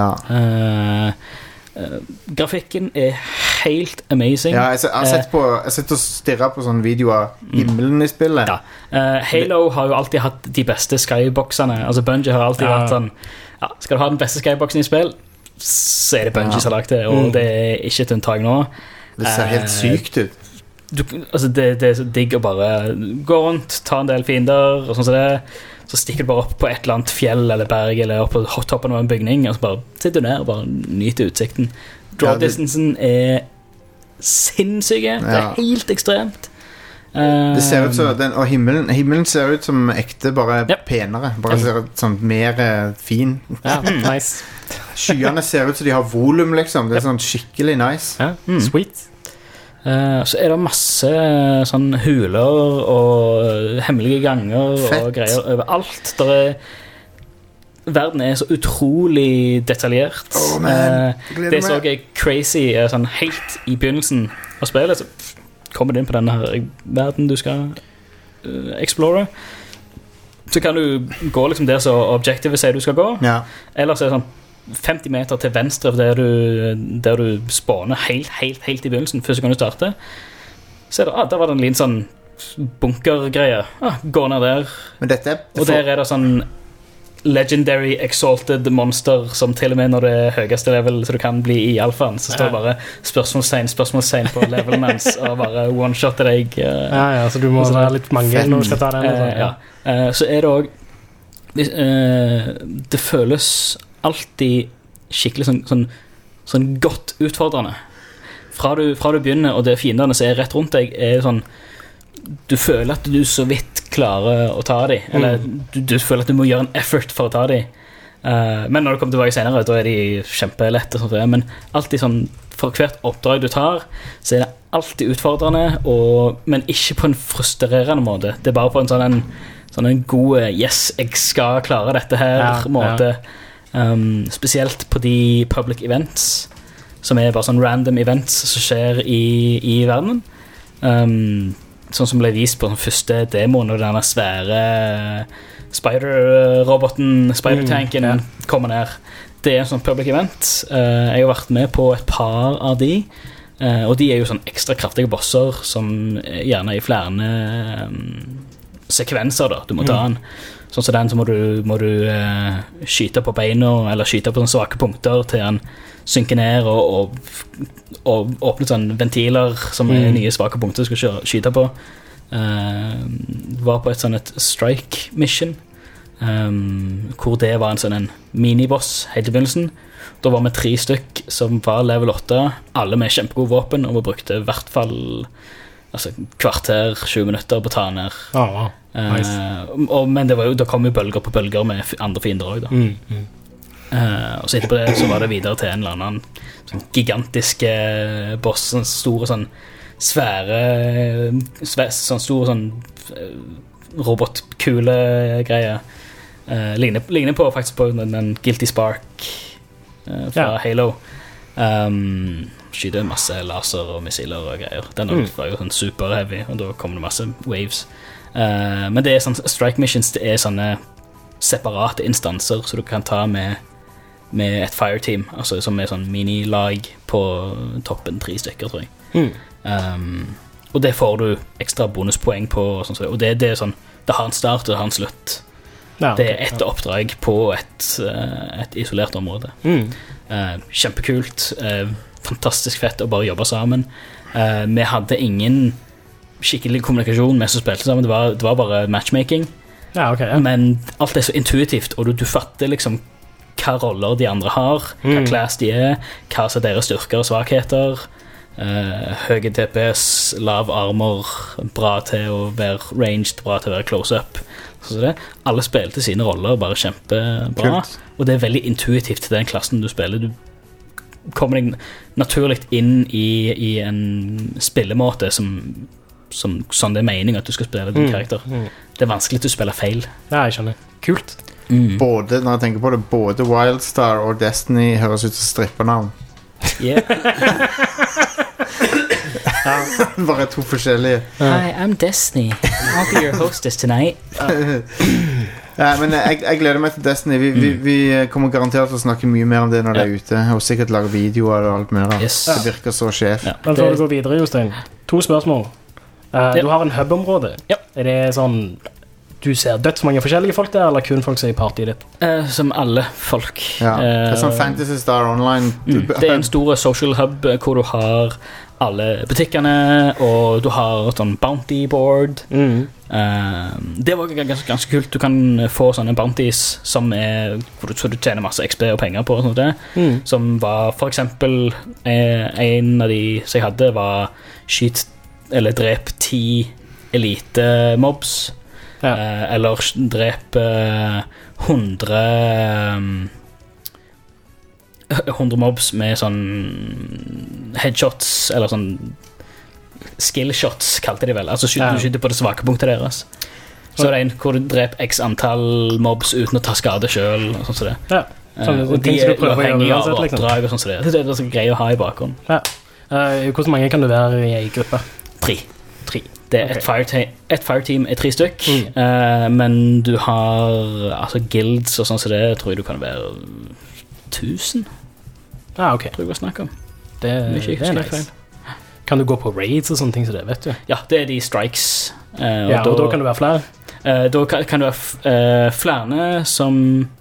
[SPEAKER 6] Grafikken er helt amazing.
[SPEAKER 3] Jeg har sett og stirret på sånne videoer himmelen i spillet.
[SPEAKER 6] Halo har jo alltid hatt de beste skyboxene. Altså Bungie har alltid vært sånn, skal du ha den beste skyboxen i spill, så er det Bungie som har lagt det, og det er ikke et unntak nå.
[SPEAKER 3] Det ser helt sykt ut.
[SPEAKER 6] Det er så digg å bare gå rundt, ta en del fiender og sånn som det. Så stikker du bare opp på et eller annet fjell eller berg eller opp på toppen av en bygning, og så bare sitter du ned og bare nyter utsikten. Draw distancen er sinnssyke. Det er helt ekstremt.
[SPEAKER 3] Det ser ut som og himmelen ser ut som ekte, bare penere. Bare ser ut sånn mer fin.
[SPEAKER 4] Nice.
[SPEAKER 3] Skyene ser ut som de har volum, liksom. Det er sånn skikkelig nice.
[SPEAKER 4] Sweet.
[SPEAKER 6] Så er det masse sånn huler og hemmelige ganger og greier overalt. Verden er så utrolig detaljert. Det så er crazy, sånn helt i begynnelsen av spillet, så kommer du inn på denne her verden du skal explore. Så kan du gå liksom der så objektivet sier du skal gå. Eller så er det sånn 50 meter til venstre der du spawner helt i begynnelsen, første gang du starter, så der var det en liten sånn bunkergreie. Gå ned der.
[SPEAKER 3] Men dette
[SPEAKER 6] og der det sånn legendary exalted monster som til og med når det høyeste level så du kan bli i alfaen, så står bare spørsmålstegn på levelen hans og bare one-shotter deg.
[SPEAKER 13] Så du må være litt mange når du skal ta den.
[SPEAKER 6] Så det også det føles alltid skikkelig sånn godt utfordrende. Fra du begynner, og det fiendene som rett rundt deg, sånn du føler at du så vidt klarer å ta dem, eller du føler at du må gjøre en effort for å ta dem. Men når du kommer tilbake senere, da de kjempelette, men alltid sånn, for hvert oppdrag du tar, så det alltid utfordrende, men ikke på en frustrerende måte. Det bare på en sånn en god, yes, jeg skal klare dette her måte. Spesielt på de public events, som bare sånn random events som skjer i verden. Sånn som ble vist på den første demoen og denne svære spider-roboten, spider-tanken kommer ned. Det en sånn public event. Jeg har vært med på et par av de, og de jo sånn ekstra kraftige bosser som gjerne i flere sekvenser da, du må ta den. Sånn som den så må du skyte på beina eller skyte på sånne svake punkter til han synker ned og åpne sånne ventiler som nye svake punkter du skal skyte på. Var på et sånn et strike mission hvor det var en sånn en miniboss helt i begynnelsen. Da var vi 3 stykk som var level 8, alle med kjempegode våpen, og vi brukte i hvert fall kvarter, 20 minutter på å ta ned.
[SPEAKER 13] Wow. Nice.
[SPEAKER 6] Men da kom jo bølger på bølger med andre fiender også da. Og så etterpå det så var det videre til en eller annen sånn gigantiske boss, sånn store sånn sånn store sånn robotkule greier. Ligner på faktisk på den Guilty Spark fra Halo. Skyter masse laser og missiler og greier. Den var jo sånn super heavy, og da kommer det masse waves. Men det sånn strike missions, det sånne separate instanser så du kan ta med et fireteam, altså som sånn minilag på toppen 3 stykker, tror jeg. Og det får du ekstra bonuspoeng på, og det sånn, det har en start og det har en slutt. Det et oppdrag på et isolert område. Kjempekult, fantastisk fett å bare jobbe sammen. Vi hadde ingen skikkelig kommunikasjon med som spilte sammen, det var bare matchmaking. Men alt så intuitivt, og du fatter liksom hva roller de andre har, hva class de hva som deres styrker og svakheter, høye DPS, lav armor, bra til å være ranged, bra til å være close-up. Så det, alle spilte sine roller bare kjempebra. Kult. Og det veldig intuitivt til den klassen du spiller. Du kommer deg naturlig inn i en spillemåte som sånn det meningen at du skal spille din karakter. Det vanskelig til å spille feil.
[SPEAKER 13] Ja, jeg skjønner. Kult.
[SPEAKER 3] Både, når jeg tenker på det, både Wildstar og Destiny høres ut som strippernavn. Bare 2 forskjellige.
[SPEAKER 6] Hi, I'm Destiny. I'll be your hostess tonight.
[SPEAKER 3] Men jeg gleder meg til Destiny. Vi kommer garantert til å snakke mye mer om det når det ute, og sikkert lage videoer og alt mer. Det virker så sjef.
[SPEAKER 13] Men før du går videre, Jostein, 2 spørsmål. Du har en hub-område. Det sånn du ser dødsmange forskjellige folk der, eller kun folk som i partyet ditt?
[SPEAKER 6] Som alle folk.
[SPEAKER 3] Det sånn Fantasy Star Online.
[SPEAKER 6] Det en stor social hub hvor du har alle butikkene, og du har sånn bounty board. Det var ganske kult. Du kan få sånne bounties som hvor du tjener masse XP og penger på, sånn det. Som var for eksempel en av de som jeg hadde var skyt eller drep 10 elite mobs. Eller drep 100 mobs med sånn headshots eller sånn skillshots kalte de vel, altså du skyter på det svake punktet deres. Så det en hvor du drep x antall mobs uten å ta skade selv og sånn som det. Og de uavhengig av oppdrag og sånn som det. Det så greit å ha i bakgrunnen.
[SPEAKER 13] Hvor mange kan du være i en gruppe?
[SPEAKER 6] 3. Det et fireteam 3 stykk, men du har altså guilds og sånn som det, tror jeg du kan være 1000,
[SPEAKER 13] ok.
[SPEAKER 6] tror jeg var snakk om.
[SPEAKER 13] Det er nice. Kan du gå på raids og sånne ting som det, vet du?
[SPEAKER 6] Ja, det er de strikes.
[SPEAKER 13] Og da kan det være flere?
[SPEAKER 6] Da kan det være flere som...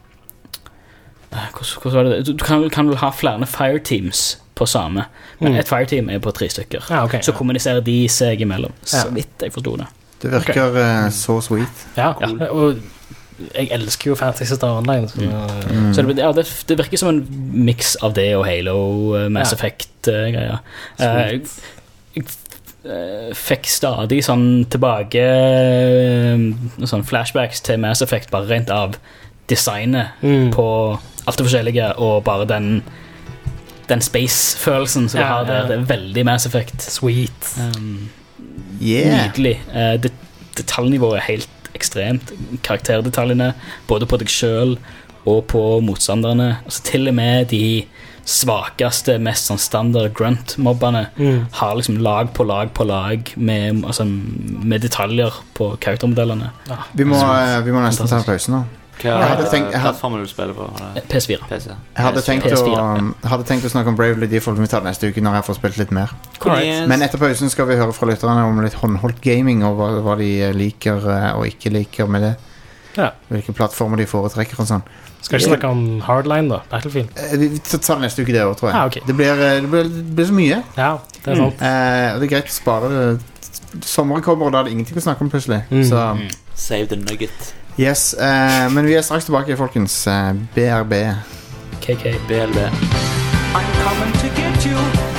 [SPEAKER 6] Hvordan var det? Du kan vel ha flere fireteams på samme, men et fireteam er på 3 stykker. Så kommuniserer de seg imellom, så vidt jeg forstod det.
[SPEAKER 3] Det virker så sweet.
[SPEAKER 13] Ja, cool. Og jeg elsker jo Fantasy Star Online.
[SPEAKER 6] Så det virker som en mix av det og Halo, Mass Effect-greier. Jeg fikk stadig sånn tilbake sånn flashbacks til Mass Effect, bare rent av designet på alt det forskjellige, og bare den space-følelsen som du har der. Det er veldig Mass Effect.
[SPEAKER 13] Sweet.
[SPEAKER 6] Nydelig. Detaljnivået er helt ekstremt. Karakterdetaljene, både på deg selv og på motstanderne. Altså til og med de svakeste, mest sånn standard grunt-mobbene har liksom lag på lag på lag med detaljer på karaktermodellene.
[SPEAKER 3] Vi må nesten ta en pause nå.
[SPEAKER 5] Hva plattformen du spiller på?
[SPEAKER 6] PS4.
[SPEAKER 5] PC.
[SPEAKER 3] Jeg hadde tenkt å snakke om Bravely Default, men vi tar det neste uke når jeg får spilt litt mer. Men etter pausen skal vi høre fra lytterne om litt håndholdt gaming, og hva de liker og ikke liker med det. Hvilke plattformer de foretrekker og sånn.
[SPEAKER 13] Skal vi snakke om Hardline da, Battlefield?
[SPEAKER 3] Vi tar det neste uke det også, tror jeg.
[SPEAKER 13] Okay.
[SPEAKER 3] Det blir så mye.
[SPEAKER 13] Ja, det er sant.
[SPEAKER 3] Og det er greit å spare det. Sommeren kommer, og da er det ingenting å snakke om plutselig. Så
[SPEAKER 5] save the nugget.
[SPEAKER 3] yes, men vi er straks tilbake, folkens. BRB
[SPEAKER 6] KK
[SPEAKER 5] BLB.
[SPEAKER 10] I'm coming to get you.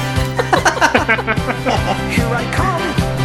[SPEAKER 10] Here I come.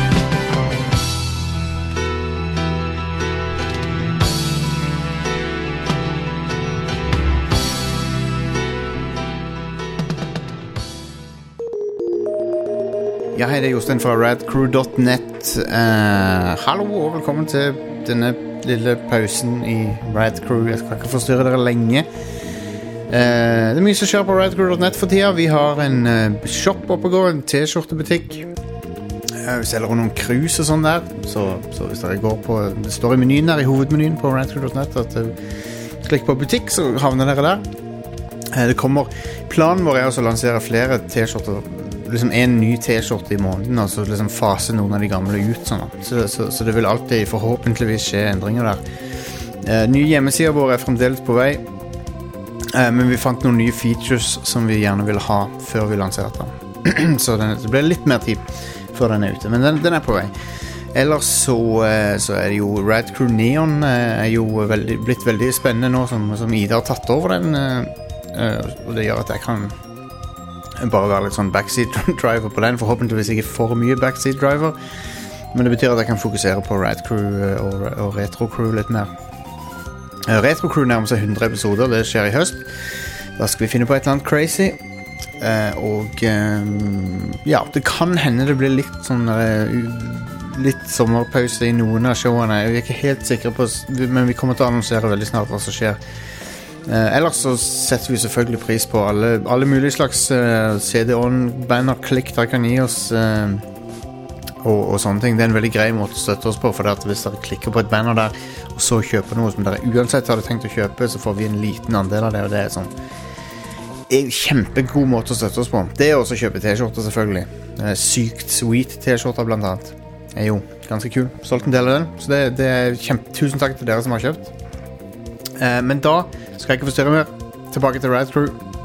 [SPEAKER 3] Ja, hei, det er Jostein fra radcrew.net. Hallo og velkommen til denne lille pausen i Radcrew. Jeg skal ikke forstyrre dere lenge. Det er mye som skjer på radcrew.net for tida. Vi har en shop oppe og går, en t-skjortebutikk. Vi selger noen krus og sånn der. Så hvis dere går på, det står i menyen der, i hovedmenyen på radcrew.net, at klikk på butikk, så havner dere der. Det kommer, planen vår er også å lansere flere t-skjorter, liksom en ny t-skjorte i måneden, og så liksom fase noen av de gamle ut sånn. Så det vil alltid forhåpentligvis skje endringer der. Nye hjemmesider våre er fremdeles på vei, men vi fant noen nye features som vi gjerne vil ha før vi lanserte den. Så det ble litt mer tid før den er ute, men den er på vei. Ellers så er det jo Radcrew Neon er jo blitt veldig spennende nå, som Ida har tatt over den, og det gjør at jeg kan bare være litt sånn backseat driver på den. Forhåpentligvis ikke for mye backseat driver, men det betyr at jeg kan fokusere på Radcrew og Retrocrew litt mer. Retrocrew nærmer seg 100 episoder. Det skjer i høst. Da skal vi finne på et eller annet crazy, og ja, det kan hende det blir litt sånn litt sommerpause i noen av showene. Jeg er ikke helt sikker på, men vi kommer til å annonsere veldig snart hva som skjer. Ellers så setter vi selvfølgelig pris på alle mulige slags CD-on-banner, klikk dere kan gi oss og sånne ting. Det er en veldig grei måte å støtte oss på, for at hvis dere klikker på et banner der og så kjøper noe som dere uansett hadde tenkt å kjøpe, så får vi en liten andel av det, og det er sånn en kjempegod måte å støtte oss på. Det er også å kjøpe t-skjorter selvfølgelig. Sykt sweet t-skjorter blant annet er jo ganske kul. Solgt en del av den, så det er tusen takk til dere som har kjøpt. Men da skal jeg ikke forstyrre mer. Tilbake til Radcrew.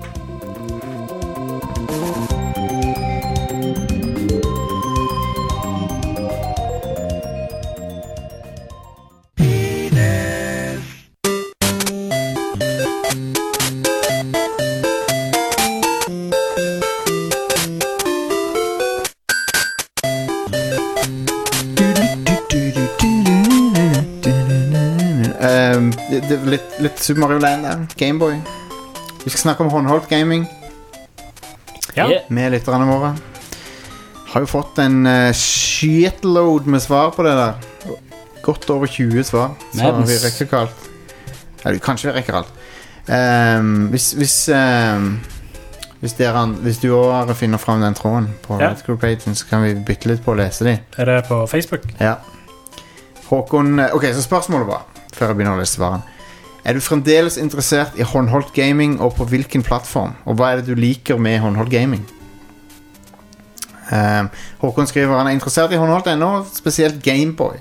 [SPEAKER 3] Det er litt Super Mario Land der, Gameboy. Vi skal snakke om håndholdt gaming med lytterne våre. Har jo fått en shitload med svar på det der. Godt over 20 svar. Så vi rekker ikke alt. Eller kanskje vi rekker alt. Hvis du også finner frem den tråden på Radcrew-pagen, så kan vi bytte litt på å lese de.
[SPEAKER 13] Er det på Facebook?
[SPEAKER 3] Ja. Håkon, ok, så spørsmålet var, før jeg begynner å lese svaren. Er du fremdeles interessert i håndholdt gaming, og på hvilken plattform? Og hva er det du liker med håndholdt gaming? Håkon skriver han er interessert i håndholdt ennå, spesielt Gameboy.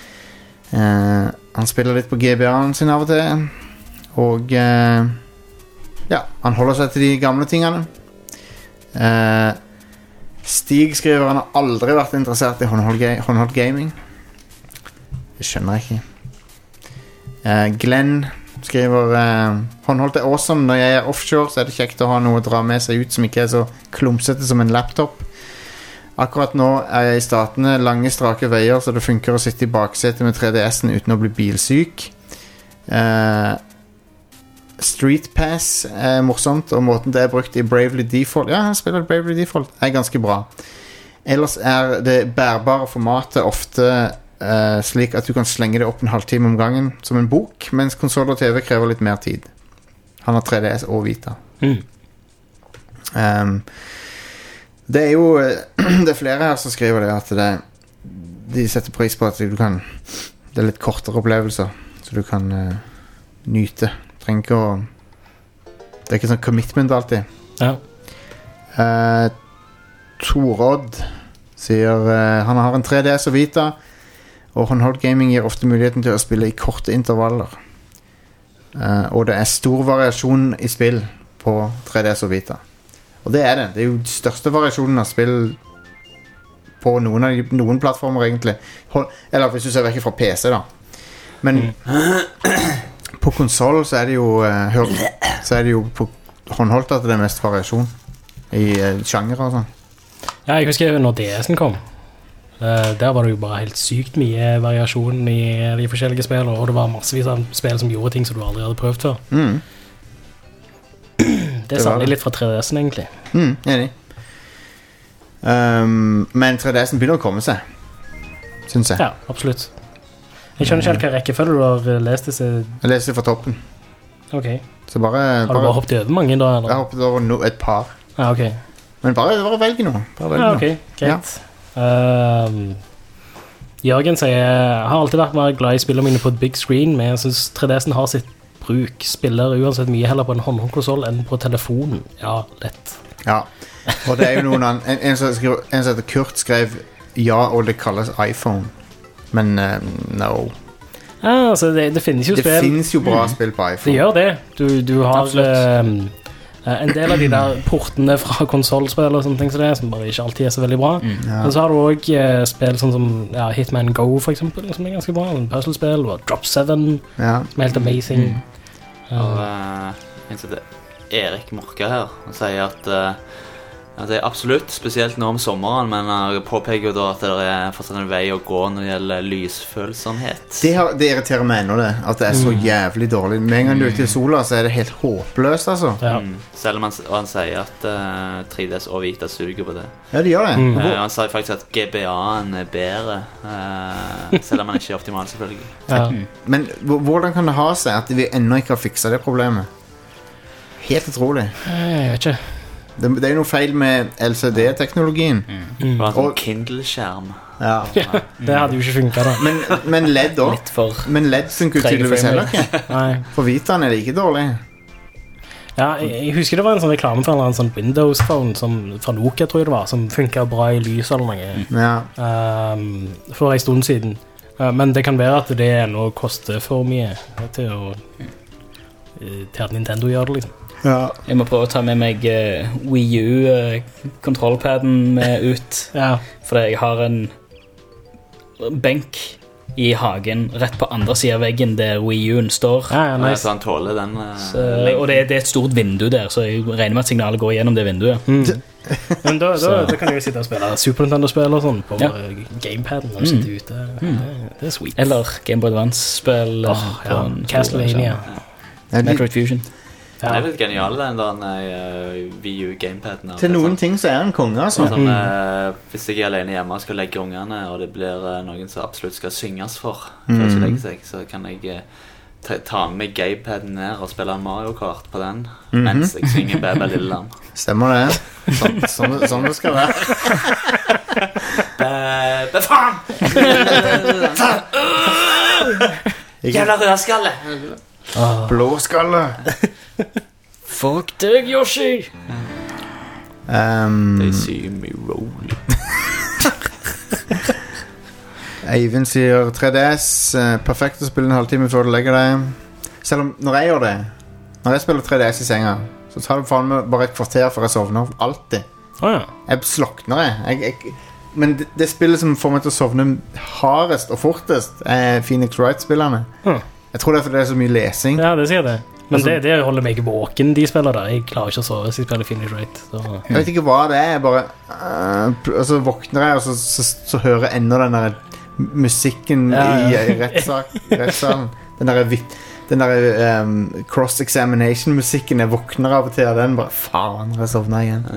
[SPEAKER 3] Han spiller litt på GBA-en sin av og til. Og ja, han holder seg til de gamle tingene. Stig skriver han har aldri vært interessert i håndholdt gaming. Det skjønner jeg ikke. Glenn skriver håndholdt er awesome. Når jeg er offshore så er det kjekt å ha noe å dra med seg ut som ikke er så klumsete som en laptop. Akkurat nå er jeg i statene, lange strake veier, så det funker å sitte i baksetet med 3DS-en uten å bli bilsyk. Street Pass er morsomt, og måten det er brukt i Bravely Default, ja, jeg spiller Bravely Default, er ganske bra. Ellers er det bærbare formatet ofte slik at du kan slenge det opp en halvtime om gangen som en bok, mens konsol og TV krever litt mer tid. Han har 3DS og Vita. Det er jo det er flere her som skriver det at de setter pris på at du kan, det er litt kortere opplevelser så du kan nyte. Trenger ikke å, det er ikke sånn commitment alltid. Torodd sier han har en 3DS og Vita, og håndholdt gaming gir ofte muligheten til å spille i korte intervaller, og det er stor variasjon i spill på 3DS og Vita. Og det er jo den største variasjonen av spill på noen plattformer egentlig. Eller hvis du ser vekk fra PC da. Men på konsol så er det jo på håndholdt at det er mest variasjon i genre og sånn.
[SPEAKER 13] Ja, jeg husker når DS-en kom. Der var det jo bare helt sykt mye variasjon i de forskjellige spillene, og det var massevis av spill som gjorde ting som du aldri hadde prøvd før. Det savner litt fra 3DS'en egentlig.
[SPEAKER 3] Enig. Men 3DS'en begynner å komme seg, synes jeg.
[SPEAKER 13] Ja, absolutt. Jeg skjønner ikke helt hva rekkefølge du har lest disse.
[SPEAKER 3] Jeg leste det fra toppen.
[SPEAKER 13] Ok.
[SPEAKER 3] Så bare,
[SPEAKER 13] har du bare hoppet over mange da? Eller?
[SPEAKER 3] Jeg har hoppet over et par.
[SPEAKER 13] Ja, ok.
[SPEAKER 3] Men bare velge noe.
[SPEAKER 13] Ja, ok, greit. Jørgen sier jeg har alltid vært mer glad i spillene mine på et big screen, men jeg synes 3DS'en har sitt bruk. Spiller uansett mye heller på en håndholdkonsol enn på telefonen. Ja, lett. Ja, og det er jo noen en som heter Kurt skrev ja, og det kalles iPhone. Men no. Ja, altså det finnes jo spill. Det finnes jo bra spill på iPhone. Det gjør det. Du har en del av de der portene fra konsolspill og sånne ting som det, som bare ikke alltid er så veldig bra. Men så har du også spill sånn som Hitman Go for eksempel, som er ganske bra. Puzzlespill, og Drop 7, som er helt amazing.
[SPEAKER 5] Og en som heter Erik Morka her, han sier at det er absolutt, spesielt nå om sommeren, men han påpeker jo da at det er fortsatt en vei å gå når det gjelder lysfølsomhet. Det irriterer meg ennå det, at det er så jævlig dårlig. Med en gang du er ute i sola, så er det helt håpløst, altså. Selv om han sier at 3DS og Vita suger på det. Ja, de gjør det. Han sier faktisk at GBA-en er bedre, selv om han ikke er optimal, selvfølgelig. Men hvordan kan det ha seg at vi ennå ikke har fikset det problemet? Helt utrolig. Jeg vet ikke. Det er jo noe feil med LCD-teknologien. Bare en sånn Kindle-skjerm.
[SPEAKER 13] Ja. Det hadde jo ikke funket da.
[SPEAKER 3] Men LED også. Men LED funker jo tydeligvis heller ikke. For Vitaen er det ikke dårlig.
[SPEAKER 13] Ja, jeg husker det var en sånn reklame for en sånn Windows-phone fra Nokia, tror jeg det var, som funket bra i lys eller noe. For en stund siden. Men det kan være at det nå koster for mye til at Nintendo gjør det, liksom.
[SPEAKER 6] Ja. Jeg må prøve å ta med meg Wii U-kontrollpaden ut, fordi jeg har en benk i hagen rett på andre siden av veggen der Wii U-en står.
[SPEAKER 5] Nice. Så han tåler den
[SPEAKER 6] og det er et stort vindu der, så jeg regner med at signalet går gjennom det vinduet.
[SPEAKER 13] Men da kan jeg jo sitte og spille Super Nintendo-spill og sånn på gamepaden når du sitter ute. Det er sweet.
[SPEAKER 6] Eller Game Boy Advance-spill
[SPEAKER 13] Castlevania,
[SPEAKER 6] Metroid Fusion.
[SPEAKER 5] Den er litt genial, den Wii U gamepaden.
[SPEAKER 3] Til noen ting så er den konge, altså.
[SPEAKER 5] Hvis jeg er alene hjemme og skal legge ungene, og det blir noen som absolutt skal synges for før de skal legge seg, så kan jeg ta med gamepaden ned og spille Mario Kart på den mens jeg synger Bæbæ Lille Lam.
[SPEAKER 3] Stemmer det. Sånn det skal være.
[SPEAKER 5] Bæbæ faen! Jævla rødskalle!
[SPEAKER 3] Blåskalle.
[SPEAKER 6] Fuck deg, Yoshi.
[SPEAKER 5] They see me roll.
[SPEAKER 3] Eivind sier 3DS perfekt å spille en halvtime før du legger deg. Selv om når jeg gjør det, når jeg spiller 3DS i senga, så tar det faen meg bare et kvarter før jeg sovner. Alltid. Jeg slokner jeg. Men det spillet som får meg til å sovne hardest og fortest er Phoenix Wright-spillerne. Jeg tror det er fordi det er så mye lesing.
[SPEAKER 13] Ja, det sier det. Men altså, det holder meg ikke våken, de spiller da. Jeg klarer ikke å sove hvis jeg spiller Phoenix Wright.
[SPEAKER 3] Jeg vet ikke hva det er, jeg bare og så våkner jeg, og så hører jeg enda den der musikken i rettssalen. Den der cross-examination-musikken jeg våkner av og til av den. Bare faen, jeg sovner igjen.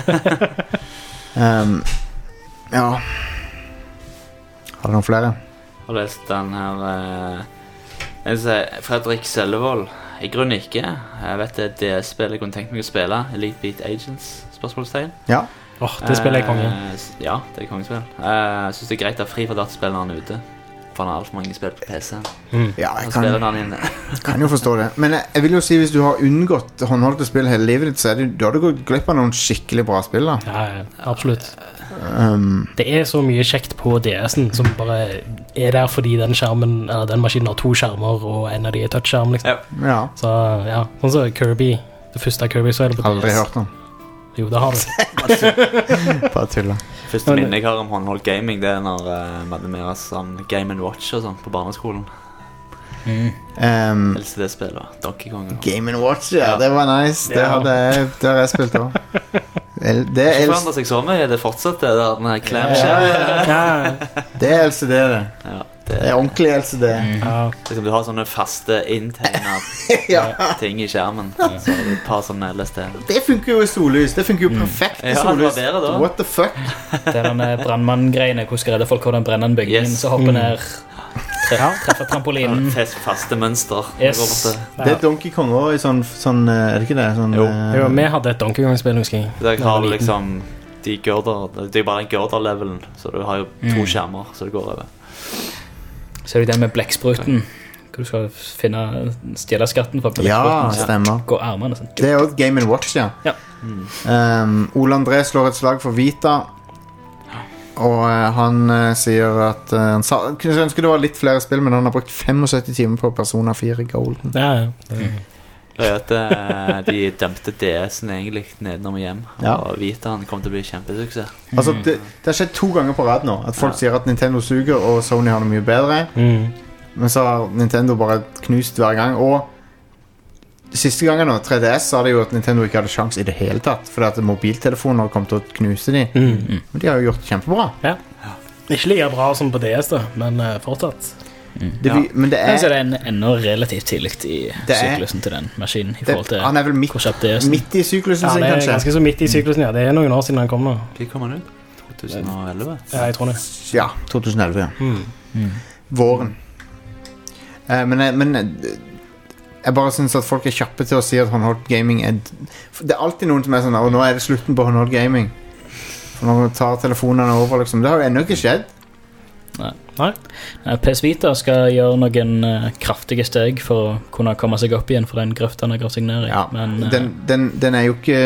[SPEAKER 3] Ja. Har du noen flere?
[SPEAKER 5] Jeg har lest den her Fredrik Sellevold. I grunnen ikke. Jeg vet det er DS-spill jeg kunne tenkt meg å spille. Elite Beat Agents, spørsmålstegn.
[SPEAKER 3] Ja.
[SPEAKER 13] Det spiller jeg konge.
[SPEAKER 5] Ja, det er kongespill. Jeg synes det er greit å ha fri for dataspilleren ute. For han har alt for mange spill på PC.
[SPEAKER 3] Ja, jeg kan jo forstå det. Men jeg vil jo si, hvis du har unngått håndholdte spill hele livet ditt, så du har gått glipp av noen skikkelig bra spill da.
[SPEAKER 13] Ja, absolutt. Det er så mye kjekt på DS-en som bare er der fordi den skjermen, eller den maskinen har 2 skjermer og en av de er touchskjerm liksom.
[SPEAKER 3] Ja.
[SPEAKER 13] Så ja, sånn så Kirby, det første Kirby så er det på DS.
[SPEAKER 3] Aldri hørt om.
[SPEAKER 13] Jo, det har du.
[SPEAKER 3] Bare tulla.
[SPEAKER 5] Første minne jeg har om håndholdt gaming, det er når vi hadde med oss sånn Game & Watch og sånn på barneskolen. LCD-spillet, Donkey Kong.
[SPEAKER 3] Game & Watch, ja, det var nice. Det har jeg spilt også. Det er
[SPEAKER 5] forandret seg så mye, det fortsatt det der, den her clamshell.
[SPEAKER 3] Det er LCD det.
[SPEAKER 5] Ja,
[SPEAKER 3] det er ordentlig LCD.
[SPEAKER 5] Liksom, du har sånne faste inntegnet ting i skjermen. Så det er et par sånne LSD.
[SPEAKER 3] Det funker jo i sollys. Det funker jo perfekt i sollys. What the fuck?
[SPEAKER 6] Det er denne brandmann-greiene. Hvordan skal redde folk av den brennende bygningen? Så hopper ned, treffer trampolinen.
[SPEAKER 5] Faste mønster.
[SPEAKER 3] Det er Donkey Kong også i sånn er det ikke det?
[SPEAKER 13] Jo, vi hadde et Donkey Kong-spill, husker jeg.
[SPEAKER 5] Der har du liksom det er bare den Girder-levelen, så du har jo 2 skjermer, så det går over.
[SPEAKER 6] Så er det den med blekkspruten. Hvor du skal stjele skatten fra blekkspruten.
[SPEAKER 3] Ja, stemmer.
[SPEAKER 6] Gå armene sånn.
[SPEAKER 3] Det er jo Game & Watch, ja. Ole André slår et slag for Vita. Og han sier at han ønsker det var litt flere spill, men han har brukt 75 timer på Persona 4 Golden.
[SPEAKER 5] Det er at de dømte DS-en egentlig nedenom hjem. Og Vitaen kom til å bli kjempesuksess.
[SPEAKER 3] Altså, det har skjedd 2 ganger på rad nå at folk sier at Nintendo suger og Sony har det mye bedre. Men så har Nintendo bare knust hver gang. Og siste gangen nå, 3DS, sa det jo at Nintendo ikke hadde sjans i det hele tatt, fordi at mobiltelefoner kom til å knuse de. Men de har jo gjort det kjempebra.
[SPEAKER 13] Ikke like bra som på DS da, men fortsatt.
[SPEAKER 3] Men det er
[SPEAKER 6] ennå relativt tidlig i syklusen til den maskinen i forhold til
[SPEAKER 3] han er vel midt i syklusen sin,
[SPEAKER 13] kanskje? Ja, det er ganske så midt i syklusen, ja. Det er noen år siden han kom nå.
[SPEAKER 5] Når kom han ut? 2011?
[SPEAKER 13] Ja, jeg tror det.
[SPEAKER 3] Ja, 2011, ja. Våren. Men jeg bare synes at folk er kjappe til å si at håndholdt gaming det er alltid noen som er sånn, og nå er det slutten på håndholdt gaming. For nå tar telefonene over, liksom. Det har jo ennå ikke skjedd.
[SPEAKER 6] Nei. PS Vita skal gjøre noen kraftige steg for å kunne komme seg opp igjen for den grøften han har gravd seg ned i.
[SPEAKER 3] Ja, men, den er jo ikke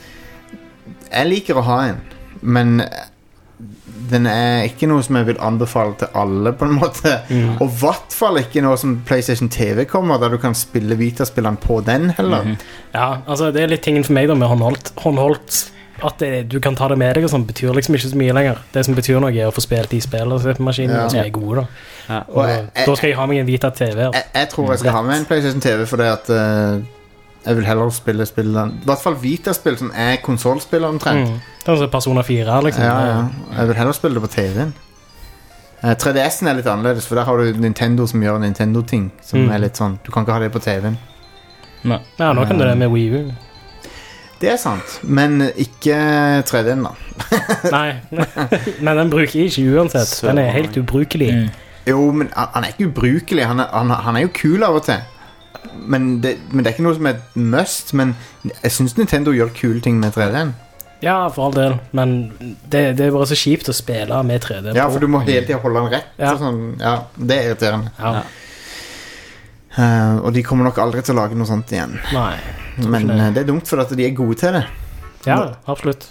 [SPEAKER 3] jeg liker å ha en, men den er ikke noe som jeg vil anbefale til alle på en måte. Og i hvert fall ikke noe som PlayStation TV kommer, der du kan spille Vita-spilleren på den heller.
[SPEAKER 13] Ja, altså det er litt tingen for meg da med håndholdt at du kan ta det med deg og sånn, betyr liksom ikke så mye lenger. Det som betyr noe er å få spilt de spillene på maskinen som er gode da. Og da skal jeg ha meg en Vita TV.
[SPEAKER 3] Jeg tror jeg skal ha med en PlayStation TV, for det at jeg vil heller spille i hvert fall Vita-spill som er konsolspill omtrent.
[SPEAKER 13] Det er altså Persona 4 liksom.
[SPEAKER 3] Ja. Jeg vil heller spille det på TV-en. 3DS'en er litt annerledes, for der har du Nintendo som gjør Nintendo-ting som er litt sånn, du kan ikke ha det på TV-en.
[SPEAKER 13] Ja, nå kan du det med Wii U.
[SPEAKER 3] Det er sant, men ikke 3D-en da.
[SPEAKER 13] Nei, men den bruker jeg ikke uansett. Den er helt ubrukelig.
[SPEAKER 3] Jo, men han er ikke ubrukelig. Han er jo kul av og til. Men det er ikke noe som er et must. Men jeg synes Nintendo gjør kule ting med 3D-en.
[SPEAKER 13] Ja, for all del. Men det er bare så kjipt å spille med 3D.
[SPEAKER 3] Ja, for du må hele tiden holde den rett. Sånn. Ja, det er irriterende. Og de kommer nok aldri til å lage noe sånt igjen.
[SPEAKER 13] Nei.
[SPEAKER 3] Men det dumt for at de gode til det.
[SPEAKER 13] Ja, absolutt.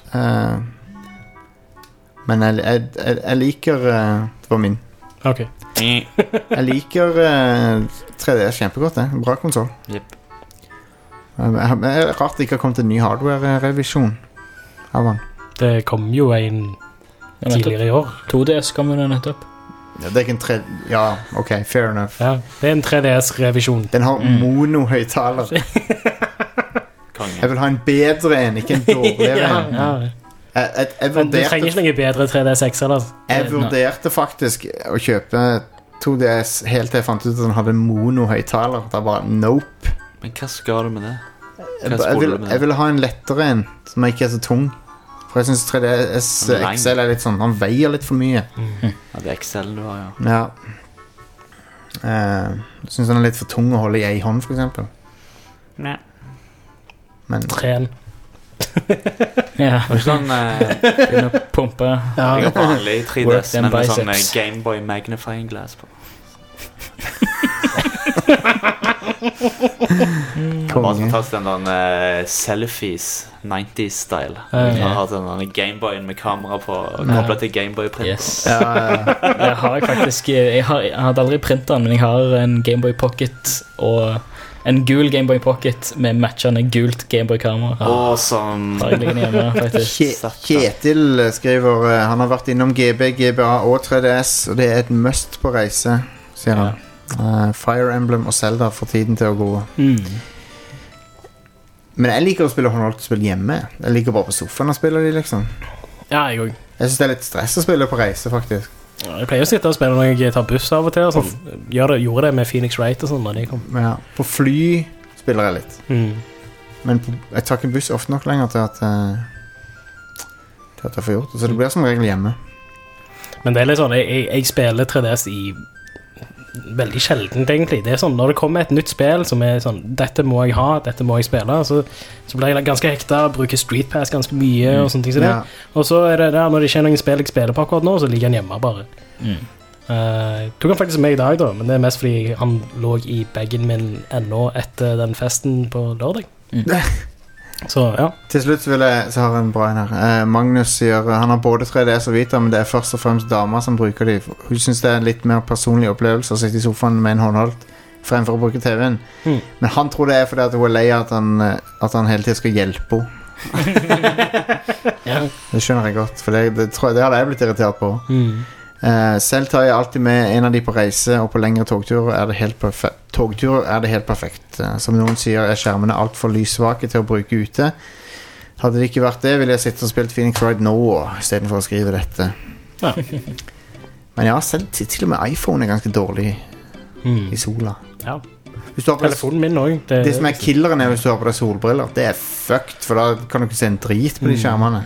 [SPEAKER 3] Men jeg liker det var min.
[SPEAKER 13] Ok.
[SPEAKER 3] Jeg liker 3DS kjempegodt, det. Bra konsol.
[SPEAKER 5] Yep.
[SPEAKER 3] Det er rart det ikke har kommet en ny hardware-revisjon av den.
[SPEAKER 13] Det kom jo en tidligere i år.
[SPEAKER 6] 2DS kom jo nettopp.
[SPEAKER 3] Ja, det er ikke en 3... Ja, ok, fair enough.
[SPEAKER 13] Ja, det er en 3DS-revisjon.
[SPEAKER 3] Den har mono-høyttaler. Jeg vil ha en bedre en, ikke en dårligere en.
[SPEAKER 13] Men du trenger ikke noe bedre 3DS X, eller?
[SPEAKER 3] Jeg vurderte faktisk å kjøpe 2DS helt til jeg fant ut at den hadde mono-høyttaler. Det er bare nope.
[SPEAKER 5] Men hva skal du med det?
[SPEAKER 3] Jeg vil ha en lettere en, som ikke er så tung. For jeg synes 3DS XL er litt sånn, han veier litt for mye.
[SPEAKER 5] Ja, det er XL du har, ja.
[SPEAKER 3] Jeg synes han er litt for tung å holde i en hånd, for eksempel.
[SPEAKER 5] Nei.
[SPEAKER 3] Men...
[SPEAKER 13] Tren.
[SPEAKER 6] Ja.
[SPEAKER 5] Og sånn...
[SPEAKER 6] Begynner å pumpe.
[SPEAKER 5] Jeg har vanlig 3DS, men med sånn Game Boy magnifying glass på. Bare som tas den der selfies 90s-style. Jeg har hatt den Gameboyen med kamera på og koblet til Gameboy-printer.
[SPEAKER 6] Yes. Jeg har faktisk jeg hadde aldri printeren, men jeg har en Gameboy Pocket og en gul Gameboy Pocket med matchende gult Gameboy-kamera.
[SPEAKER 5] Awesome.
[SPEAKER 3] Kjetil skriver han har vært innom GB, GBA og 3DS, og det er et must på reise, sier han. Fire Emblem og Zelda får tiden til å gå. Men jeg liker å spille håndholdt-spill hjemme. Jeg liker bare på sofaen å spille de, liksom.
[SPEAKER 13] Ja, jeg også.
[SPEAKER 3] Jeg synes det er litt stress å spille på reise, faktisk.
[SPEAKER 13] Jeg pleier å sitte og spille når jeg tar buss av og til og sånn. Gjorde det med Phoenix Wright og sånn når de kom.
[SPEAKER 3] Ja, på fly spiller jeg litt. Men jeg tar ikke buss ofte nok lenger til at jeg får gjort det. Så det blir som regel hjemme.
[SPEAKER 13] Men det er litt sånn, jeg spiller 3DS i veldig sjeldent egentlig. Det er sånn, når det kommer et nytt spill som er sånn, dette må jeg ha, dette må jeg spille, så blir jeg ganske hekta, bruker Street Pass ganske mye og sånne ting som det. Og så er det der, når det ikke er noen spill jeg spiller på akkurat nå, så ligger han hjemme bare. Tok han faktisk med i dag da, men det er mest fordi han lå i bagen min ennå etter den festen på lørdag. Så ja.
[SPEAKER 3] Til slutt så har jeg en bra en her. Magnus sier han har både 3DS og Vita, men det er først og fremst damer som bruker de. Hun synes det er en litt mer personlig opplevelse å sitte i sofaen med en håndholdt fremfor å bruke TV-en. Men han tror det er fordi at hun er lei at han hele tiden skal hjelpe henne. Det skjønner jeg godt, for det hadde jeg blitt irritert på. Selv tar jeg alltid med en av de på reise, og på lengre togturer er det helt perfekt. Som noen sier er skjermene alt for lyssvake til å bruke ute. Hadde det ikke vært det, ville jeg sitte og spilt Phoenix Wright nå i stedet for å skrive dette. Men ja, selv til og med iPhone er ganske dårlig i sola.
[SPEAKER 13] Ja, telefonen min også.
[SPEAKER 3] Det som er killeren er hvis du har på deg solbriller. Det er fucked, for da kan du ikke se en drit på de skjermene.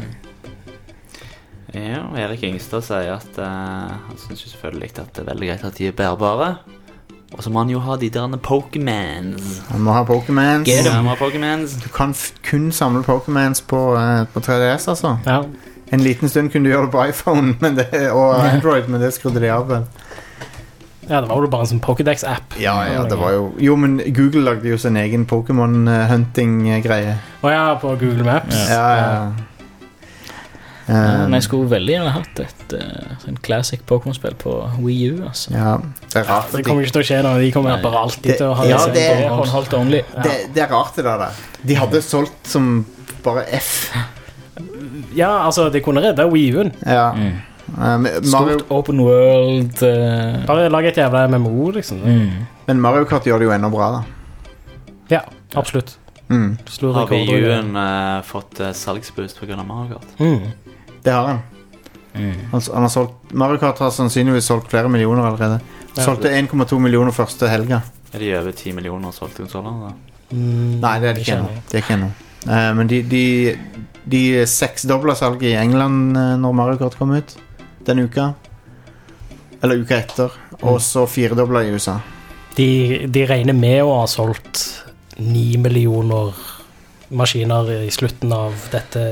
[SPEAKER 5] Ja, Erik Ingstad sier at han synes jo selvfølgelig at det er veldig greit at de er bærbare. Og så må han jo ha de der Pokémons.
[SPEAKER 3] Han må ha Pokémons.
[SPEAKER 5] Du
[SPEAKER 3] kan kun samle Pokémons på 3DS, altså.
[SPEAKER 13] Ja.
[SPEAKER 3] En liten stund kunne du gjøre det på iPhone og Android, men det skrudde de av.
[SPEAKER 13] Ja, det var jo bare en sånn Pokédex-app.
[SPEAKER 3] Ja, det var jo... Jo, men Google lagde jo sin egen Pokémon-hunting-greie.
[SPEAKER 13] Ja, på Google Maps.
[SPEAKER 3] Ja.
[SPEAKER 6] Men jeg skulle veldig gjerne hatt et sånn classic Pokémon-spill på Wii U, altså.
[SPEAKER 3] Ja, det er rart.
[SPEAKER 13] Det kommer ikke til å skje når de kommer bare alltid til å ha
[SPEAKER 3] det er
[SPEAKER 6] håndholdt only.
[SPEAKER 3] Det er rart det der. De hadde solgt som bare F.
[SPEAKER 13] Ja, altså, de kunne redde Wii U-en.
[SPEAKER 3] Ja.
[SPEAKER 6] Stort open world.
[SPEAKER 13] Bare lag et jævla MMO, liksom.
[SPEAKER 3] Men Mario Kart gjør det jo enda bra, da.
[SPEAKER 13] Ja, absolutt.
[SPEAKER 5] Har Wii U-en fått salgsboost på grunn av Mario Kart?
[SPEAKER 3] Det har han. Han har solgt, Mario Kart har sannsynligvis solgt flere millioner allerede. Solgte 1,2 millioner første helga.
[SPEAKER 5] Er de over 10 millioner solgte konsoler da?
[SPEAKER 3] Nei, det er det ikke ennå. Det er ikke ennå. Men de 6-doblet salget i England når Mario Kart kom ut den uka. Eller uka etter. Og så 4-doblet i USA.
[SPEAKER 13] De regner med å ha solgt 9 millioner maskiner i slutten av dette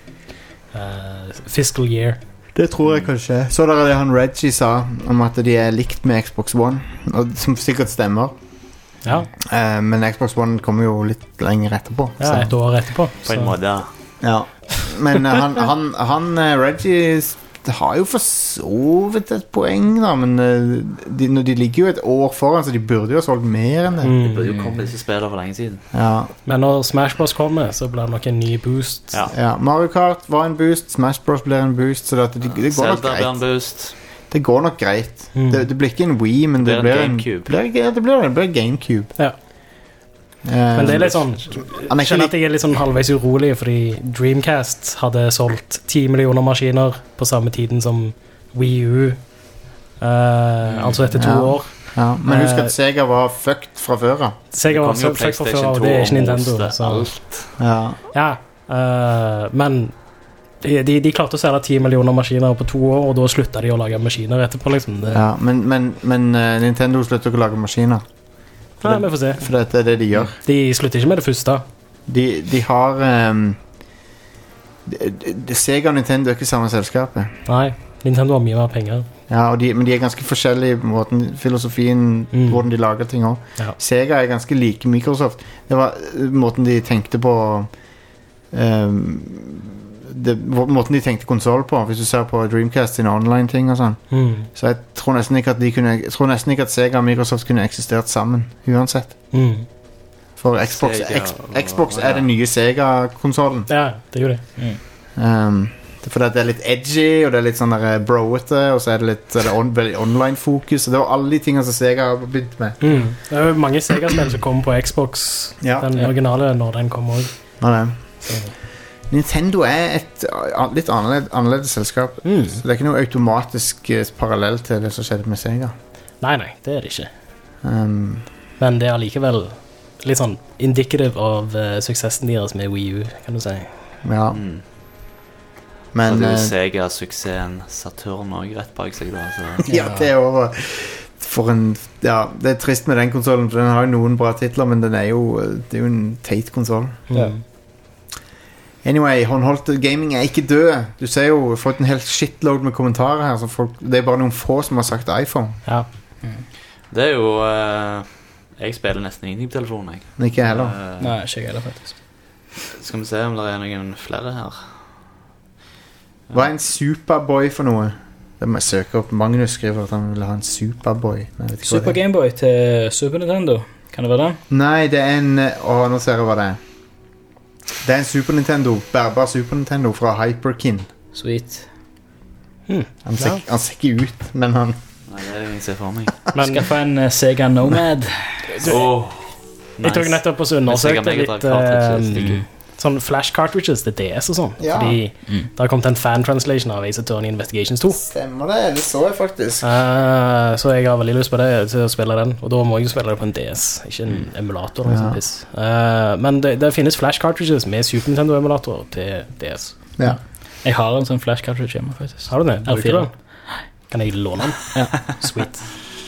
[SPEAKER 13] fiscal year.
[SPEAKER 3] Det tror jeg kanskje. Så det han Reggie sa om at de er likt med Xbox One, og som sikkert stemmer.
[SPEAKER 4] Ja.
[SPEAKER 3] Men Xbox One kommer jo litt lenger etterpå.
[SPEAKER 4] Ja, et år etterpå.
[SPEAKER 5] På en måte,
[SPEAKER 3] ja. Men Reggie har jo for så vidt et poeng, da. Men de ligger jo et år foran, så de burde jo ha solgt mer enn det.
[SPEAKER 5] Det burde jo komme disse spillene for lenge siden.
[SPEAKER 3] Ja.
[SPEAKER 4] Men når Smash Bros kommer, så blir det nok en ny boost.
[SPEAKER 3] Ja. Mario Kart var en boost, Smash Bros blir en boost, så det går nok
[SPEAKER 5] Zelda
[SPEAKER 3] greit.
[SPEAKER 5] blir en boost.
[SPEAKER 3] Det går nok greit. Det blir ikke en Wii, men det blir en
[SPEAKER 5] GameCube.
[SPEAKER 3] Det blir en GameCube.
[SPEAKER 4] Ja. Men det er litt sånn jeg skjønner at jeg er litt sånn halvveis urolig, fordi Dreamcast hadde solgt 10 millioner maskiner på samme tiden som Wii U, altså etter 2 år.
[SPEAKER 3] Ja, men husk at Sega var fucked fra før.
[SPEAKER 4] Sega var fucked fra før, og det er ikke Nintendo, så. Men de klarte å selge 10 millioner maskiner på 2 år, og da sluttet de å lage maskiner etterpå, liksom.
[SPEAKER 3] Ja, men Nintendo slutter ikke å lage maskiner.
[SPEAKER 4] Ja, vi får se.
[SPEAKER 3] For det er det de gjør.
[SPEAKER 4] De slutter ikke med det første.
[SPEAKER 3] De har Sega og Nintendo er ikke samme selskapet.
[SPEAKER 4] Nei, Nintendo har mye mer penger.
[SPEAKER 3] Ja, men de er ganske forskjellige i måten, filosofien, hvordan de lager ting også.
[SPEAKER 4] Ja.
[SPEAKER 3] Sega er ganske like Microsoft. Det var måten de tenkte på måten de tenkte konsol på. Hvis du ser på Dreamcast sine online-ting og sånn, så jeg tror nesten ikke at Sega og Microsoft kunne eksistert sammen uansett. For Xbox er den nye Sega-konsolen.
[SPEAKER 4] Ja, det gjør det.
[SPEAKER 3] For det er litt edgy, og det er litt sånn der broete, og så er det litt veldig online-fokus, og det var alle de tingene som Sega har begynt med.
[SPEAKER 4] Det er jo mange Sega-spill som kommer på Xbox, den originale, når den kommer også.
[SPEAKER 3] Ja, det. Nintendo er et litt annerledes selskap, så det er ikke noe automatisk parallell til det som skjedde med Sega.
[SPEAKER 4] Nei, det er det ikke. Men det er allikevel litt sånn indicative av suksessen deres med Wii U, kan du si.
[SPEAKER 3] Ja. Men
[SPEAKER 5] så det er jo Sega-suksessen Saturn også rett bak seg da, så.
[SPEAKER 3] Ja, det er over det er trist med den konsolen, for den har jo noen bra titler, men det er jo en teit konsol. Anyway, håndholdt gaming er ikke død. Du ser jo, fått en helt shitload med kommentarer her, så det er bare noen få som har sagt iPhone.
[SPEAKER 4] Ja.
[SPEAKER 5] Det er jo jeg spiller nesten ingenting på telefonen, jeg.
[SPEAKER 3] Men ikke heller.
[SPEAKER 6] Nei, ikke heller faktisk.
[SPEAKER 5] Skal vi se om det er noen flere her.
[SPEAKER 3] Hva er en Superboy for noe? Det må jeg søke opp. Magnus skriver at han vil ha en Superboy.
[SPEAKER 6] Super Gameboy til Super Nintendo. Kan det være det?
[SPEAKER 3] Nei, det er en nå ser jeg hva det er. Det er en Super Nintendo, bærbar Super Nintendo fra Hyperkin.
[SPEAKER 6] Sweet.
[SPEAKER 3] Han ser ikke ut, men han...
[SPEAKER 5] Nei, det er det jeg ser for meg.
[SPEAKER 6] Skaffa en Sega Nomad.
[SPEAKER 4] Jeg tok nettopp og undersøkte litt sånn flash cartridges til DS og sånn.
[SPEAKER 3] Ja.
[SPEAKER 4] Fordi det har kommet en fan-translation av Ace Attorney Investigations 2.
[SPEAKER 3] Stemmer det, det så jeg faktisk.
[SPEAKER 4] Så jeg har veldig lyst på det, til å spille den. Og da må jeg jo spille det på en DS, ikke en emulator eller sånn piss. Men det finnes flash cartridges med Super Nintendo emulator til DS.
[SPEAKER 3] Ja.
[SPEAKER 6] Jeg har en sånn flash cartridge hjemme faktisk.
[SPEAKER 4] Har du det? Bruker du den? Kan jeg låne den?
[SPEAKER 6] Ja.
[SPEAKER 4] Sweet.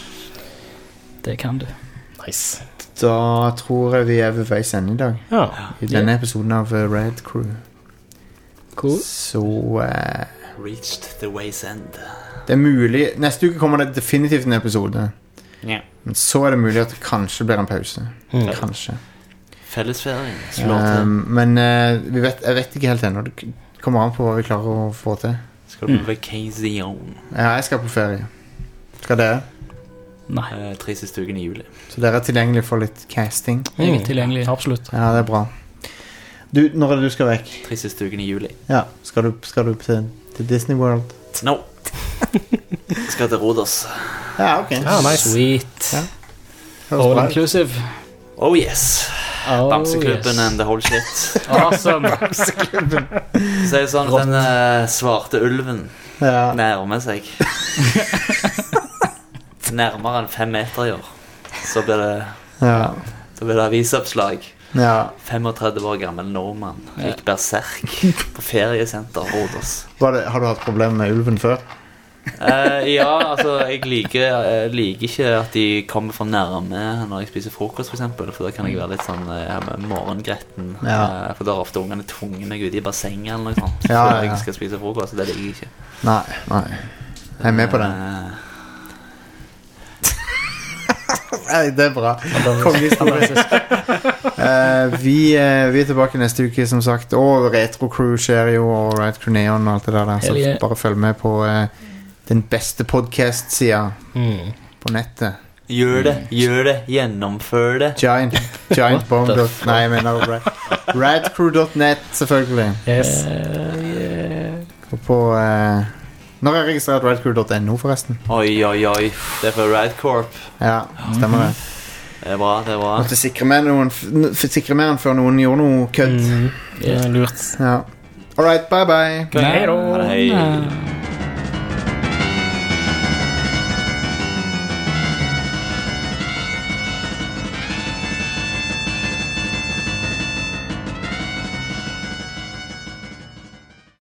[SPEAKER 6] Det kan du.
[SPEAKER 4] Nice.
[SPEAKER 3] Da tror jeg vi er ved veis ende i dag.
[SPEAKER 4] Ja.
[SPEAKER 3] I denne episoden av Red Crew.
[SPEAKER 6] Cool.
[SPEAKER 3] Så
[SPEAKER 5] Reached the ways end.
[SPEAKER 3] det er mulig. Neste uke kommer det definitivt en episode.
[SPEAKER 5] Ja.
[SPEAKER 3] Men så er det mulig at det kanskje blir en pause. Kanskje.
[SPEAKER 5] Fellesferien slår til.
[SPEAKER 3] Men jeg vet ikke helt ennå. Det kommer an på hva vi klarer å få til.
[SPEAKER 5] Skal du på vacation?
[SPEAKER 3] Ja, jeg skal på ferie. Skal dere?
[SPEAKER 6] Nei.
[SPEAKER 5] 3 siste uken i juli.
[SPEAKER 3] Så dere er tilgjengelig for litt casting?
[SPEAKER 6] Jeg er tilgjengelig.
[SPEAKER 4] Absolutt.
[SPEAKER 3] Ja, det er bra. Når er det du skal vekk?
[SPEAKER 5] 3 siste uken i juli.
[SPEAKER 3] Ja, skal du til Disney World?
[SPEAKER 5] No. Skal til Rodos.
[SPEAKER 3] Ja, ok.
[SPEAKER 4] Ja, nice.
[SPEAKER 6] Sweet.
[SPEAKER 3] Ja.
[SPEAKER 6] All inclusive.
[SPEAKER 5] Oh yes. Bamseklubben and the whole shit.
[SPEAKER 6] Awesome.
[SPEAKER 3] Bamseklubben.
[SPEAKER 5] Så er det sånn at den svarte ulven nærmer seg. Nærmere enn 5 meter i år. Så blir det avisoppslag. 35 år gammel nordmann gikk berserk på feriesenter Rodos.
[SPEAKER 3] Har du hatt problemer med ulven før?
[SPEAKER 5] Ja, altså jeg liker ikke at de kommer for nærme når jeg spiser frokost for eksempel, for da kan jeg være litt sånn morgengretten, for da er ofte ungene tvunget meg ut i bassenget eller noe sånt før jeg skal spise frokost, det liker jeg ikke. Nei,
[SPEAKER 3] jeg er med på det. Det er bra. Kongehistorie. Vi er tilbake neste uke, som sagt. Og Retro Crew skjer jo, og Red Crew Neon og alt det der. Så bare følg med på den beste podcast-sida på nettet.
[SPEAKER 5] Gjør det, gjennomfør det.
[SPEAKER 3] Giantbomb. Nei, jeg mener radcrew.net, selvfølgelig.
[SPEAKER 13] Yes.
[SPEAKER 3] Og på når jeg registrerer radcrew.no forresten.
[SPEAKER 5] Oi, det er for Radcorp.
[SPEAKER 3] Ja, stemmer det.
[SPEAKER 5] Det er bra.
[SPEAKER 3] Måtte sikre mer enn før noen gjorde noe kødd.
[SPEAKER 13] Det er lurt.
[SPEAKER 3] Ja. Alright, bye.
[SPEAKER 5] Hei.